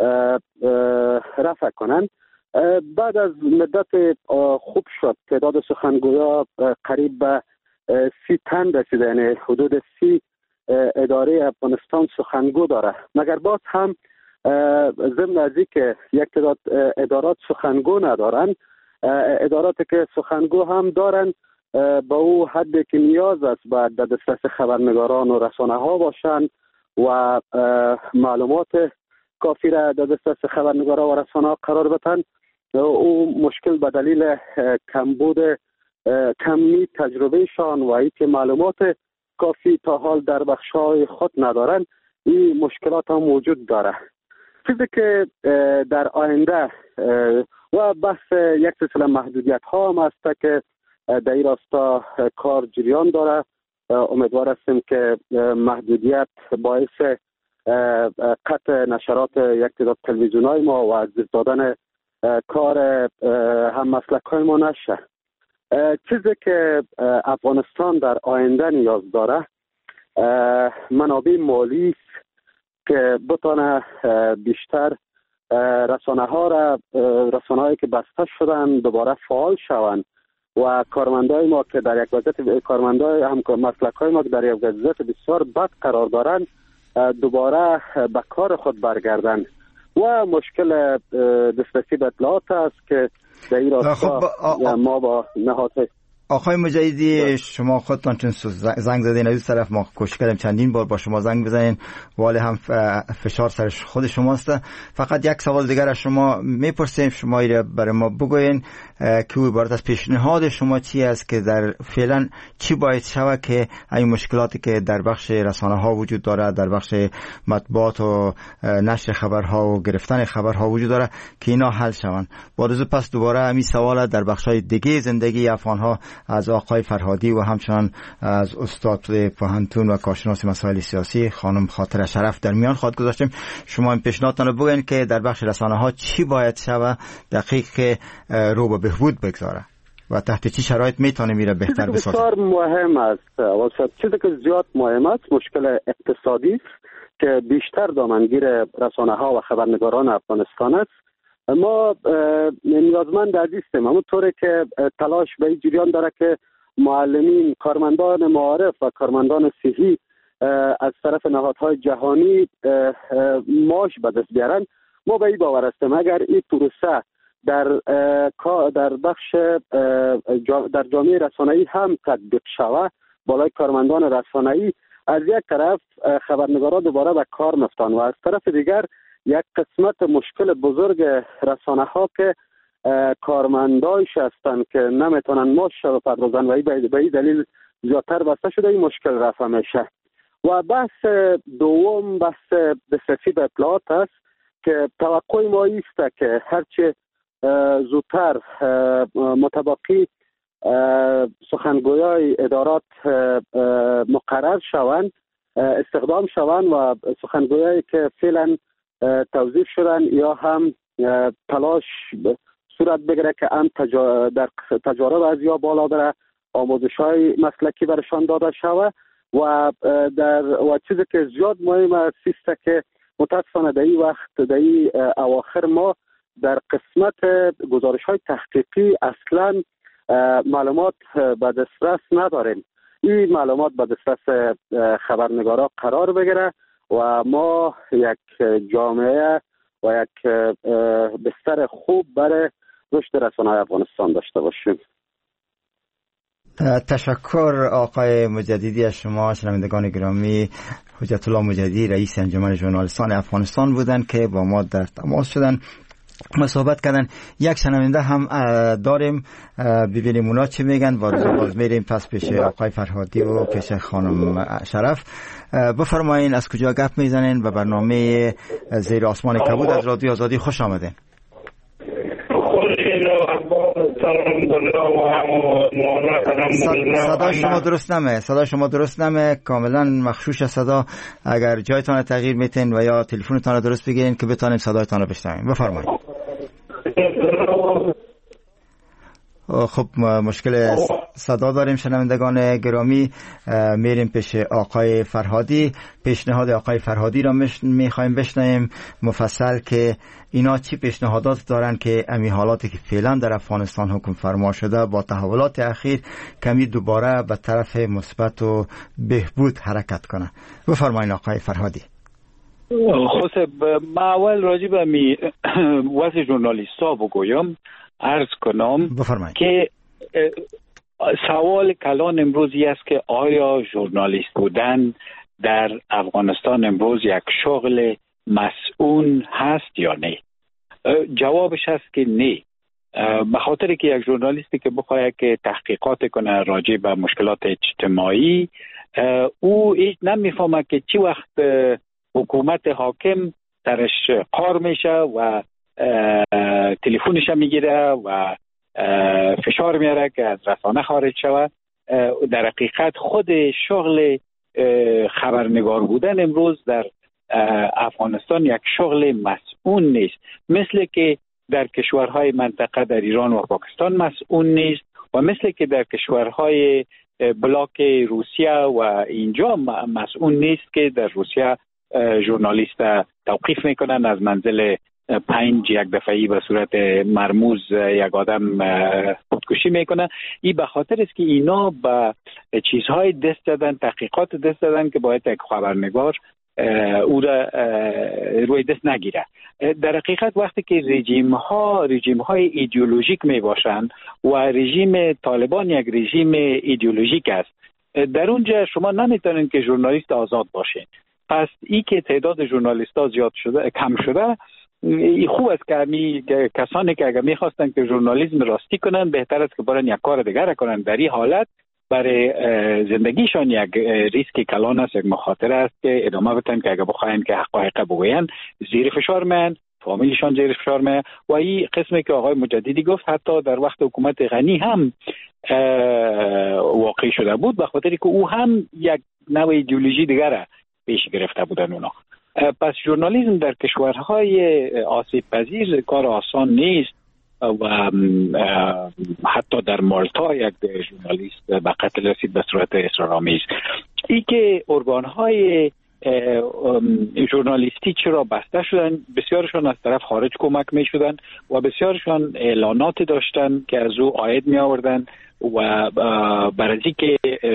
رفع کنند. بعد از مدت خوب شد، تعداد سخنگویا قریب به 30 تن رسیده، یعنی حدود 30 اداره افغانستان سخنگو داره. مگر باز هم ضمن از که یک تعداد ادارات سخنگو ندارن، اداراتی که سخنگو هم دارن با او حدی که نیاز است باید در دسترس خبرنگاران و رسانه ها باشند و معلومات کافی را در دسترس خبرنگاران و رسانه ها قرار بدن. او مشکل به دلیل کمی تجربهشان و اینکه معلومات کافی تا حال در بخش‌های خود ندارن، این مشکلات هم وجود داره. چیزی که در آینده و بحث یک سلسله محدودیت ها هم است که در این راستا کار جریان داره. امیدوار هستیم که محدودیت باعث قطع نشرات یک تعداد تلویزیون های ما و از دست دادن کار هم مسلک های ما نشه. چیزی که افغانستان در آینده نیاز داره منابع مالی است که بتونه بیشتر رسانه‌هایی که بسته شدن دوباره فعال شوند و کارمندای ما که در یک وضعیت مسلک‌های ما که در یک وضعیت بسیار بد قرار دارند دوباره به کار خود برگردند. و مشکل دسترسی به اطلاعات است که در این راستا ما با نهاد آقای مجددی شما خودتان چون زنگ زدین از این طرف، ما کوشش کردیم چندین بار با شما زنگ بزنین ولی هم فشار سر خود شماست. فقط یک سوال دیگر از شما میپرسیم، شما ایره برای ما بگوین. که عبارت از پیشنهاد شما چی است که در فعلا چی باید شود که این مشکلاتی که در بخش رسانه ها وجود داره، در بخش مطبوعات و نشر خبرها و گرفتن خبرها وجود داره که اینا حل شوند. بعد پس دوباره همین سوال در بخش های دیگه زندگی افغان ها از آقای فرهادی و همچنان از استاد پوهنتون و کارشناس مسائل سیاسی خانم خاطر شرف در میان خواهد گذاشتیم. شما این پیشنهادتان رو بگین که در بخش رسانه ها چی باید شود دقیق که رو به بهبود بگذاره و تحت چه شرایط میتونه میره بهتر بسازه. بسیار مهم است واسه چیزی که زیاد مهم است مشکل اقتصادی است که بیشتر دامنگیر رسانه ها و خبرنگاران افغانستان است. ما نیازمند هستیم همونطوری که تلاش به این جریان داره که معلمین، کارمندان معارف و کارمندان صحی از طرف نهادهای جهانی معاش به دست بیارن. ما به این باور هستیم اگر این پروسه در بخش در جامعه رسانه‌ای هم تطبیق شود، بالای کارمندان رسانه‌ای از یک طرف خبرنگاران دوباره به کار میفتند و از طرف دیگر یک قسمت مشکل بزرگ رسانه ها که کارمندایش هستند که نمیتونن معاش بپردازن و به این دلیل زیادتر بسته شده این مشکل رفع میشه. و بحث دوم بحث دسترسی به اطلاعات است که توقع ما است که هرچه زودتر مطابقی سخنگویای ادارات مقرر شوند، استخدام شوند و سخنگویایی که فعلا توظیف شدن یا هم تلاش صورت بگیره که هم در تجارب از یا بالا بره، آموزش‌های مسلکی برشان داده شود و چیزی که زیاد مهم است که متاسفانه در این وقت در این اواخر ما در قسمت گزارش‌های تحقیقی اصلاً معلومات به دسترس نداریم. این معلومات به دسترس خبرنگارا قرار بگیره و ما یک جامعه و یک بستر خوب برای رشد رسانه‌های افغانستان داشته باشیم. تشکر آقای مجددی از شما. شنوندگان گرامی، حجت الله مجددی رئیس انجمن ژورنالیستان افغانستان بودند که با ما در تماس شدن ما صحبت کردن. یک شنونده هم داریم، ببینیم اونا چی میگن. باز میریم پس پیش آقای فرهادی و پیش خانم شرف. بفرمایین از کجا گپ میزنین و برنامه زیر آسمان کبود از رادیو آزادی خوش آمدین. صدای شما درست نمه کاملا مخشوش صدا. اگر جایتان تغییر میتین و یا تلفنتان رو درست بگیرین که بتانیم صدایتان رو بشنویم. بفرمایید. خب مشکل صدا داریم شنوندگان گرامی. میریم پیش آقای فرهادی. پیشنهاد آقای فرهادی را میخوایم بشنویم مفصل که اینا چی پیشنهادات دارن که امی حالاتی که فعلا در افغانستان حکم فرما شده با تحولات اخیر کمی دوباره به طرف مثبت و بهبود حرکت کنه. بفرمایید آقای فرهادی. خب ما اول راجع به وضع ژورنالیستا بگویم، عرض کنم که سوال کلان امروزی است که آیا ژورنالیست بودن در افغانستان امروز یک شغل مسئول هست یا نه؟ جوابش هست که نه. به خاطر که یک ژورنالیستی که بخواد که تحقیقات کنه راجع به مشکلات اجتماعی، او هیچ نمیفهمه که چی وقت حکومت حاکم درش قار میشه و تلفنش میگیره و فشار میاره که از رسانه خارج شود. در حقیقت خود شغل خبرنگار بودن امروز در افغانستان یک شغل مسئول نیست، مثل که در کشورهای منطقه در ایران و پاکستان مسئول نیست و مثل که در کشورهای بلاک روسیه و اینجا مسئول نیست که در روسیه ژورنالیست توقیف میکنن از منزل 5 یک دفعی به صورت مرموز یک آدم خودکشی میکنه. این به خاطر است که اینا به چیزهای دست دادن، تحقیقات دست دادن که باید یک خبرنگار او را روی دست نگیره. در حقیقت وقتی که رژیم های ایدئولوژیک می باشند و رژیم طالبان یک رژیم ایدئولوژیک است، در اونجا شما نمیتونید که ژورنالیست آزاد باشه. پس این که تعداد ژورنالیست‌ها زیاد شده، کم شده، خوب است که کسانی که اگر میخواستن که ژورنالیسم راستی کنن بهتر است که برن یک کار دیگر کنن. در این حالت برای زندگیشان یک ریسک کلان است، یک مخاطره است که ادامه بدن که اگر بخواین که حقایق بگوین زیر فشار من، فامیلشان زیر فشار من. و این قسمی که آقای مجددی گفت حتی در وقت حکومت غنی هم واقع شده بود، به خاطری که او هم یک نوع ایدئولوژی دیگر پیش گرفته بودن اونا. پس ژورنالیسم در کشورهای آسیب پذیر کار آسان نیست و حتی در مالتا یک ژورنالیست به قتل رسید به صورت اصرارآمیز. ای که ارگان‌های ژورنالیستی چرا بسته شدن، بسیارشان از طرف خارج کمک می شدن و بسیارشان اعلانات داشتن که از او عاید می آوردن و برای که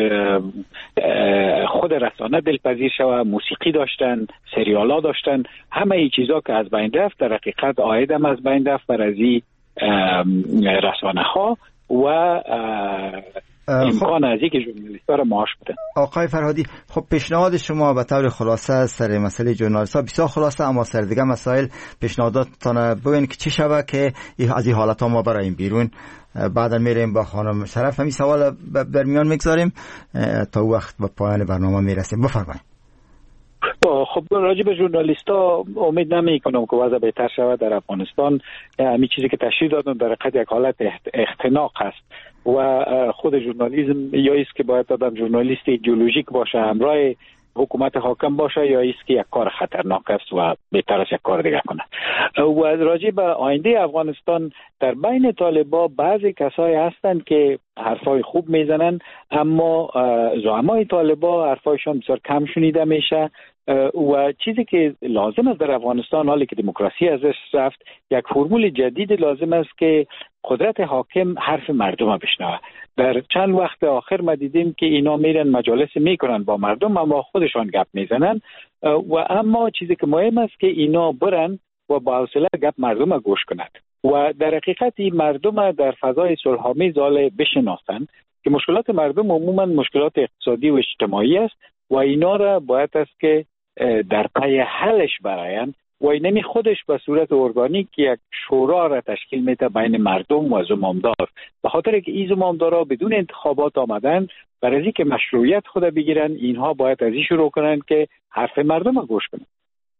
خود رسانه دلپذیر شود موسیقی داشتن، سریالا داشتن، همه این چیزا که از بین رفت در حقیقت عاید هم از بین رفت برای رسانه ها و امکان از اینکه ژورنالیست‌ها را معاش بدن. آقای فرهادی، خب پیشنهاد شما به طور خلاصه سر مسئله ژورنالیست‌ها بسیار خلاصه، اما سر دیگه مسائل پیشنهاداتتان بگوین که چی شود که از این حالت‌ها ما براییم بیرون. بعدا میریم با خانم شرف همین سوال در میان میگذاریم تا وقت به پایان برنامه میرسیم. بفرمایید. خب راجع به ژورنالیست‌ها امید نمی‌کنم که وضع بهتر شود در افغانستان. همین چیزی که تشریح دادم در حقیقت یک حالت اختناق است و خود ژورنالیسم یا است که باید آدم ژورنالیست ایدئولوژیک باشه، همراه حکومت حاکم باشه، یا است که یک کار خطرناک است و بهتر است یک کار دیگر کنه. و راجع به آینده افغانستان، در بین طالبان بعضی کسایی هستند که حرفای خوب میزنن، اما زعمای طالبان حرفایشان بسیار کم شنیده میشه و چیزی که لازم است در افغانستان، حالی که دموکراسی ازش رفت، یک فرمول جدید لازم است که قدرت حاکم حرف مردم بشنوه. در چند وقت آخر ما دیدیم که اینا میرن مجالس میکنن با مردم اما خودشان گپ میزنن و اما چیزی که مهم است که اینا برن و با حوصله گپ مردم گوش کنند و در حقیقت این مردم در فضای صلح‌آمیز بشناسند که مشکلات مردم عموما مشکلات اقتصادی و اجتماعی است و اینا را باید است که در پی حلش براین و اینمی خودش به صورت ارگانیک یک شورا را تشکیل میده بین مردم و زمامدار، به خاطر که این زمامدارا بدون انتخابات آمدن برای اینکه مشروعیت خود بگیرن، اینها باید از این شروع کنن که حرف مردم را گوش کنن.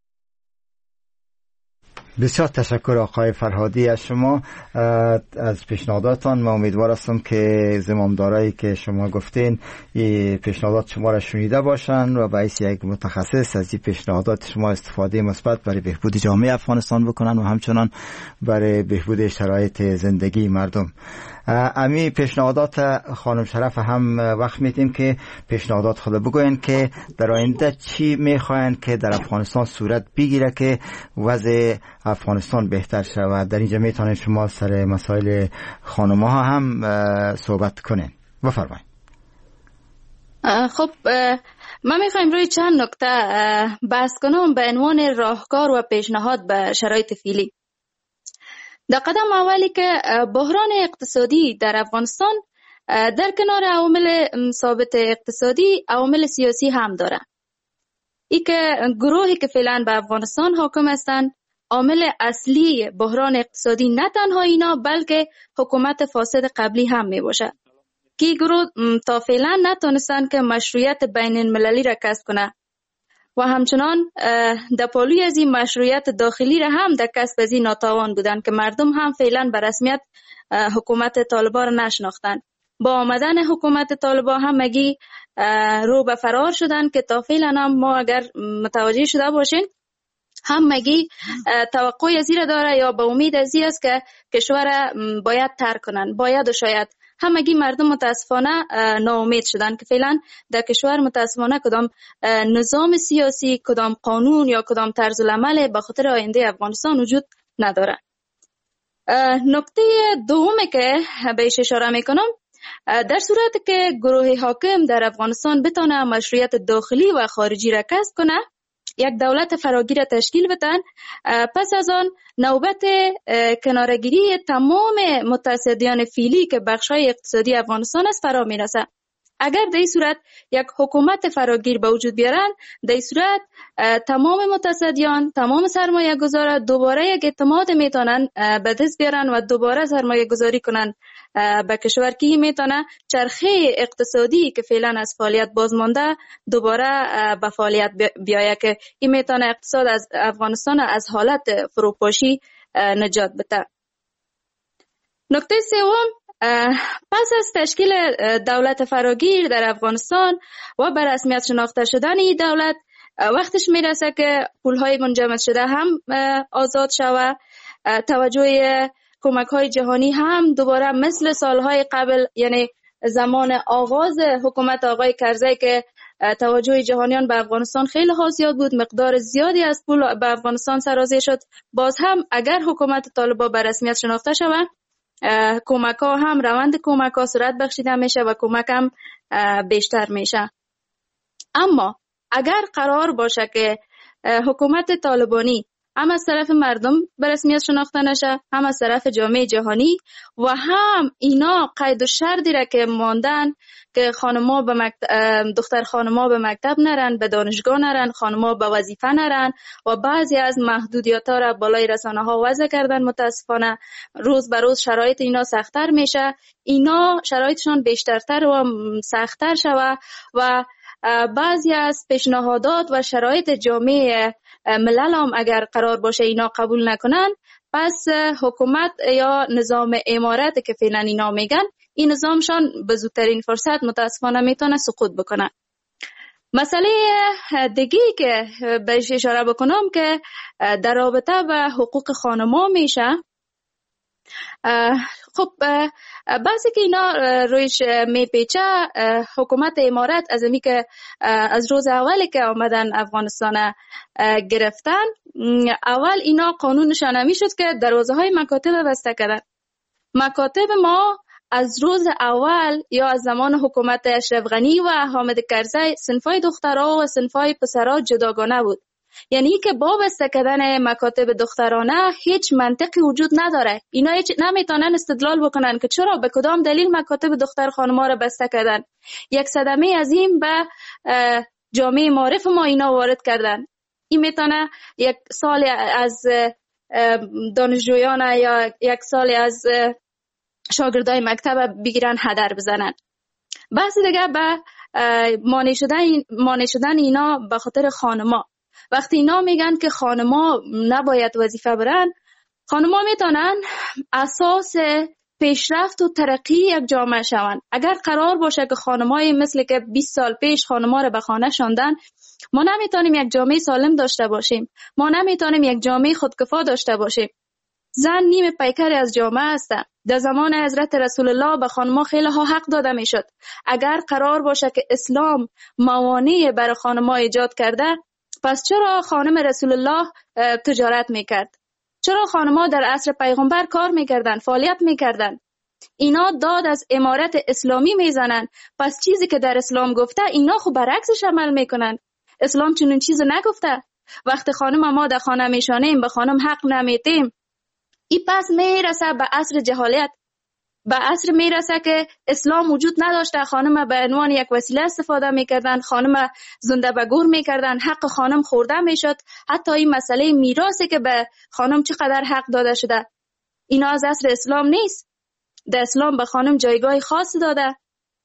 بسیار تشکر آقای فرهادی از شما، از پیشنهاداتان. من امیدوار هستم که زمامدارایی که شما گفتین این پیشنهادات شما را شنیده باشن و باعث یک متخصص از این پیشنهادات شما استفاده مثبت برای بهبود جامعه افغانستان بکنن و همچنان برای بهبود شرایط زندگی مردم. امی پیشنهادات خانم شرف هم وقت میدیم که پیشنهادات خود بگوین که در آینده چی میخواین که در افغانستان صورت بگیره که وضع افغانستان بهتر شود. در اینجا میتونید شما سر مسائل خانم ها هم صحبت کنین. بفرمایید. خب من میخوایم روی چند نکته بحث کنم به عنوان راهکار و پیشنهاد به شرایط فعلی. در قدم اولی که بحران اقتصادی در افغانستان در کنار عوامل ثابت اقتصادی عوامل سیاسی هم داره. ای که گروهی که فعلا به افغانستان حاکم هستند عامل اصلی بحران اقتصادی نه تنها اینا بلکه حکومت فاسد قبلی هم می باشه که گروه تا فعلا نتونستن که مشروعیت بین المللی را کسب کنه و همچنان در پالوی از این مشروعیت داخلی را هم در کسب از این ناتوان بودن که مردم هم فعلا به رسمیت حکومت طالبان را نشناختن. با آمدن حکومت طالبان هم مگی رو به فرار شدن که تا فعلا هم ما اگر متوجه شده باشین هم مگی توقع از این داره یا به امید از این است که کشور باید ترک کنن، باید و شاید. همگی مردم متاسفانه ناامید شدن که فعلا در کشور متاسفانه کدام نظام سیاسی، کدام قانون یا کدام طرز العمل به خاطر آینده افغانستان وجود نداره. نکته دومی که بهش اشاره میکنم، در صورتی که گروه حاکم در افغانستان بتونه مشروعیت داخلی و خارجی را کسب کنه، یک دولت فراگیر را تشکیل بدن، پس از آن نوبت کنارگیری تمام متصدیان فعلی که بخشای اقتصادی افغانستان است فرا میرسه. اگر در این صورت یک حکومت فراگیر به وجود بیارن، در این صورت تمام متصدیان، تمام سرمایه گذارا دوباره یک اعتماد میتونن به دست بیارن و دوباره سرمایه گذاری کنن به کشور که میتونه چرخه اقتصادی که فعلا از فعالیت باز مانده دوباره به فعالیت بیایه که این میتونه اقتصاد از افغانستان از حالت فروپاشی نجات بده. نکته سوم، پس از تشکیل دولت فراگیر در افغانستان و به رسمیت شناخته شدن این دولت، وقتش میرسه که پولهای منجمد شده هم آزاد شود، توجه کمک‌های جهانی هم دوباره مثل سالهای قبل، یعنی زمان آغاز حکومت آقای کرزی که توجه جهانیان به افغانستان خیلی زیاد بود، مقدار زیادی از پول به افغانستان سرازیر شد. باز هم اگر حکومت طالبان به رسمیت شناخته شود، کمک ها هم روند کمک ها صورت بخشیده میشه و کمک هم بیشتر میشه. اما اگر قرار باشه که حکومت طالبانی هم از طرف مردم به رسمیت شناخته نشه، هم از طرف جامعه جهانی، و هم اینا قید و شرطی را که ماندن که خانما به دختر خانما به مکتب نرن، به دانشگاه نرن، خانما به وظیفه نرن و بعضی از محدودیت ها را بالای رسانه ها وضع کردن، متاسفانه روز به روز شرایط اینا سخت‌تر میشه، اینا شرایطشان بیشترتر و سخت‌تر شوه و بعضی از پیشنهادات و شرایط جامعه ملل هم اگر قرار باشه اینا قبول نکنن، پس حکومت یا نظام امارت که فعلا اینا میگن، این نظامشان به زودترین فرصت متاسفانه میتونه سقوط بکنه. مسئله دیگه که بهش اشاره بکنم که در رابطه به حقوق خانما میشه، خب بعضی که اینا رویش میپیچه، حکومت امارت از امی که از روز اولی که آمدن افغانستان گرفتن، اول اینا قانونشان همی شد که دروازه های مکاتب بسته کردن. مکاتب ما از روز اول یا از زمان حکومت اشرف غنی و حامد کرزی صنفای دخترها و صنفای پسرها جداگانه بود. یعنی که با بسته کردن مکاتب دخترانه هیچ منطقی وجود نداره. اینا هیچ نمیتونن استدلال بکنن که چرا به کدام دلیل مکاتب دختر خانم‌ها را بسته کردن. یک صدمه عظیم به جامعه معارف ما اینا وارد کردن. این میتونه یک سال از دانشجویان یا یک سال از شاگردای مکتب بگیرن هدر بزنن. بحث دیگه به مانع شدن اینا به خاطر خانما. وقتی اینا میگن که خانما نباید وظیفه برن، خانما میتونن اساس پیشرفت و ترقی یک جامعه شوند. اگر قرار باشه که خانمای مثل که 20 سال پیش خانما رو به خانه شاندن، ما نمیتونیم یک جامعه سالم داشته باشیم، ما نمیتونیم یک جامعه خودکفا داشته باشیم. زن نیم پیکری از جامعه است. در زمان حضرت رسول الله به خانم‌ها خیلی ها حق داده میشد. اگر قرار باشه که اسلام موانع برای خانم‌ها ایجاد کرده، پس چرا خانم رسول الله تجارت میکرد؟ چرا خانم‌ها در عصر پیغمبر کار میکردن، فعالیت میکردن؟ اینا داد از امارت اسلامی میزنن. پس چیزی که در اسلام گفته اینا خب برعکسش عمل میکنن. اسلام چنین چیزی نگفته. وقتی خانم ما در خانه میشانیم به خانم حق نمیدیم، این پس میرسه به عصر جهالت، به عصر میرسه که اسلام وجود نداشته، خانم به عنوان یک وسیله استفاده میکردن، خانم زنده به گور میکردن، حق خانم خورده میشد. حتی این مسئله میراثی که به خانم چقدر حق داده شده، اینا از عصر اسلام نیست. در اسلام به خانم جایگاه خاص داده.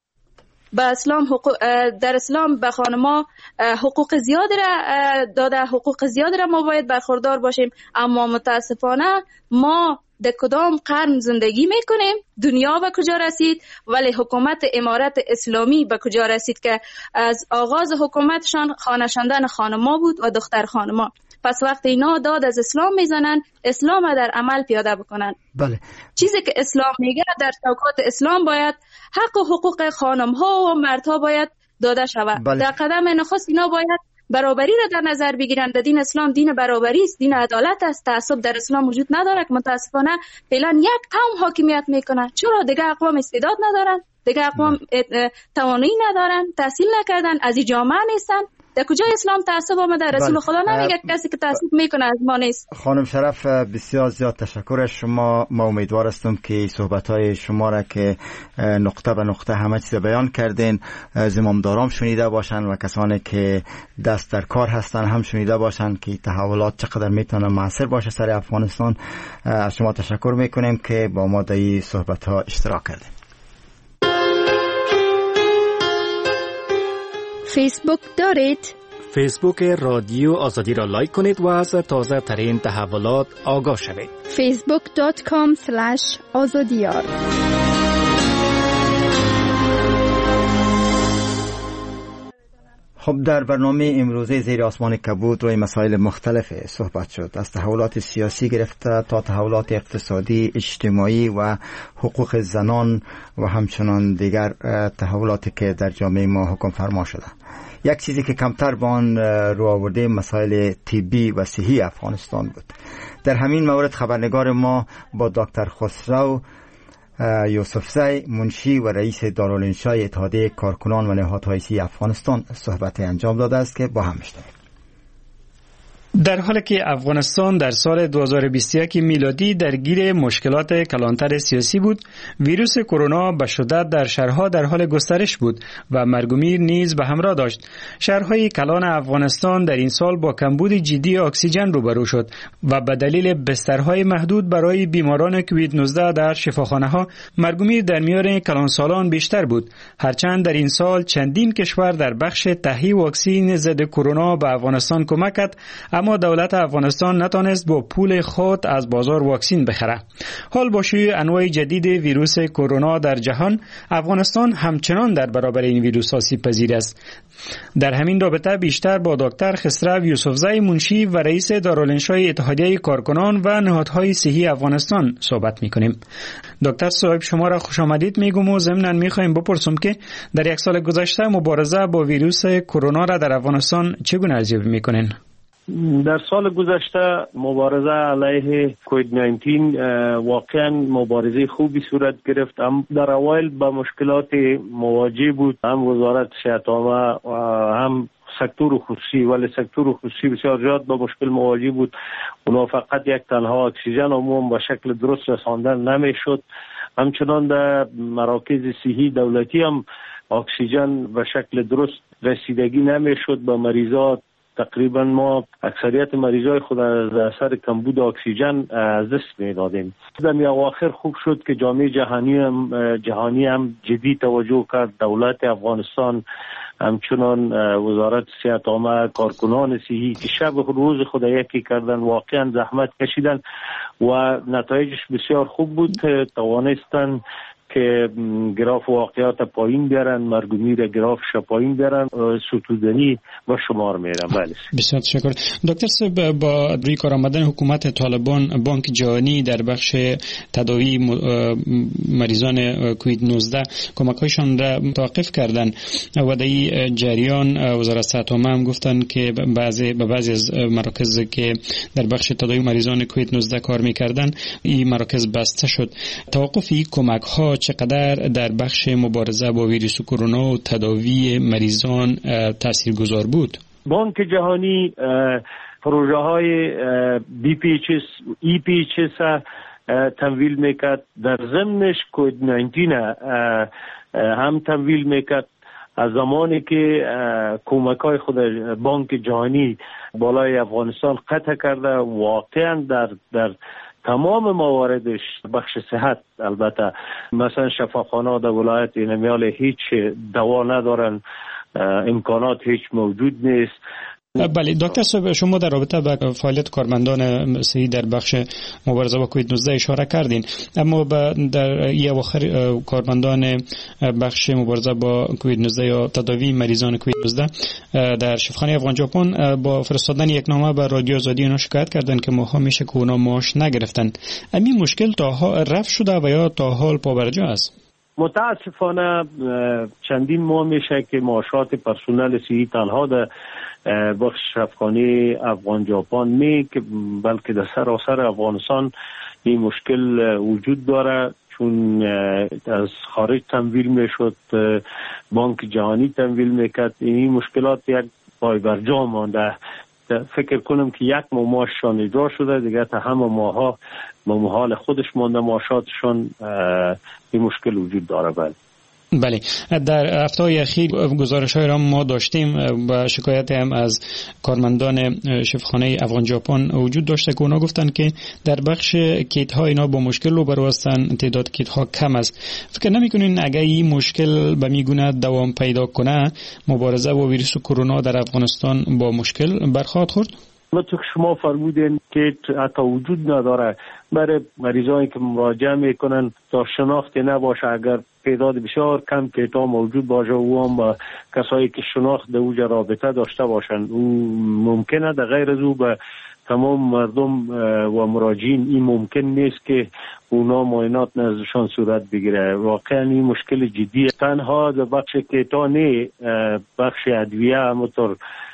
در اسلام به خانم‌ها حقوق زیاد را داده، حقوق زیاد را ما باید برخوردار باشیم. اما متاسفانه ما در کدام قرن زندگی میکنیم؟ دنیا به کجا رسید؟ ولی حکومت امارت اسلامی به کجا رسید که از آغاز حکومتشان خانه شاندن خانم‌ها بود و دختر خانم‌ها. پس وقتی اینا داد از اسلام میزنن، اسلام در عمل پیاده بکنن. بله. چیزی که اسلام میگه در چوکات اسلام باید حق و حقوق خانم‌ها و مردها باید داده شود. بله. در قدم نخست اینا باید برابری را در نظر بگیرن. در دین اسلام دین برابری است، دین عدالت است. تعصب در اسلام وجود نداره که متاسفانه فعلا یک قوم حاکمیت میکنه. چرا دیگه اقوام استعداد ندارن؟ دیگه اقوام توانایی ندارن، تحصیل نکردن، از این جامعه نیستن، در کجا اسلام تعصب آمده؟ رسول خدا نمیگه کسی که تعصب میکنه از ما نیست. خانم شرف بسیار زیاد تشکر از شما. ما امیدوار هستم که صحبت‌های شما را که نقطه به نقطه همه چیز بیان کردین زمامداران شنیده باشن و کسانی که دست در کار هستن هم شنیده باشن که تحولات چقدر میتونه موثر باشه سر افغانستان. از شما تشکر میکنیم که با ما در این صحبت‌ها اشتراک کردین. فیسبوک دارید؟ فیسبوک رادیو آزادی را لایک کنید و از تازه ترین تحولات آگاه شوید. facebook.com/azadiyar. خب در برنامه امروزه زیر آسمان کبود روی مسائل مختلف صحبت شد، از تحولات سیاسی گرفته تا تحولات اقتصادی، اجتماعی و حقوق زنان و همچنان دیگر تحولاتی که در جامعه ما حکم فرما شده. یک چیزی که کمتر به آن رو آورده مسائل طبی و صحی افغانستان بود. در همین مورد خبرنگار ما با دکتر خسرو یوسفزی منشی و رئیس دارالانشای اتحادیه کارکنان و نهادهای صحی افغانستان صحبت انجام داده است که با هم میشنویم. در حالی که افغانستان در سال 2021 میلادی درگیر مشکلات کلانتر سیاسی بود، ویروس کرونا به شدت در شهرها در حال گسترش بود و مرگ و میر نیز به همراه داشت. شهرهای کلان افغانستان در این سال با کمبود جدی اکسیژن روبرو شد و به دلیل بسترهای محدود برای بیماران کووید 19 در شفاخانه‌ها مرگ و میر در میان کلانسالان بیشتر بود. هرچند در این سال چندین کشور در بخش تهیه واکسن ضد کرونا به افغانستان کمک کرد، اما دولت افغانستان نتانست با پول خود از بازار واکسن بخره. حال با شیوع انواع جدید ویروس کرونا در جهان، افغانستان همچنان در برابر این ویروس آسیب پذیر است. در همین رابطه بیشتر با دکتر خسرو یوسفزی منشی و رئیس دارالانشای اتحادیه کارکنان و نهادهای صحی افغانستان صحبت می‌کنیم. دکتر صاحب، شما را خوش آمدید میگم و ضمناً می‌خوایم بپرسم که در یک سال گذشته مبارزه با ویروس کرونا را در افغانستان چگونه ارزیابی می‌کنین؟ در سال گذشته مبارزه علیه کووید 19 واقعا مبارزه خوبی صورت گرفت. هم در اوایل با مشکلات مواجه بود، هم وزارت صحت عامه و هم سکتور خصوصی، ولی سکتور خصوصی بسیار زیاد با مشکل مواجه بود. اونا فقط یک تنها اکسیژن عموم به شکل درست رساندن نمیشد. همچنان در مراکز صحی دولتی هم اکسیژن به شکل درست رسیدگی نمیشد به مریضات. تقریبا ما اکثریت مریضای خود از اثر کمبود اکسیژن از دست میدادیم. در اواخر خوب شد که جامعه جهانی هم جدی توجه کرد. دولت افغانستان همچنان وزارت صحت عامه، کارکنان صحی که شب روز خود یکی کردن، واقعا زحمت کشیدن و نتایجش بسیار خوب بود. توانستن که گراف واقعیات پایین بیارن، مرگ و میر گراف پایین بیارن، ستودنی و شمار میرن. بله، بسیار تشکر. دکتر صاحب، با روی کار آمدن حکومت طالبان، بانک جهانی در بخش تداوی مریضان کووید 19 کمک‌هایشان را متوقف کردن و در این جریان وزارت صحت عامه هم گفتن که به بعضی از مراکز که در بخش تداوی مریضان کووید 19 کار می‌کردن این مراکز بسته شد. توقف این کمک‌ها چقدر در بخش مبارزه با ویروس کرونا و تداوی مریضان تاثیرگذار بود؟ بانک جهانی پروژه های BPHS EPHS تمویل میکرد، در ضمنش کووید 19 هم تمویل میکرد. از زمانی که کمک های خود بانک جهانی بالای افغانستان قطع کرده، واقعا در تمام مواردش بخش صحت، البته مثلا شفاخانه در ولایت نمیال هیچ دوا ندارن، امکانات هیچ موجود نیست. بله دکتر صاحب، شما در رابطه با فعالیت کارمندان صحی در بخش مبارزه با کووید 19 اشاره کردین، اما در این اواخر کارمندان بخش مبارزه با کووید 19 یا تداوی مریضان کووید 19 در شفاخانه افغان ژاپن با فرستادن یک نامه به رادیو آزادی اونا شکایت کردند که ماها میشه که اونا معاش نگرفتن. همین مشکل تا رفع شده و یا تا حال پابرجا است؟ متاسفانه چندین ماه میشه که معاشات پرسنل صحی تنها در بخش شفاخانه افغان ژاپن که بلکه در سراسر افغانستان این مشکل وجود داره، چون از خارج تمویل میشد، بانک جهانی تمویل میکرد. این مشکلات یک پای بر جا مانده. فکر کنم که یک ماهشان اجرا شده، دیگه تا همه ماها به محال خودش مانده، معاشاتشان این مشکل وجود داره. بله، در هفته‌های اخیر گزارش‌های را ما داشتیم و شکایت هم از کارمندان شفاخانه افغان ژاپن وجود داشته که اونا گفتن که در بخش کیت‌ها اینا با مشکل روبرو هستن، تعداد کیت‌ها کم است. فکر نمی‌کنین اگر این مشکل به میگونه دوام پیدا کنه مبارزه با ویروس کرونا در افغانستان با مشکل برخواهد خورد؟ لطفاً شما فرمودین که حتی وجود نداره برای مریضایی که مراجعه میکنن تا شناختی نباشه. اگر تعداد بسیار کم کیتا موجود باشه و هم با کسایی که شناخت در اوج رابطه داشته باشن، او ممکنه در غیر از او به تمام مردم و مراجعین این ممکن نیست که اونا معاینات نزدشان صورت بگیره. واقعا این مشکل جدی تنها در بخش کیتا نه، بخش ادویه همونطور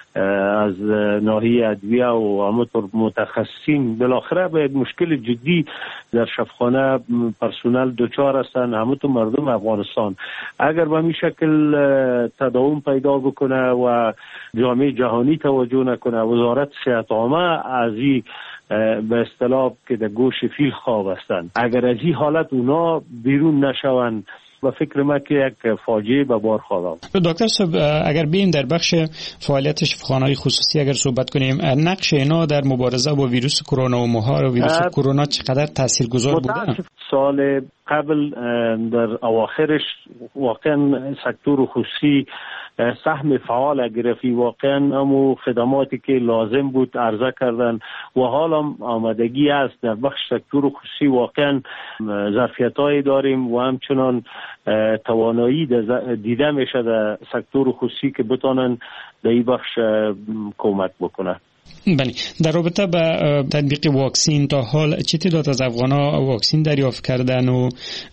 از ناحیه ادویه و همونطور متخصصین بالاخره به مشکل جدی در شفاخانه پرسنل دوچار هستن، همونطور مردم افغانستان. اگر به این شکل تداوم پیدا بکنه و جامعه جهانی توجه نکنه، وزارت صحت عامه از این به اصطلاح که در گوش فیل خواب هستن، اگر از این حالت اونا بیرون نشون و فکر ما که یک فاجعه به بار خواهد آمد. دکتر صاحب، اگر بیم در بخش فعالیت شفاخانه‌های خصوصی اگر صحبت کنیم، نقش اینا در مبارزه با ویروس کرونا و مهار ویروس کرونا چقدر تاثیرگذار بوده؟ سال قبل در اواخرش واقعا سکتور خصوصی سهم فعال گرفتی، واقعا همو خدماتی که لازم بود عرضه کردن و حالا آمادگی است در بخش سکتور خصوصی. واقعا ظرفیت‌هایی داریم و همچنان توانایی دیده میشه در سکتور خصوصی که بتونن در این بخش کمک بکنن. بله، در رابطه با تطبیق واکسین تا حال چه تعداد از افغان‌ها واکسین دریافت کردن و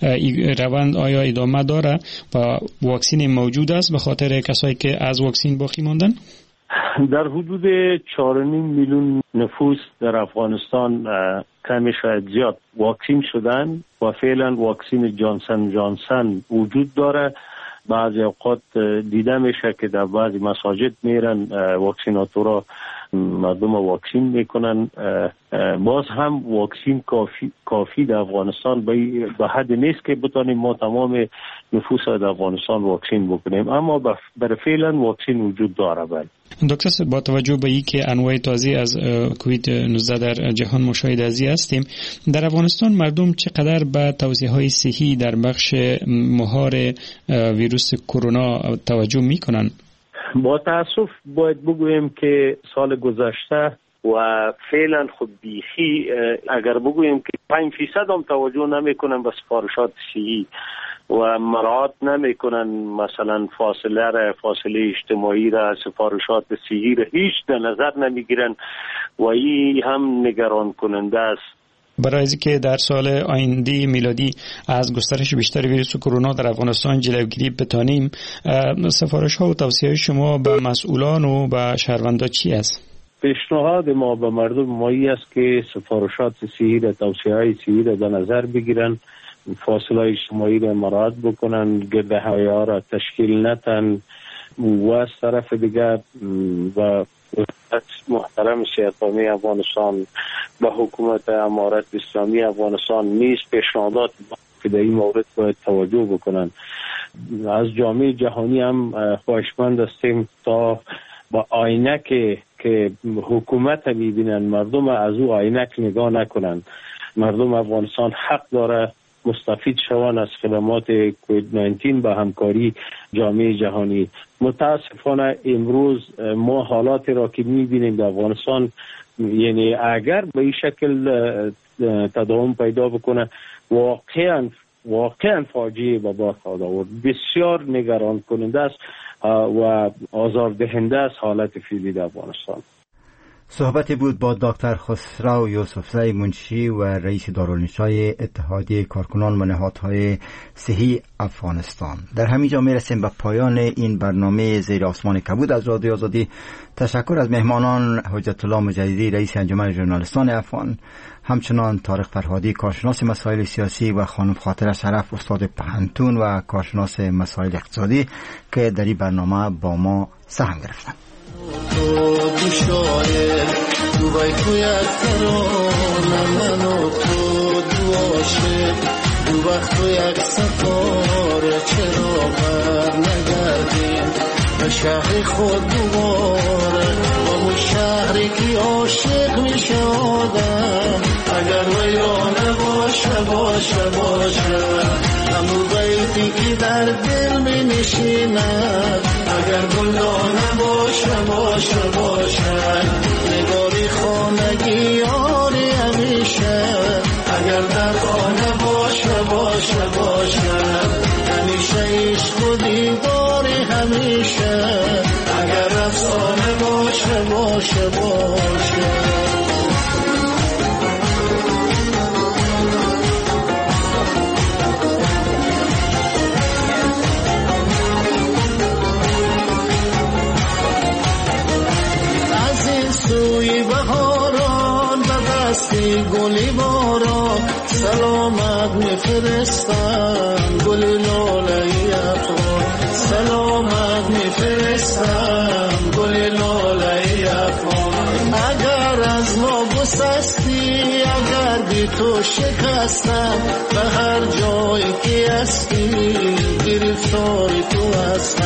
روند آیا ادامه داره و واکسین موجود است به خاطر کسایی که از واکسین باقی ماندن؟ در حدود 4.5 میلیون نفوس در افغانستان کمی شاید زیاد واکسین شدن و فعلا واکسین جانسن وجود داره. بعضی اوقات دیده میشه که در بعضی مساجد میرن واکسیناتورها مردم واکسین میکنن. باز هم واکسین کافی در افغانستان به حد نیست که بتونیم ما تمام نفوس در افغانستان واکسین بکنیم، اما برای فعلا واکسین وجود داره. دکتر صاحب، با توجه به اینکه انواع تازه از کووید 19 در جهان مشاهده ازی هستیم، در افغانستان مردم چقدر به توصیه‌های صحی در بخش مهار ویروس کرونا توجه میکنن؟ با تاسف باید بگویم که سال گذشته و فعلا خود بیخی اگر بگویم که 5% هم توجه نمیکنن به سفارشات صحی و مراعات نمیکنن، مثلا فاصله اجتماعی را، سفارشات صحی را هیچ در نظر نمیگیرن و این هم نگران کننده است. برای اینکه در سال آینده میلادی از گسترش بیشتر ویروس کرونا در افغانستان جلوگیری بتانیم، سفارش‌ها و توصیه‌های شما به مسئولان و به شهروندان چی است؟ پیشنهاد ما به مردم مایی است که سفارشات صحی را، توصیه‌های صحی را در نظر بگیرن، فاصله اجتماعی را مراعات بکنن، گرد هوایی را تشکیل ندن و از طرف دیگر و محترم صحت‌عامه افغانستان به حکومت امارت اسلامی افغانستان نیز پیشنهادات که در این مورد باید توجه بکنن. از جامعه جهانی هم خواهشمند هستیم تا با عینک که حکومت میبینن مردم از او عینک نگاه نکنن. مردم افغانستان حق داره مستفید شوند از خدمات کووید 19 با همکاری جامعه جهانی. متاسفانه امروز ما حالاتی را که میبینیم در افغانستان، یعنی اگر به این شکل تداوم پیدا بکنه واقعا فاجعه به بار خواهد آورد. بسیار نگران کننده است و آزاردهنده است حالت فعلی در افغانستان. صحبتی بود با دکتر خسرو یوسفزی منشی و رئیس دارالانشای اتحادیه کارکنان و نهادهای صحی افغانستان. در همینجا میرسیم به پایان این برنامه زیر آسمان کبود از رادیو آزادی. تشکر از مهمانان حجت الله مجددی رئیس انجمن ژورنالیستان افغان، همچنان طارق فرهادی کارشناس مسائل سیاسی و خانم خاطره شرف استاد پهنتون و کارشناس مسائل اقتصادی که در این برنامه با ما سهم گرفتند. دو شاعر تو بای یک ترانه من و تو دو عاشق دو وقت و یک سفار چرا بر نگردیم به شهر خود دوباره با اون شهری که عاشق می شدم اگر ویرانه باشه همون بیتی که در دل می نشیند اگر گلدانه باشه نگاری خانگی یاری همیشه اگر در خانه باشه همیشه عشق و دیداری همیشه اگر افسانه باشه سوی بهاران به دستی گلی باران سلامت میفرستم گل لاله افغان سلامت میفرستم گل لاله افغان اگر از ما گسستی اگر بی تو شکستم به هر جایی که هستی گرفتار تو هستی